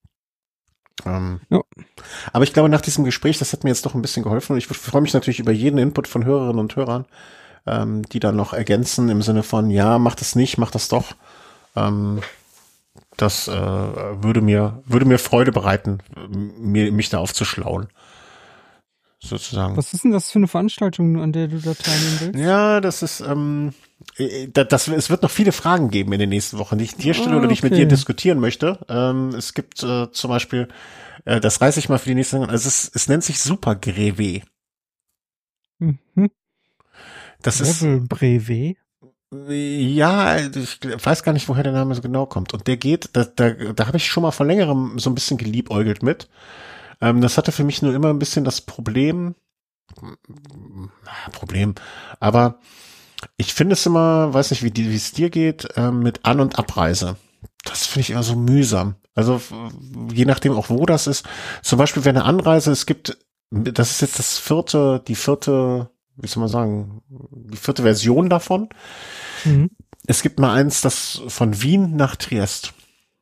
Ähm, Ja. Aber ich glaube, nach diesem Gespräch, das hat mir jetzt doch ein bisschen geholfen und ich freue mich natürlich über jeden Input von Hörerinnen und Hörern, ähm, die dann noch ergänzen im Sinne von, ja, mach das nicht, mach das doch. Ähm, das äh, würde mir würde mir Freude bereiten, mir, mich da aufzuschlauen. sozusagen. Was ist denn das für eine Veranstaltung, an der du da teilnehmen willst? Ja, das ist, ähm, das, das, es wird noch viele Fragen geben in den nächsten Wochen, die ich dir stelle Ah, oder die ich mit okay. dir diskutieren möchte. Ähm, es gibt äh, zum Beispiel, äh, das reiße ich mal für die nächste, also es, es nennt sich Super Grevé. Mhm. Das Gravel ist, Brevet? ja, ich weiß gar nicht, woher der Name so genau kommt. Und der geht, da, da, da habe ich schon mal vor längerem so ein bisschen geliebäugelt mit. Ähm, das hatte für mich nur immer ein bisschen das Problem, Problem, aber ich finde es immer, weiß nicht, wie die, wie es dir geht, ähm, mit An- und Abreise. Das finde ich immer so mühsam. Also je nachdem auch wo das ist. Zum Beispiel, wenn eine Anreise, es gibt, das ist jetzt das vierte, die vierte, wie soll man sagen, die vierte Version davon. Mhm. Es gibt mal eins, das von Wien nach Triest.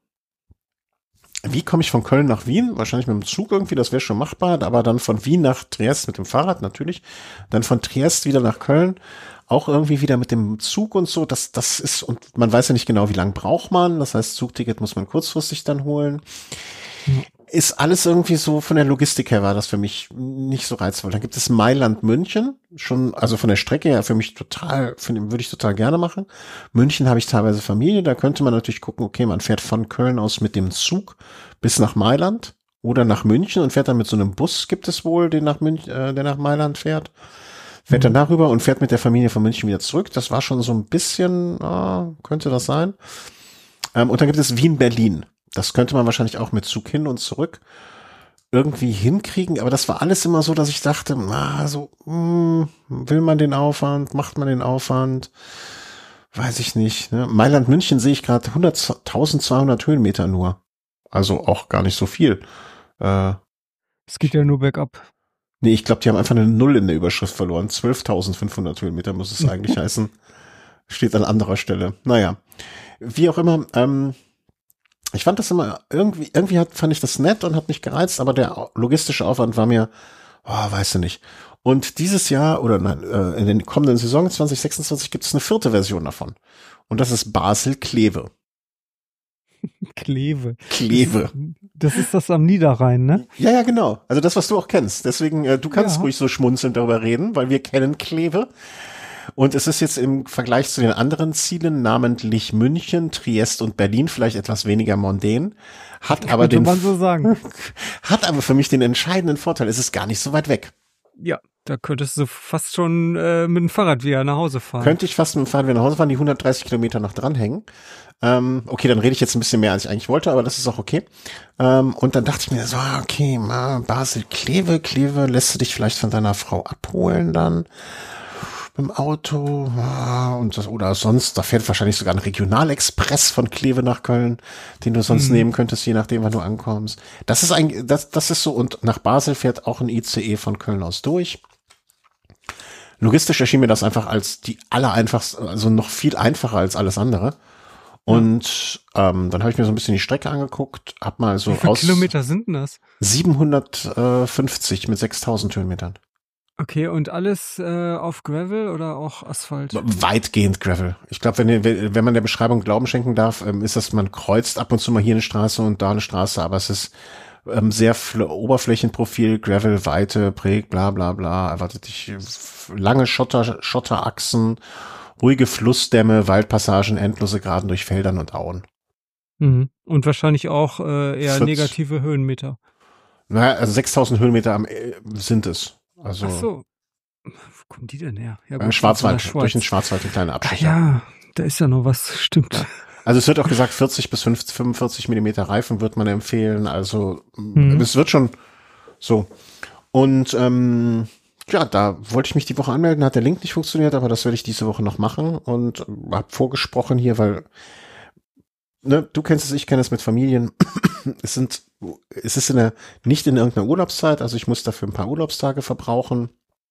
Wie komme ich von Köln nach Wien? Wahrscheinlich mit dem Zug irgendwie, das wäre schon machbar, aber dann von Wien nach Triest mit dem Fahrrad natürlich, dann von Triest wieder nach Köln, auch irgendwie wieder mit dem Zug und so, das, das ist, und man weiß ja nicht genau, wie lange braucht man, das heißt, Zugticket muss man kurzfristig dann holen. Mhm. Ist alles irgendwie so, von der Logistik her war das für mich nicht so reizvoll. Dann gibt es Mailand München, schon, also von der Strecke her für mich total, würde ich total gerne machen. München habe ich teilweise Familie, da könnte man natürlich gucken, okay, man fährt von Köln aus mit dem Zug bis nach Mailand oder nach München und fährt dann mit so einem Bus, gibt es wohl, den nach München, äh, der nach Mailand fährt. Fährt Mhm. dann darüber und fährt mit der Familie von München wieder zurück. Das war schon so ein bisschen, ah, könnte das sein. Ähm, und dann gibt es Wien-Berlin. Das könnte man wahrscheinlich auch mit Zug hin und zurück irgendwie hinkriegen, aber das war alles immer so, dass ich dachte, na, so, mh, will man den Aufwand, macht man den Aufwand, weiß ich nicht. Ne? Mailand München sehe ich gerade eintausendzweihundert Höhenmeter nur, also auch gar nicht so viel. Äh, Es geht ja nur bergab. nee, ich glaube, die haben einfach eine Null in der Überschrift verloren. zwölftausendfünfhundert Höhenmeter muss es eigentlich heißen. Steht an anderer Stelle. Naja, wie auch immer, ähm, ich fand das immer irgendwie, irgendwie hat, fand ich das nett und hat mich gereizt, aber der logistische Aufwand war mir, oh, weißt du nicht. Und dieses Jahr, oder nein, äh, in den kommenden Saison zwanzig sechsundzwanzig gibt es eine vierte Version davon. Und das ist Basel-Kleve. Kleve. Kleve. Das ist das am Niederrhein, ne? Ja, ja, genau. Also das, was du auch kennst. Deswegen, äh, du kannst Ja. ruhig so schmunzelnd darüber reden, weil wir kennen Kleve. Und es ist jetzt im Vergleich zu den anderen Zielen, namentlich München, Triest und Berlin, vielleicht etwas weniger mondän, hat aber Könnte den, man so sagen. hat aber für mich den entscheidenden Vorteil, es ist gar nicht so weit weg. Ja, da könntest du fast schon äh, mit dem Fahrrad wieder nach Hause fahren. Könnte ich fast mit dem Fahrrad wieder nach Hause fahren, die hundertdreißig Kilometer noch dranhängen. Ähm, okay, dann rede ich jetzt ein bisschen mehr, als ich eigentlich wollte, aber das ist auch okay. Ähm, und dann dachte ich mir so, okay, Basel, Kleve, Kleve, lässt du dich vielleicht von deiner Frau abholen dann? Im Auto und das, oder sonst, da fährt wahrscheinlich sogar ein Regionalexpress von Kleve nach Köln, den du sonst Mhm. nehmen könntest, je nachdem, wann du ankommst. Das ist ein, das, das ist so, und nach Basel fährt auch ein I C E von Köln aus durch. Logistisch erschien mir das einfach als die allereinfachste, also noch viel einfacher als alles andere. Und ähm, dann habe ich mir so ein bisschen die Strecke angeguckt, hab mal so Wie viele aus Kilometer sind denn das? siebenhundertfünfzig mit sechstausend Höhenmetern. Okay, und alles äh, auf Gravel oder auch Asphalt? Weitgehend Gravel. Ich glaube, wenn, wenn man der Beschreibung Glauben schenken darf, ist das, man kreuzt ab und zu mal hier eine Straße und da eine Straße, aber es ist ähm, sehr Oberflächenprofil, Gravel, Weite, Präg, bla bla bla, erwartet dich lange Schotter, Schotterachsen, ruhige Flussdämme, Waldpassagen, endlose Geraden durch Feldern und Auen. Mhm. Und wahrscheinlich auch äh, eher vierzig negative Höhenmeter. Naja, also sechstausend Höhenmeter am, äh, sind es. Also Ach so. Wo kommen die denn her? Ja, äh, Schwarzwald, in der durch den Schweiz. Schwarzwald, ein kleiner Ach Abstecher. ja, da ist ja noch was, stimmt. Also es wird auch gesagt, vierzig bis fünfundvierzig Millimeter Reifen wird man empfehlen. Also Mhm. es wird schon so. Und ähm, ja, da wollte ich mich die Woche anmelden, hat der Link nicht funktioniert, aber das werde ich diese Woche noch machen und habe vorgesprochen hier, weil ne, du kennst es, ich kenne es mit Familien. Es sind, es ist in der, nicht in irgendeiner Urlaubszeit, also ich muss dafür ein paar Urlaubstage verbrauchen,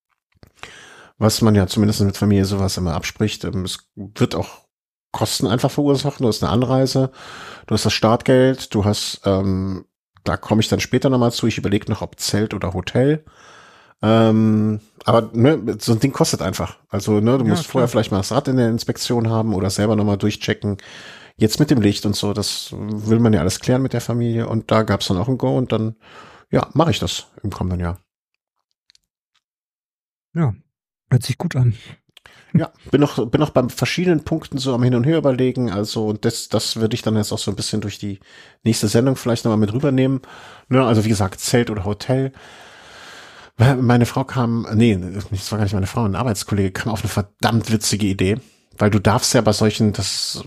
was man ja zumindest mit Familie sowas immer abspricht. Es wird auch Kosten einfach verursachen. Du hast eine Anreise, du hast das Startgeld, du hast, ähm, da komme ich dann später nochmal zu. Ich überlege noch, ob Zelt oder Hotel. Ähm, aber ne, so ein Ding kostet einfach. Also ne, du Ja, musst klar. vorher vielleicht mal das Rad in der Inspektion haben oder selber nochmal durchchecken. Jetzt mit dem Licht und so, das will man ja alles klären mit der Familie. Und da gab's dann auch ein Go und dann, ja, mache ich das im kommenden Jahr. Ja, hört sich gut an. Ja, bin noch, bin noch bei verschiedenen Punkten so am Hin und Her überlegen. Also das, das würde ich dann jetzt auch so ein bisschen durch die nächste Sendung vielleicht nochmal mit rübernehmen. Ne, also wie gesagt, Zelt oder Hotel. Meine Frau kam, nee, das war gar nicht meine Frau, ein Arbeitskollege kam auf eine verdammt witzige Idee. Weil du darfst ja bei solchen das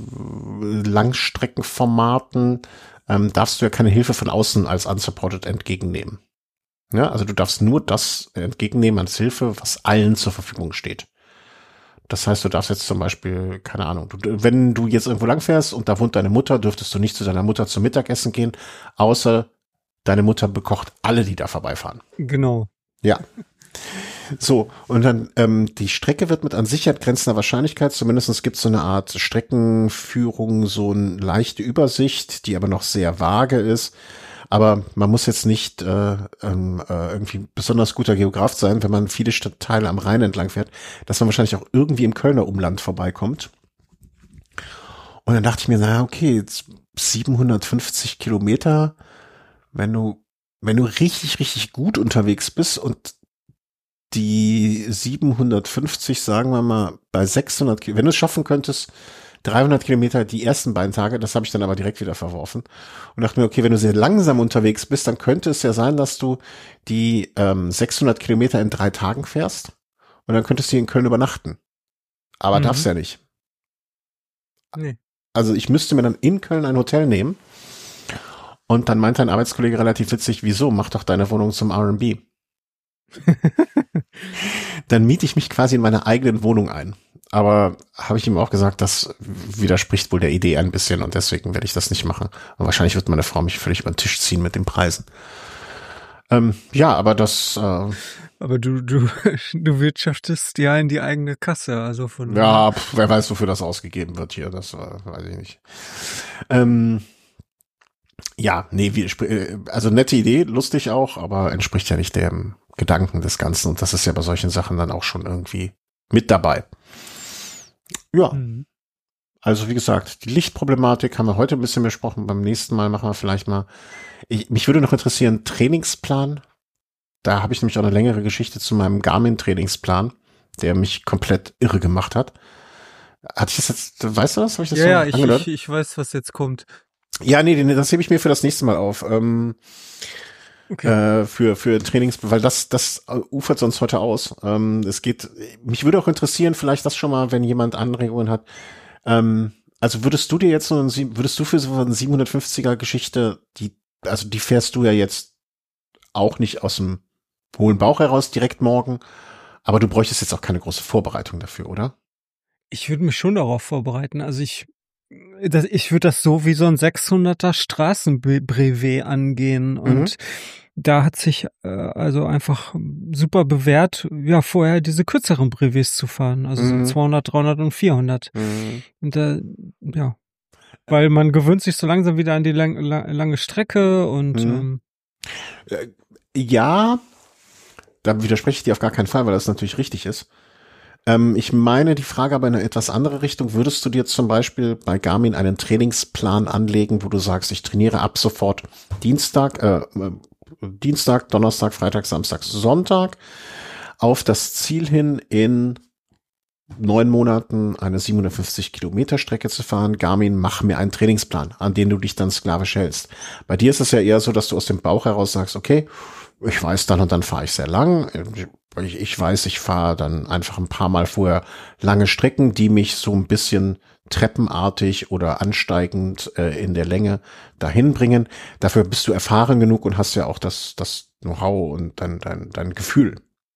Langstreckenformaten, ähm, darfst du ja keine Hilfe von außen als unsupported entgegennehmen. Ja, also du darfst nur das entgegennehmen als Hilfe, was allen zur Verfügung steht. Das heißt, du darfst jetzt zum Beispiel, keine Ahnung, du, wenn du jetzt irgendwo langfährst und da wohnt deine Mutter, dürftest du nicht zu deiner Mutter zum Mittagessen gehen, außer deine Mutter bekocht alle, die da vorbeifahren. Genau. Ja. So, und dann ähm, die Strecke wird mit an Sicherheit grenzender Wahrscheinlichkeit, zumindest gibt es so eine Art Streckenführung, so eine leichte Übersicht, die aber noch sehr vage ist. Aber man muss jetzt nicht äh, ähm, äh, irgendwie besonders guter Geograf sein, wenn man viele Stadtteile am Rhein entlang fährt, dass man wahrscheinlich auch irgendwie im Kölner Umland vorbeikommt. Und dann dachte ich mir, naja, okay, jetzt siebenhundertfünfzig Kilometer, wenn du, wenn du richtig, richtig gut unterwegs bist und die siebenhundertfünfzig, sagen wir mal, bei sechshundert, wenn du es schaffen könntest, dreihundert Kilometer die ersten beiden Tage, das habe ich dann aber direkt wieder verworfen und dachte mir, okay, wenn du sehr langsam unterwegs bist, dann könnte es ja sein, dass du die ähm, sechshundert Kilometer in drei Tagen fährst und dann könntest du in Köln übernachten. Aber mhm. darfst ja nicht. Nee. Also ich müsste mir dann in Köln ein Hotel nehmen und dann meinte ein Arbeitskollege relativ witzig, wieso, mach doch deine Wohnung zum R and B. Dann miete ich mich quasi in meiner eigenen Wohnung ein. Aber habe ich ihm auch gesagt, das widerspricht wohl der Idee ein bisschen und deswegen werde ich das nicht machen. Und wahrscheinlich wird meine Frau mich völlig über den Tisch ziehen mit den Preisen. Ähm, ja, aber das. Äh, aber du du du wirtschaftest ja in die eigene Kasse, also von. Ja, pf, wer weiß, wofür das ausgegeben wird hier. Das äh, weiß ich nicht. Ähm, ja, nee, wie, also nette Idee, lustig auch, aber entspricht ja nicht dem Gedanken des Ganzen und das ist ja bei solchen Sachen dann auch schon irgendwie mit dabei. Ja, mhm. Also wie gesagt, die Lichtproblematik haben wir heute ein bisschen besprochen, beim nächsten Mal machen wir vielleicht mal, ich, mich würde noch interessieren, Trainingsplan, da habe ich nämlich auch eine längere Geschichte zu meinem Garmin-Trainingsplan, der mich komplett irre gemacht hat. Hatte ich das jetzt, weißt du das? Habe ich das ja, so ja, ich, ich, ich weiß, was jetzt kommt. Ja, nee, nee, das hebe ich mir für das nächste Mal auf. Ähm, Okay. Äh, für für Trainings, weil das das ufert sonst heute aus. Ähm, es geht. Mich würde auch interessieren, vielleicht das schon mal, wenn jemand Anregungen hat. Ähm, also würdest du dir jetzt so ein, würdest du für so eine siebenhundertfünfziger Geschichte, die also die fährst du ja jetzt auch nicht aus dem hohlen Bauch heraus direkt morgen, aber du bräuchtest jetzt auch keine große Vorbereitung dafür, oder? Ich würde mich schon darauf vorbereiten. Also ich Das, ich würde das so wie so ein sechshunderter Straßenbrevet angehen und mhm. da hat sich äh, also einfach super bewährt, ja, vorher diese kürzeren Brevets zu fahren, also mhm. so zweihundert, dreihundert und vierhundert. Mhm. Und äh, ja, weil man gewöhnt sich so langsam wieder an die lang, lang, lange Strecke und mhm. ähm, ja, da widerspreche ich dir auf gar keinen Fall, weil das natürlich richtig ist. Ich meine, die Frage aber in eine etwas andere Richtung. Würdest du dir zum Beispiel bei Garmin einen Trainingsplan anlegen, wo du sagst, ich trainiere ab sofort Dienstag, äh, Dienstag, Donnerstag, Freitag, Samstag, Sonntag auf das Ziel hin, in neun Monaten eine siebenhundertfünfzig Kilometer Strecke zu fahren. Garmin, mach mir einen Trainingsplan, an den du dich dann sklavisch hältst. Bei dir ist es ja eher so, dass du aus dem Bauch heraus sagst, okay, ich weiß, dann und dann fahre ich sehr lang. Ich, ich weiß, ich fahre dann einfach ein paar Mal vorher lange Strecken, die mich so ein bisschen treppenartig oder ansteigend äh, in der Länge dahin bringen. Dafür bist du erfahren genug und hast ja auch das, das Know-how und dein, dein, dein Gefühl.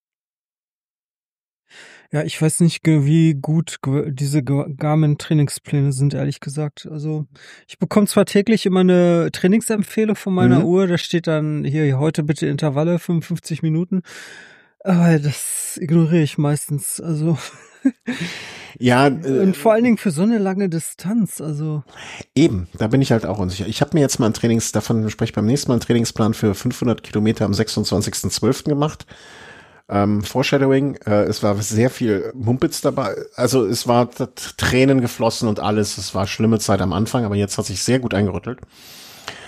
Ja, ich weiß nicht, wie gut diese Garmin-Trainingspläne sind, ehrlich gesagt. Also ich bekomme zwar täglich immer eine Trainingsempfehlung von meiner mhm. Uhr, da steht dann hier, heute bitte Intervalle, fünfundfünfzig Minuten, aber das ignoriere ich meistens, also ja, äh, und vor allen Dingen für so eine lange Distanz, also eben, da bin ich halt auch unsicher. Ich habe mir jetzt mal ein Trainings, davon spreche ich beim nächsten Mal, einen Trainingsplan für fünfhundert Kilometer am sechsundzwanzigsten zwölften gemacht. Ähm, Foreshadowing, äh, es war sehr viel Mumpitz dabei, also es war Tränen geflossen und alles, es war schlimme Zeit am Anfang, aber jetzt hat sich sehr gut eingerüttelt.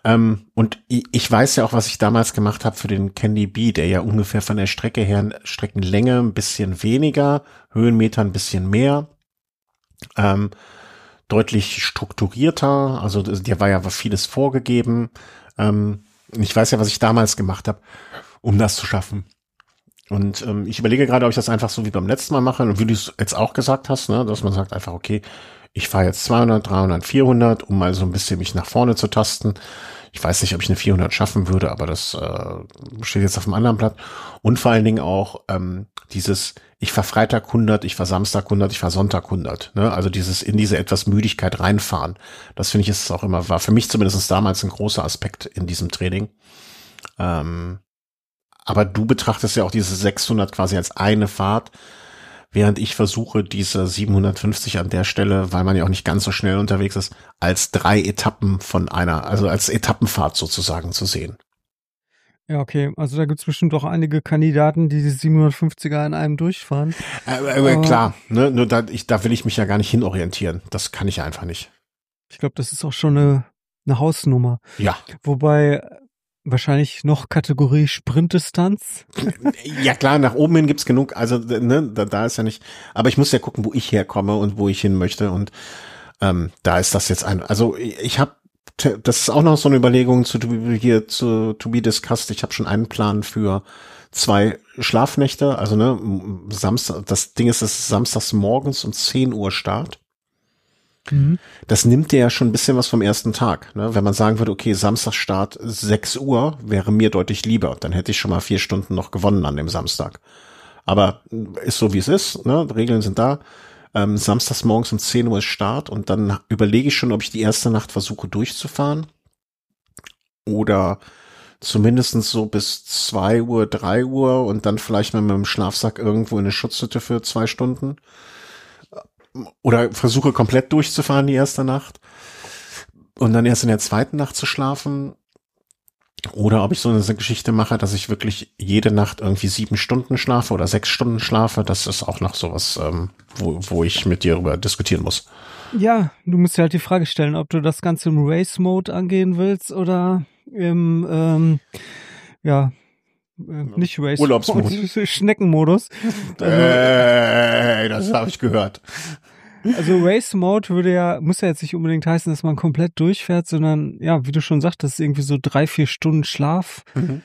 Ähm, und ich, ich weiß ja auch, was ich damals gemacht habe für den Candy Bee, der ja ungefähr von der Strecke her, Streckenlänge ein bisschen weniger, Höhenmeter ein bisschen mehr, ähm, deutlich strukturierter, also dir war ja vieles vorgegeben. Ähm, ich weiß ja, was ich damals gemacht habe, um das zu schaffen. Und ähm, ich überlege gerade, ob ich das einfach so wie beim letzten Mal mache, und wie du es jetzt auch gesagt hast, ne, dass man sagt einfach, okay, ich fahre jetzt zweihundert, dreihundert, vierhundert, um mal so ein bisschen mich nach vorne zu tasten. Ich weiß nicht, ob ich eine vierhundert schaffen würde, aber das äh, steht jetzt auf dem anderen Blatt. Und vor allen Dingen auch ähm, dieses, ich fahr Freitag hundert, ich fahr Samstag hundert, ich fahr Sonntag hundert. Ne? Also dieses in diese etwas Müdigkeit reinfahren. Das finde ich ist auch immer, war für mich zumindest damals ein großer Aspekt in diesem Training. Ähm, aber du betrachtest ja auch diese sechshundert quasi als eine Fahrt, während ich versuche, diese siebenhundertfünfzig an der Stelle, weil man ja auch nicht ganz so schnell unterwegs ist, als drei Etappen von einer, also als Etappenfahrt sozusagen zu sehen. Ja, okay. Also da gibt's bestimmt auch einige Kandidaten, die die siebenhundertfünfziger in einem durchfahren. Äh, äh, klar, ne, nur da, ich, da will ich mich ja gar nicht hinorientieren. Das kann ich einfach nicht. Ich glaube, das ist auch schon eine, eine Hausnummer. Ja. Wobei wahrscheinlich noch Kategorie Sprintdistanz. Ja klar, nach oben hin gibt's genug, also ne, da, da ist ja nicht, aber ich muss ja gucken, wo ich herkomme und wo ich hin möchte, und ähm, da ist das jetzt ein, also ich, ich habe, das ist auch noch so eine Überlegung zu hier zu to be discussed. Ich habe schon einen Plan für zwei Schlafnächte, also ne, Samstag, das Ding ist, es ist samstags morgens um zehn Uhr Start. Mhm. Das nimmt dir ja schon ein bisschen was vom ersten Tag. Ne? Wenn man sagen würde, okay, Samstagstart sechs Uhr wäre mir deutlich lieber. Dann hätte ich schon mal vier Stunden noch gewonnen an dem Samstag. Aber ist so, wie es ist. Ne? Regeln sind da. Ähm, samstags morgens um zehn Uhr ist Start, und dann überlege ich schon, ob ich die erste Nacht versuche durchzufahren. Oder zumindestens so bis zwei Uhr, drei Uhr und dann vielleicht mal mit dem Schlafsack irgendwo in eine Schutzhütte für zwei Stunden. Oder versuche komplett durchzufahren die erste Nacht und dann erst in der zweiten Nacht zu schlafen. Oder ob ich so eine Geschichte mache, dass ich wirklich jede Nacht irgendwie sieben Stunden schlafe oder sechs Stunden schlafe. Das ist auch noch sowas, ähm, wo, wo ich mit dir darüber diskutieren muss. Ja, du musst dir halt die Frage stellen, ob du das Ganze im Race-Mode angehen willst oder im, ähm, ja, äh, nicht Race, Urlaubsmodus. Schneckenmodus. Äh, das habe ich gehört. Also Race Mode würde ja, muss ja jetzt nicht unbedingt heißen, dass man komplett durchfährt, sondern ja, wie du schon sagtest, irgendwie so drei, vier Stunden Schlaf. Mhm.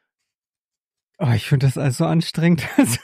Oh, ich finde das alles so anstrengend. Also,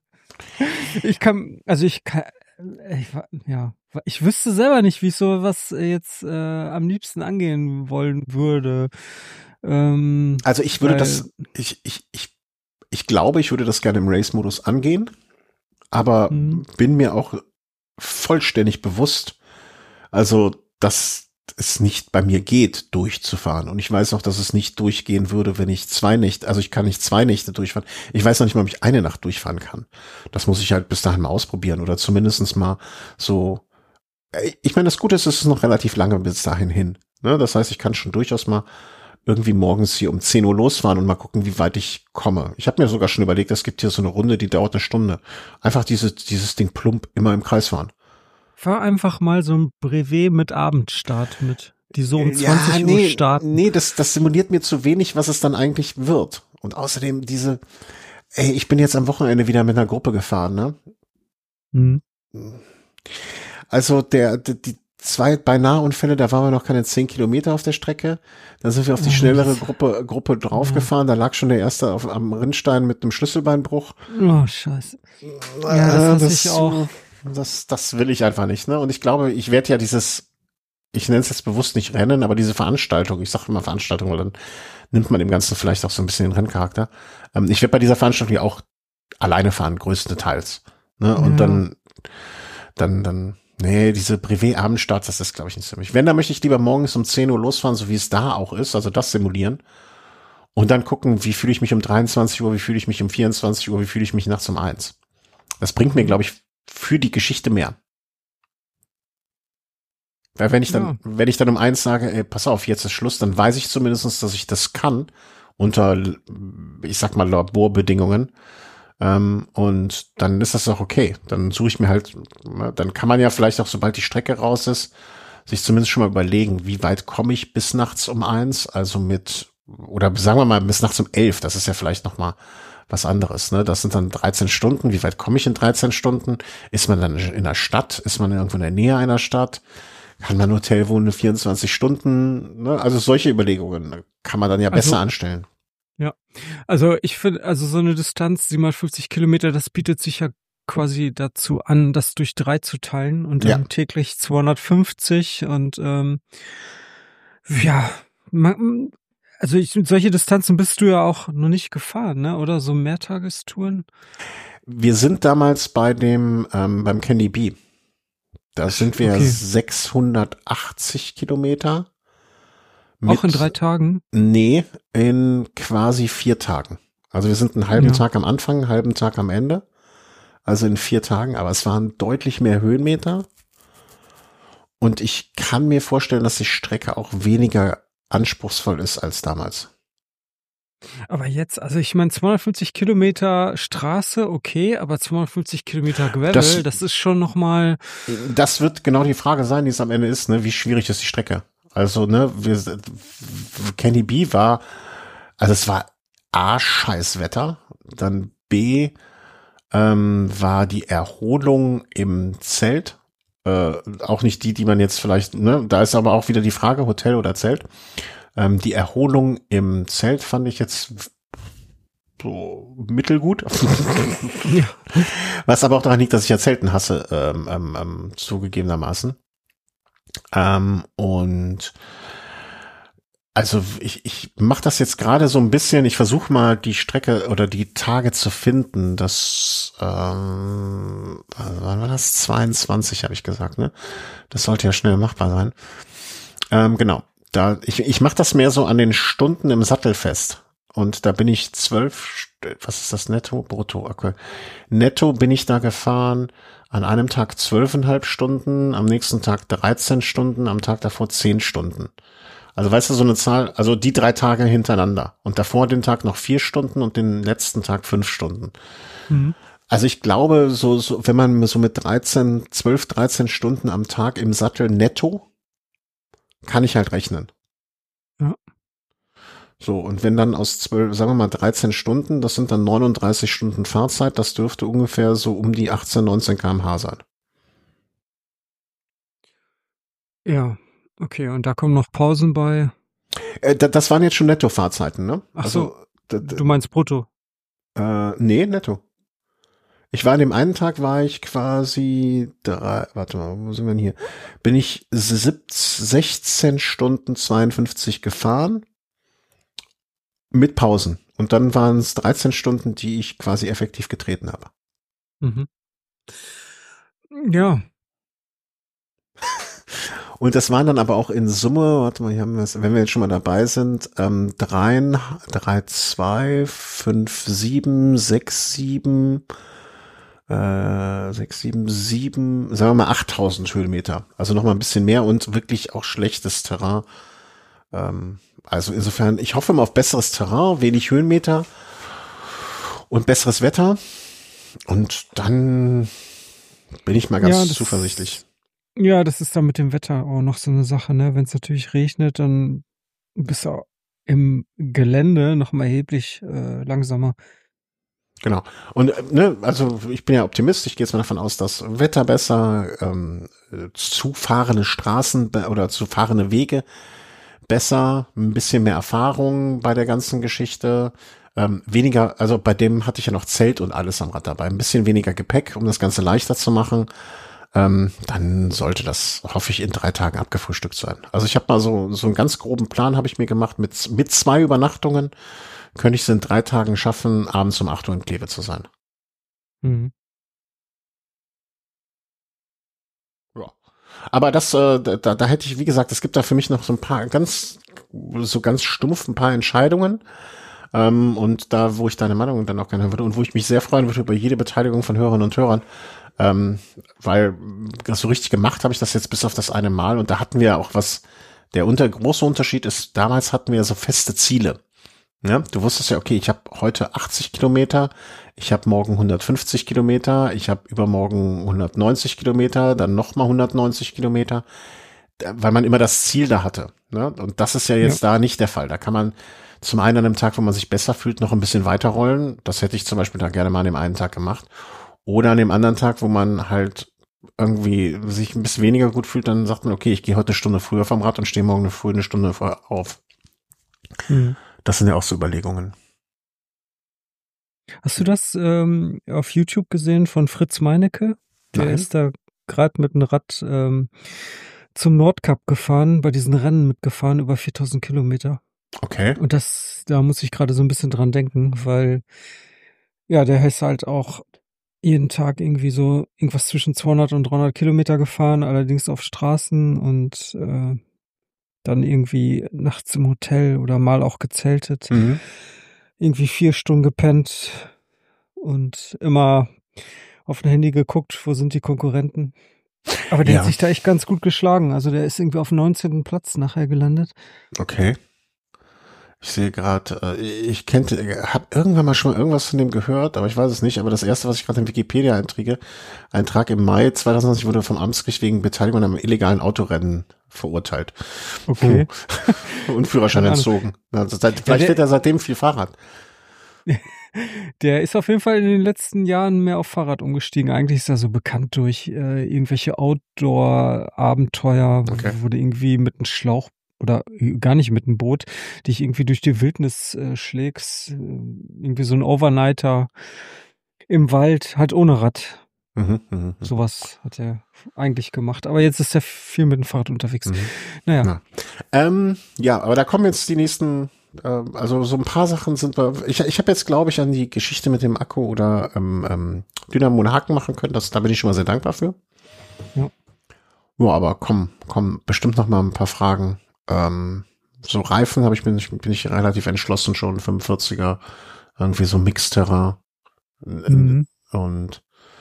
ich kann, also ich kann, ich, ja, ich wüsste selber nicht, wie ich so was jetzt äh, am liebsten angehen wollen würde. Ähm, also ich würde weil, das, ich, ich, ich, ich glaube, ich würde das gerne im Race-Modus angehen, aber Mhm. bin mir auch vollständig bewusst, also dass es nicht bei mir geht, durchzufahren. Und ich weiß auch, dass es nicht durchgehen würde, wenn ich zwei Nächte, also ich kann nicht zwei Nächte durchfahren. Ich weiß noch nicht mal, ob ich eine Nacht durchfahren kann. Das muss ich halt bis dahin mal ausprobieren oder zumindestens mal so. Ich meine, das Gute ist, es ist noch relativ lange bis dahin hin. Ne? Das heißt, ich kann schon durchaus mal irgendwie morgens hier um zehn Uhr losfahren und mal gucken, wie weit ich komme. Ich habe mir sogar schon überlegt, es gibt hier so eine Runde, die dauert eine Stunde. Einfach dieses, dieses Ding plump immer im Kreis fahren. Fahr einfach mal so ein Brevet mit Abendstart mit, die so um zwanzig ja, nee, Uhr starten. Nee, das, das simuliert mir zu wenig, was es dann eigentlich wird. Und außerdem diese, ey, ich bin jetzt am Wochenende wieder mit einer Gruppe gefahren, ne? Mhm. Also der, die, die zwei beinahe Unfälle, da waren wir noch keine zehn Kilometer auf der Strecke. Da sind wir auf die schnellere Gruppe, Gruppe draufgefahren. Da lag schon der erste auf, am Rinnstein mit einem Schlüsselbeinbruch. Oh, scheiße. Ja, das hasse ich auch. Das, das will ich einfach nicht, ne? Und ich glaube, ich werde ja dieses, ich nenne es jetzt bewusst nicht Rennen, aber diese Veranstaltung, ich sage immer Veranstaltung, weil dann nimmt man dem Ganzen vielleicht auch so ein bisschen den Renncharakter. Ähm, ich werde bei dieser Veranstaltung ja auch alleine fahren, größtenteils. Ne? Und Ja. dann, dann, dann, nee, diese Privé-Abendstart, das ist, glaube ich, nicht für mich. Wenn, dann möchte ich lieber morgens um zehn Uhr losfahren, so wie es da auch ist, also das simulieren. Und dann gucken, wie fühle ich mich um dreiundzwanzig Uhr, wie fühle ich mich um vierundzwanzig Uhr, wie fühle ich mich nachts um eins. Das bringt mir, glaube ich, für die Geschichte mehr. Weil wenn ich dann, Ja. wenn ich dann um eins sage, ey, pass auf, jetzt ist Schluss, dann weiß ich zumindestens, dass ich das kann unter, ich sag mal, Laborbedingungen. Ähm, und dann ist das auch okay. Dann suche ich mir halt, dann kann man ja vielleicht auch, sobald die Strecke raus ist, sich zumindest schon mal überlegen, wie weit komme ich bis nachts um eins, also mit, oder sagen wir mal bis nachts um elf, das ist ja vielleicht noch mal was anderes, ne? Das sind dann dreizehn Stunden, wie weit komme ich in dreizehn Stunden? Ist man dann in der Stadt? Ist man irgendwo in der Nähe einer Stadt? Kann man ein Hotel wohnen, vierundzwanzig Stunden? Ne? Also solche Überlegungen kann man dann ja besser also, anstellen. Ja, also ich finde, also so eine Distanz, siebenhundertfünfzig Kilometer, das bietet sich ja quasi dazu an, das durch drei zu teilen und dann ja. täglich zweihundertfünfzig und ähm, ja, man, also ich, solche Distanzen bist du ja auch noch nicht gefahren, ne? Oder so Mehrtagestouren? Wir sind damals bei dem ähm, beim Candy Bee. Da sind wir okay. sechshundertachtzig Kilometer. Mit, auch in drei Tagen? Nee, in quasi vier Tagen. Also wir sind einen halben ja. Tag am Anfang, einen halben Tag am Ende. Also in vier Tagen, aber es waren deutlich mehr Höhenmeter. Und ich kann mir vorstellen, dass die Strecke auch weniger anspruchsvoll ist als damals. Aber jetzt, also ich meine, zweihundertfünfzig Kilometer Straße, okay, aber zweihundertfünfzig Kilometer Gravel, das, das ist schon nochmal. Das wird genau die Frage sein, die es am Ende ist, ne? Wie schwierig ist die Strecke? Also, ne, wir, Candy Bee war, also es war A, scheiß Wetter, dann B, ähm, war die Erholung im Zelt, äh, auch nicht die, die man jetzt vielleicht, ne, da ist aber auch wieder die Frage, Hotel oder Zelt. Ähm, die Erholung im Zelt fand ich jetzt so mittelgut. Ja. Was aber auch daran liegt, dass ich ja Zelten hasse, ähm, ähm, ähm, zugegebenermaßen. Ähm, und also ich, ich mache das jetzt gerade so ein bisschen, ich versuche mal die Strecke oder die Tage zu finden, das, ähm, wann war das? zweiundzwanzig habe ich gesagt, ne? Das sollte ja schnell machbar sein. Ähm, genau. Da, ich, ich mache das mehr so an den Stunden im Sattel fest. Und da bin ich zwölf, was ist das netto? Brutto, okay. Netto bin ich da gefahren, an einem Tag zwölfeinhalb Stunden, am nächsten Tag dreizehn Stunden, am Tag davor zehn Stunden. Also weißt du, so eine Zahl, also die drei Tage hintereinander. Und davor den Tag noch vier Stunden und den letzten Tag fünf Stunden. Mhm. Also ich glaube, so, so, wenn man so mit dreizehn, zwölf, dreizehn Stunden am Tag im Sattel netto, kann ich halt rechnen. Ja. So, und wenn dann aus zwölf, sagen wir mal dreizehn Stunden, das sind dann neununddreißig Stunden Fahrzeit, das dürfte ungefähr so um die achtzehn, neunzehn Kilometer pro Stunde sein. Ja, okay, und da kommen noch Pausen bei? Äh, das waren jetzt schon Netto-Fahrzeiten, ne? Ach so, also, du meinst brutto? Äh, nee, netto. Ich war an dem einen Tag war ich quasi drei, warte mal, wo sind wir denn hier? Bin ich sechzehn Stunden zweiundfünfzig gefahren mit Pausen. Und dann waren es dreizehn Stunden, die ich quasi effektiv getreten habe. Mhm. Ja. Und das waren dann aber auch in Summe, warte mal, hier haben wir es, wenn wir jetzt schon mal dabei sind, ähm, drei, drei, zwei, fünf, sieben, sechs, sieben, Äh, sechs, sieben, sieben, sagen wir mal achttausend Höhenmeter. Also noch mal ein bisschen mehr und wirklich auch schlechtes Terrain. Ähm, also insofern, ich hoffe mal auf besseres Terrain, wenig Höhenmeter und besseres Wetter. Und dann bin ich mal ganz ja, das, zuversichtlich. Ja, das ist dann mit dem Wetter auch noch so eine Sache, ne? Wenn es natürlich regnet, dann bist du im Gelände noch mal erheblich äh, langsamer. Genau. Und ne, also ich bin ja Optimist, ich gehe jetzt mal davon aus, dass Wetter besser, ähm, zufahrende Straßen oder zufahrende Wege besser, ein bisschen mehr Erfahrung bei der ganzen Geschichte, ähm, weniger, also bei dem hatte ich ja noch Zelt und alles am Rad dabei, ein bisschen weniger Gepäck, um das Ganze leichter zu machen. Ähm, dann sollte das, hoffe ich, in drei Tagen abgefrühstückt sein. Also ich habe mal so so einen ganz groben Plan habe ich mir gemacht mit mit zwei Übernachtungen. Könnte ich es in drei Tagen schaffen, abends um acht Uhr in Kleve zu sein. Mhm. Ja. Aber das, äh, da, da hätte ich, wie gesagt, es gibt da für mich noch so ein paar ganz, so ganz stumpf ein paar Entscheidungen. Ähm, und da, wo ich deine Meinung dann auch gerne hören würde und wo ich mich sehr freuen würde über jede Beteiligung von Hörerinnen und Hörern, ähm, weil das so richtig gemacht habe ich das jetzt bis auf das eine Mal und da hatten wir auch was, der unter, große Unterschied ist, damals hatten wir so feste Ziele. Ja, du wusstest ja, okay, ich habe heute achtzig Kilometer, ich habe morgen hundertfünfzig Kilometer, ich habe übermorgen hundertneunzig Kilometer, dann nochmal hundertneunzig Kilometer. weil man immer das Ziel da hatte. Ne? Und das ist ja jetzt ja. da nicht der Fall. Da kann man zum einen an einem Tag, wo man sich besser fühlt, noch ein bisschen weiterrollen. Das hätte ich zum Beispiel da gerne mal an dem einen Tag gemacht. Oder an dem anderen Tag, wo man halt irgendwie sich ein bisschen weniger gut fühlt, dann sagt man, okay, ich gehe heute eine Stunde früher vom Rad und stehe morgen eine früh eine Stunde vorher auf. Mhm. Das sind ja auch so Überlegungen. Hast du das ähm, auf YouTube gesehen von Fritz Meinecke? Der Nein. ist da gerade mit dem Rad ähm, zum Nordkap gefahren, bei diesen Rennen mitgefahren, über viertausend Kilometer. Okay. Und das, da muss ich gerade so ein bisschen dran denken, weil ja, der ist halt auch jeden Tag irgendwie so irgendwas zwischen zweihundert und dreihundert Kilometer gefahren, allerdings auf Straßen und äh, dann irgendwie nachts im Hotel oder mal auch gezeltet. Mhm. Irgendwie vier Stunden gepennt und immer auf ein Handy geguckt, wo sind die Konkurrenten. Aber der Ja. hat sich da echt ganz gut geschlagen. Also der ist irgendwie auf dem neunzehnten Platz nachher gelandet. Okay. Ich sehe gerade, äh, ich kannte, habe irgendwann mal schon mal irgendwas von dem gehört, aber ich weiß es nicht. Aber das erste, was ich gerade in Wikipedia eintrage, Eintrag im Mai zwanzig zwanzig wurde vom Amtsgericht wegen Beteiligung an einem illegalen Autorennen verurteilt. Okay. Und Führerschein entzogen. Also seit, vielleicht ja, fährt er seitdem viel Fahrrad. Der ist auf jeden Fall in den letzten Jahren mehr auf Fahrrad umgestiegen. Eigentlich ist er so bekannt durch äh, irgendwelche Outdoor-Abenteuer, Okay. wo du irgendwie mit einem Schlauch oder gar nicht mit einem Boot dich irgendwie durch die Wildnis äh, schlägst. Äh, irgendwie so ein Overnighter im Wald, halt ohne Rad. Mhm, mh, Sowas hat er eigentlich gemacht. Aber jetzt ist er viel mit dem Fahrrad unterwegs. Mhm. Naja. Na. Ähm, ja, aber da kommen jetzt die nächsten, äh, also so ein paar Sachen sind wir, ich, ich habe jetzt, glaube ich, an die Geschichte mit dem Akku oder ähm, ähm, Dynamo einen Haken machen können. Das, da bin ich schon mal sehr dankbar für. Ja. Ja, aber komm, komm, bestimmt noch mal ein paar Fragen. Ähm, so Reifen habe ich, bin ich, bin ich relativ entschlossen schon, fünfundvierziger, irgendwie so Mixterrain. Mhm. Und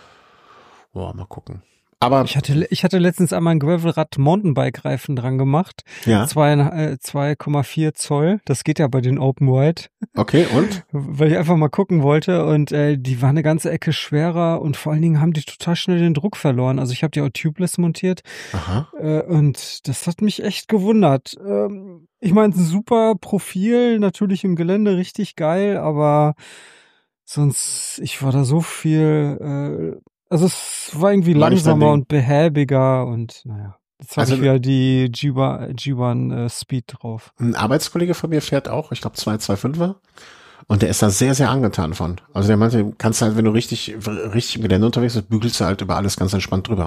boah, mal gucken. Aber ich hatte, ich hatte letztens einmal ein Gravelrad Mountainbike-Reifen dran gemacht. ja. zwei Komma vier Zoll. Das geht ja bei den Open Wide. Okay, und? Weil ich einfach mal gucken wollte und äh, die war eine ganze Ecke schwerer und vor allen Dingen haben die total schnell den Druck verloren. Also ich habe die auch tubeless montiert. Aha. Äh, und das hat mich echt gewundert. Ähm, ich meine, ein super Profil, natürlich im Gelände richtig geil, aber sonst, ich war da so viel... Äh, Also es war irgendwie War nicht dein langsamer Ding. und behäbiger und naja, jetzt habe Also- ich wieder die G eins äh, Speed drauf. Ein Arbeitskollege von mir fährt auch, ich glaube zwei zwei fünfer. Und der ist da sehr, sehr angetan von. Also der meinte, kannst halt, wenn du richtig, richtig im Gelände unterwegs bist, bügelst du halt über alles ganz entspannt drüber.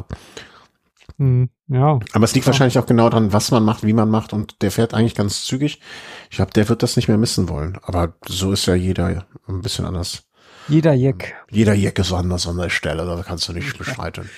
Hm, ja. Aber es liegt Ja. wahrscheinlich auch genau dran, was man macht, wie man macht, und der fährt eigentlich ganz zügig. Ich glaube, der wird das nicht mehr missen wollen. Aber so ist ja jeder ein bisschen anders. Jeder Jack. Jeder Jack ist anders an der Stelle, da kannst du nicht bestreiten.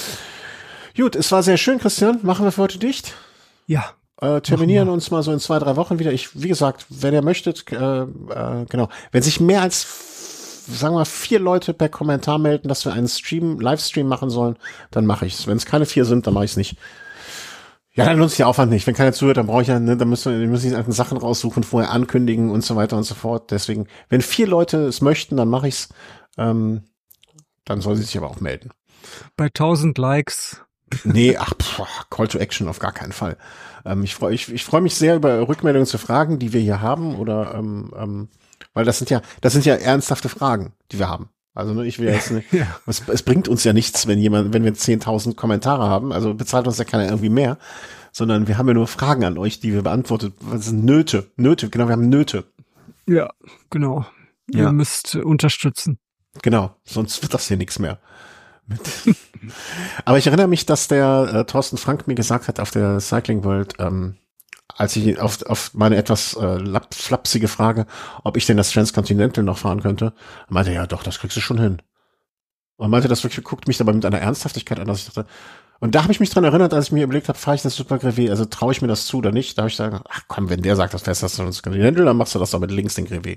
Gut, es war sehr schön, Christian. Machen wir für heute dicht. Ja. Äh, terminieren uns mal so in zwei, drei Wochen wieder. Ich, wie gesagt, wenn ihr möchtet, äh, äh, genau. Wenn sich mehr als, sagen wir, vier Leute per Kommentar melden, dass wir einen Stream, Livestream machen sollen, dann mache ich es. Wenn es keine vier sind, dann mache ich es nicht. Ja, dann lohnt sich der Aufwand nicht. Wenn keiner zuhört, dann brauche ich ja, ne, dann müssen wir, müssen die alten Sachen raussuchen, vorher ankündigen und so weiter und so fort. Deswegen, wenn vier Leute es möchten, dann mache ich's. Ähm, dann soll sie sich aber auch melden. Bei tausend Likes. Nee, ach, pff, Call to Action auf gar keinen Fall. Ähm, ich freue ich, ich freu mich sehr über Rückmeldungen zu Fragen, die wir hier haben, oder ähm, ähm, weil das sind ja, das sind ja ernsthafte Fragen, die wir haben. Also ne, ich will jetzt nicht, Ja. es, es bringt uns ja nichts, wenn jemand, wenn wir zehntausend Kommentare haben, also bezahlt uns ja keiner irgendwie mehr, sondern wir haben ja nur Fragen an euch, die wir beantwortet. Was sind Nöte? Nöte, genau, wir haben Nöte. Ja, genau. Ihr Ja. müsst unterstützen. Genau, sonst wird das hier nichts mehr. Mit. Aber ich erinnere mich, dass der äh, Thorsten Frank mir gesagt hat auf der Cycling World, ähm, als ich auf, auf meine etwas äh, lap, flapsige Frage, ob ich denn das Transcontinental noch fahren könnte, meinte er, ja doch, das kriegst du schon hin. Und meinte das wirklich, guckt mich dabei mit einer Ernsthaftigkeit an, dass ich dachte, und da habe ich mich dran erinnert, als ich mir überlegt habe, fahre ich das Super Grevé, also traue ich mir das zu oder nicht? Da habe ich gesagt, ach komm, wenn der sagt, das fährst das Transcontinental, dann machst du das doch mit links den Grevé.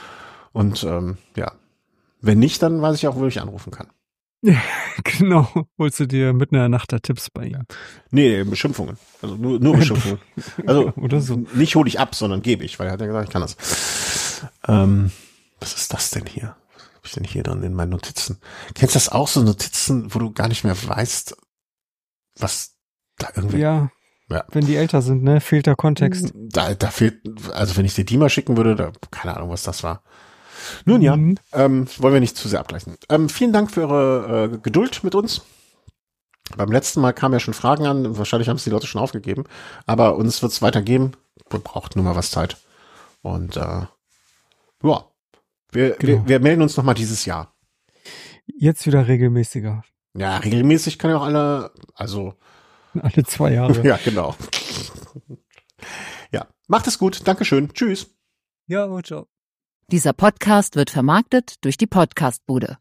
Und ähm, ja, wenn nicht, dann weiß ich auch, wo ich anrufen kann. Genau. Holst du dir mitten in der Nacht da Tipps bei ihm. Nee, Beschimpfungen. Also nur, nur Beschimpfungen. Also Oder so. nicht hole ich ab, sondern gebe ich, weil er hat ja gesagt, ich kann das. Ähm, was ist das denn hier? Was habe ich denn hier drin in meinen Notizen? Kennst du das auch, so Notizen, wo du gar nicht mehr weißt, was da irgendwie... Ja. Ja. Wenn die älter sind, ne, fehlt der Kontext. Da, da fehlt, also wenn ich dir die mal schicken würde, da, keine Ahnung, was das war. Nun ja, Mhm. ähm, wollen wir nicht zu sehr abgleichen. Ähm, vielen Dank für eure äh, Geduld mit uns. Beim letzten Mal kamen ja schon Fragen an, wahrscheinlich haben es die Leute schon aufgegeben, aber uns wird es weitergeben. Wir brauchen nur mal was Zeit. Und äh, ja, wir, Genau. wir, wir melden uns nochmal dieses Jahr. Jetzt wieder regelmäßiger. Ja, regelmäßig kann ja auch alle, also Alle zwei Jahre. ja, genau. Ja, macht es gut. Dankeschön. Tschüss. Ja, ciao. Dieser Podcast wird vermarktet durch die Podcastbude.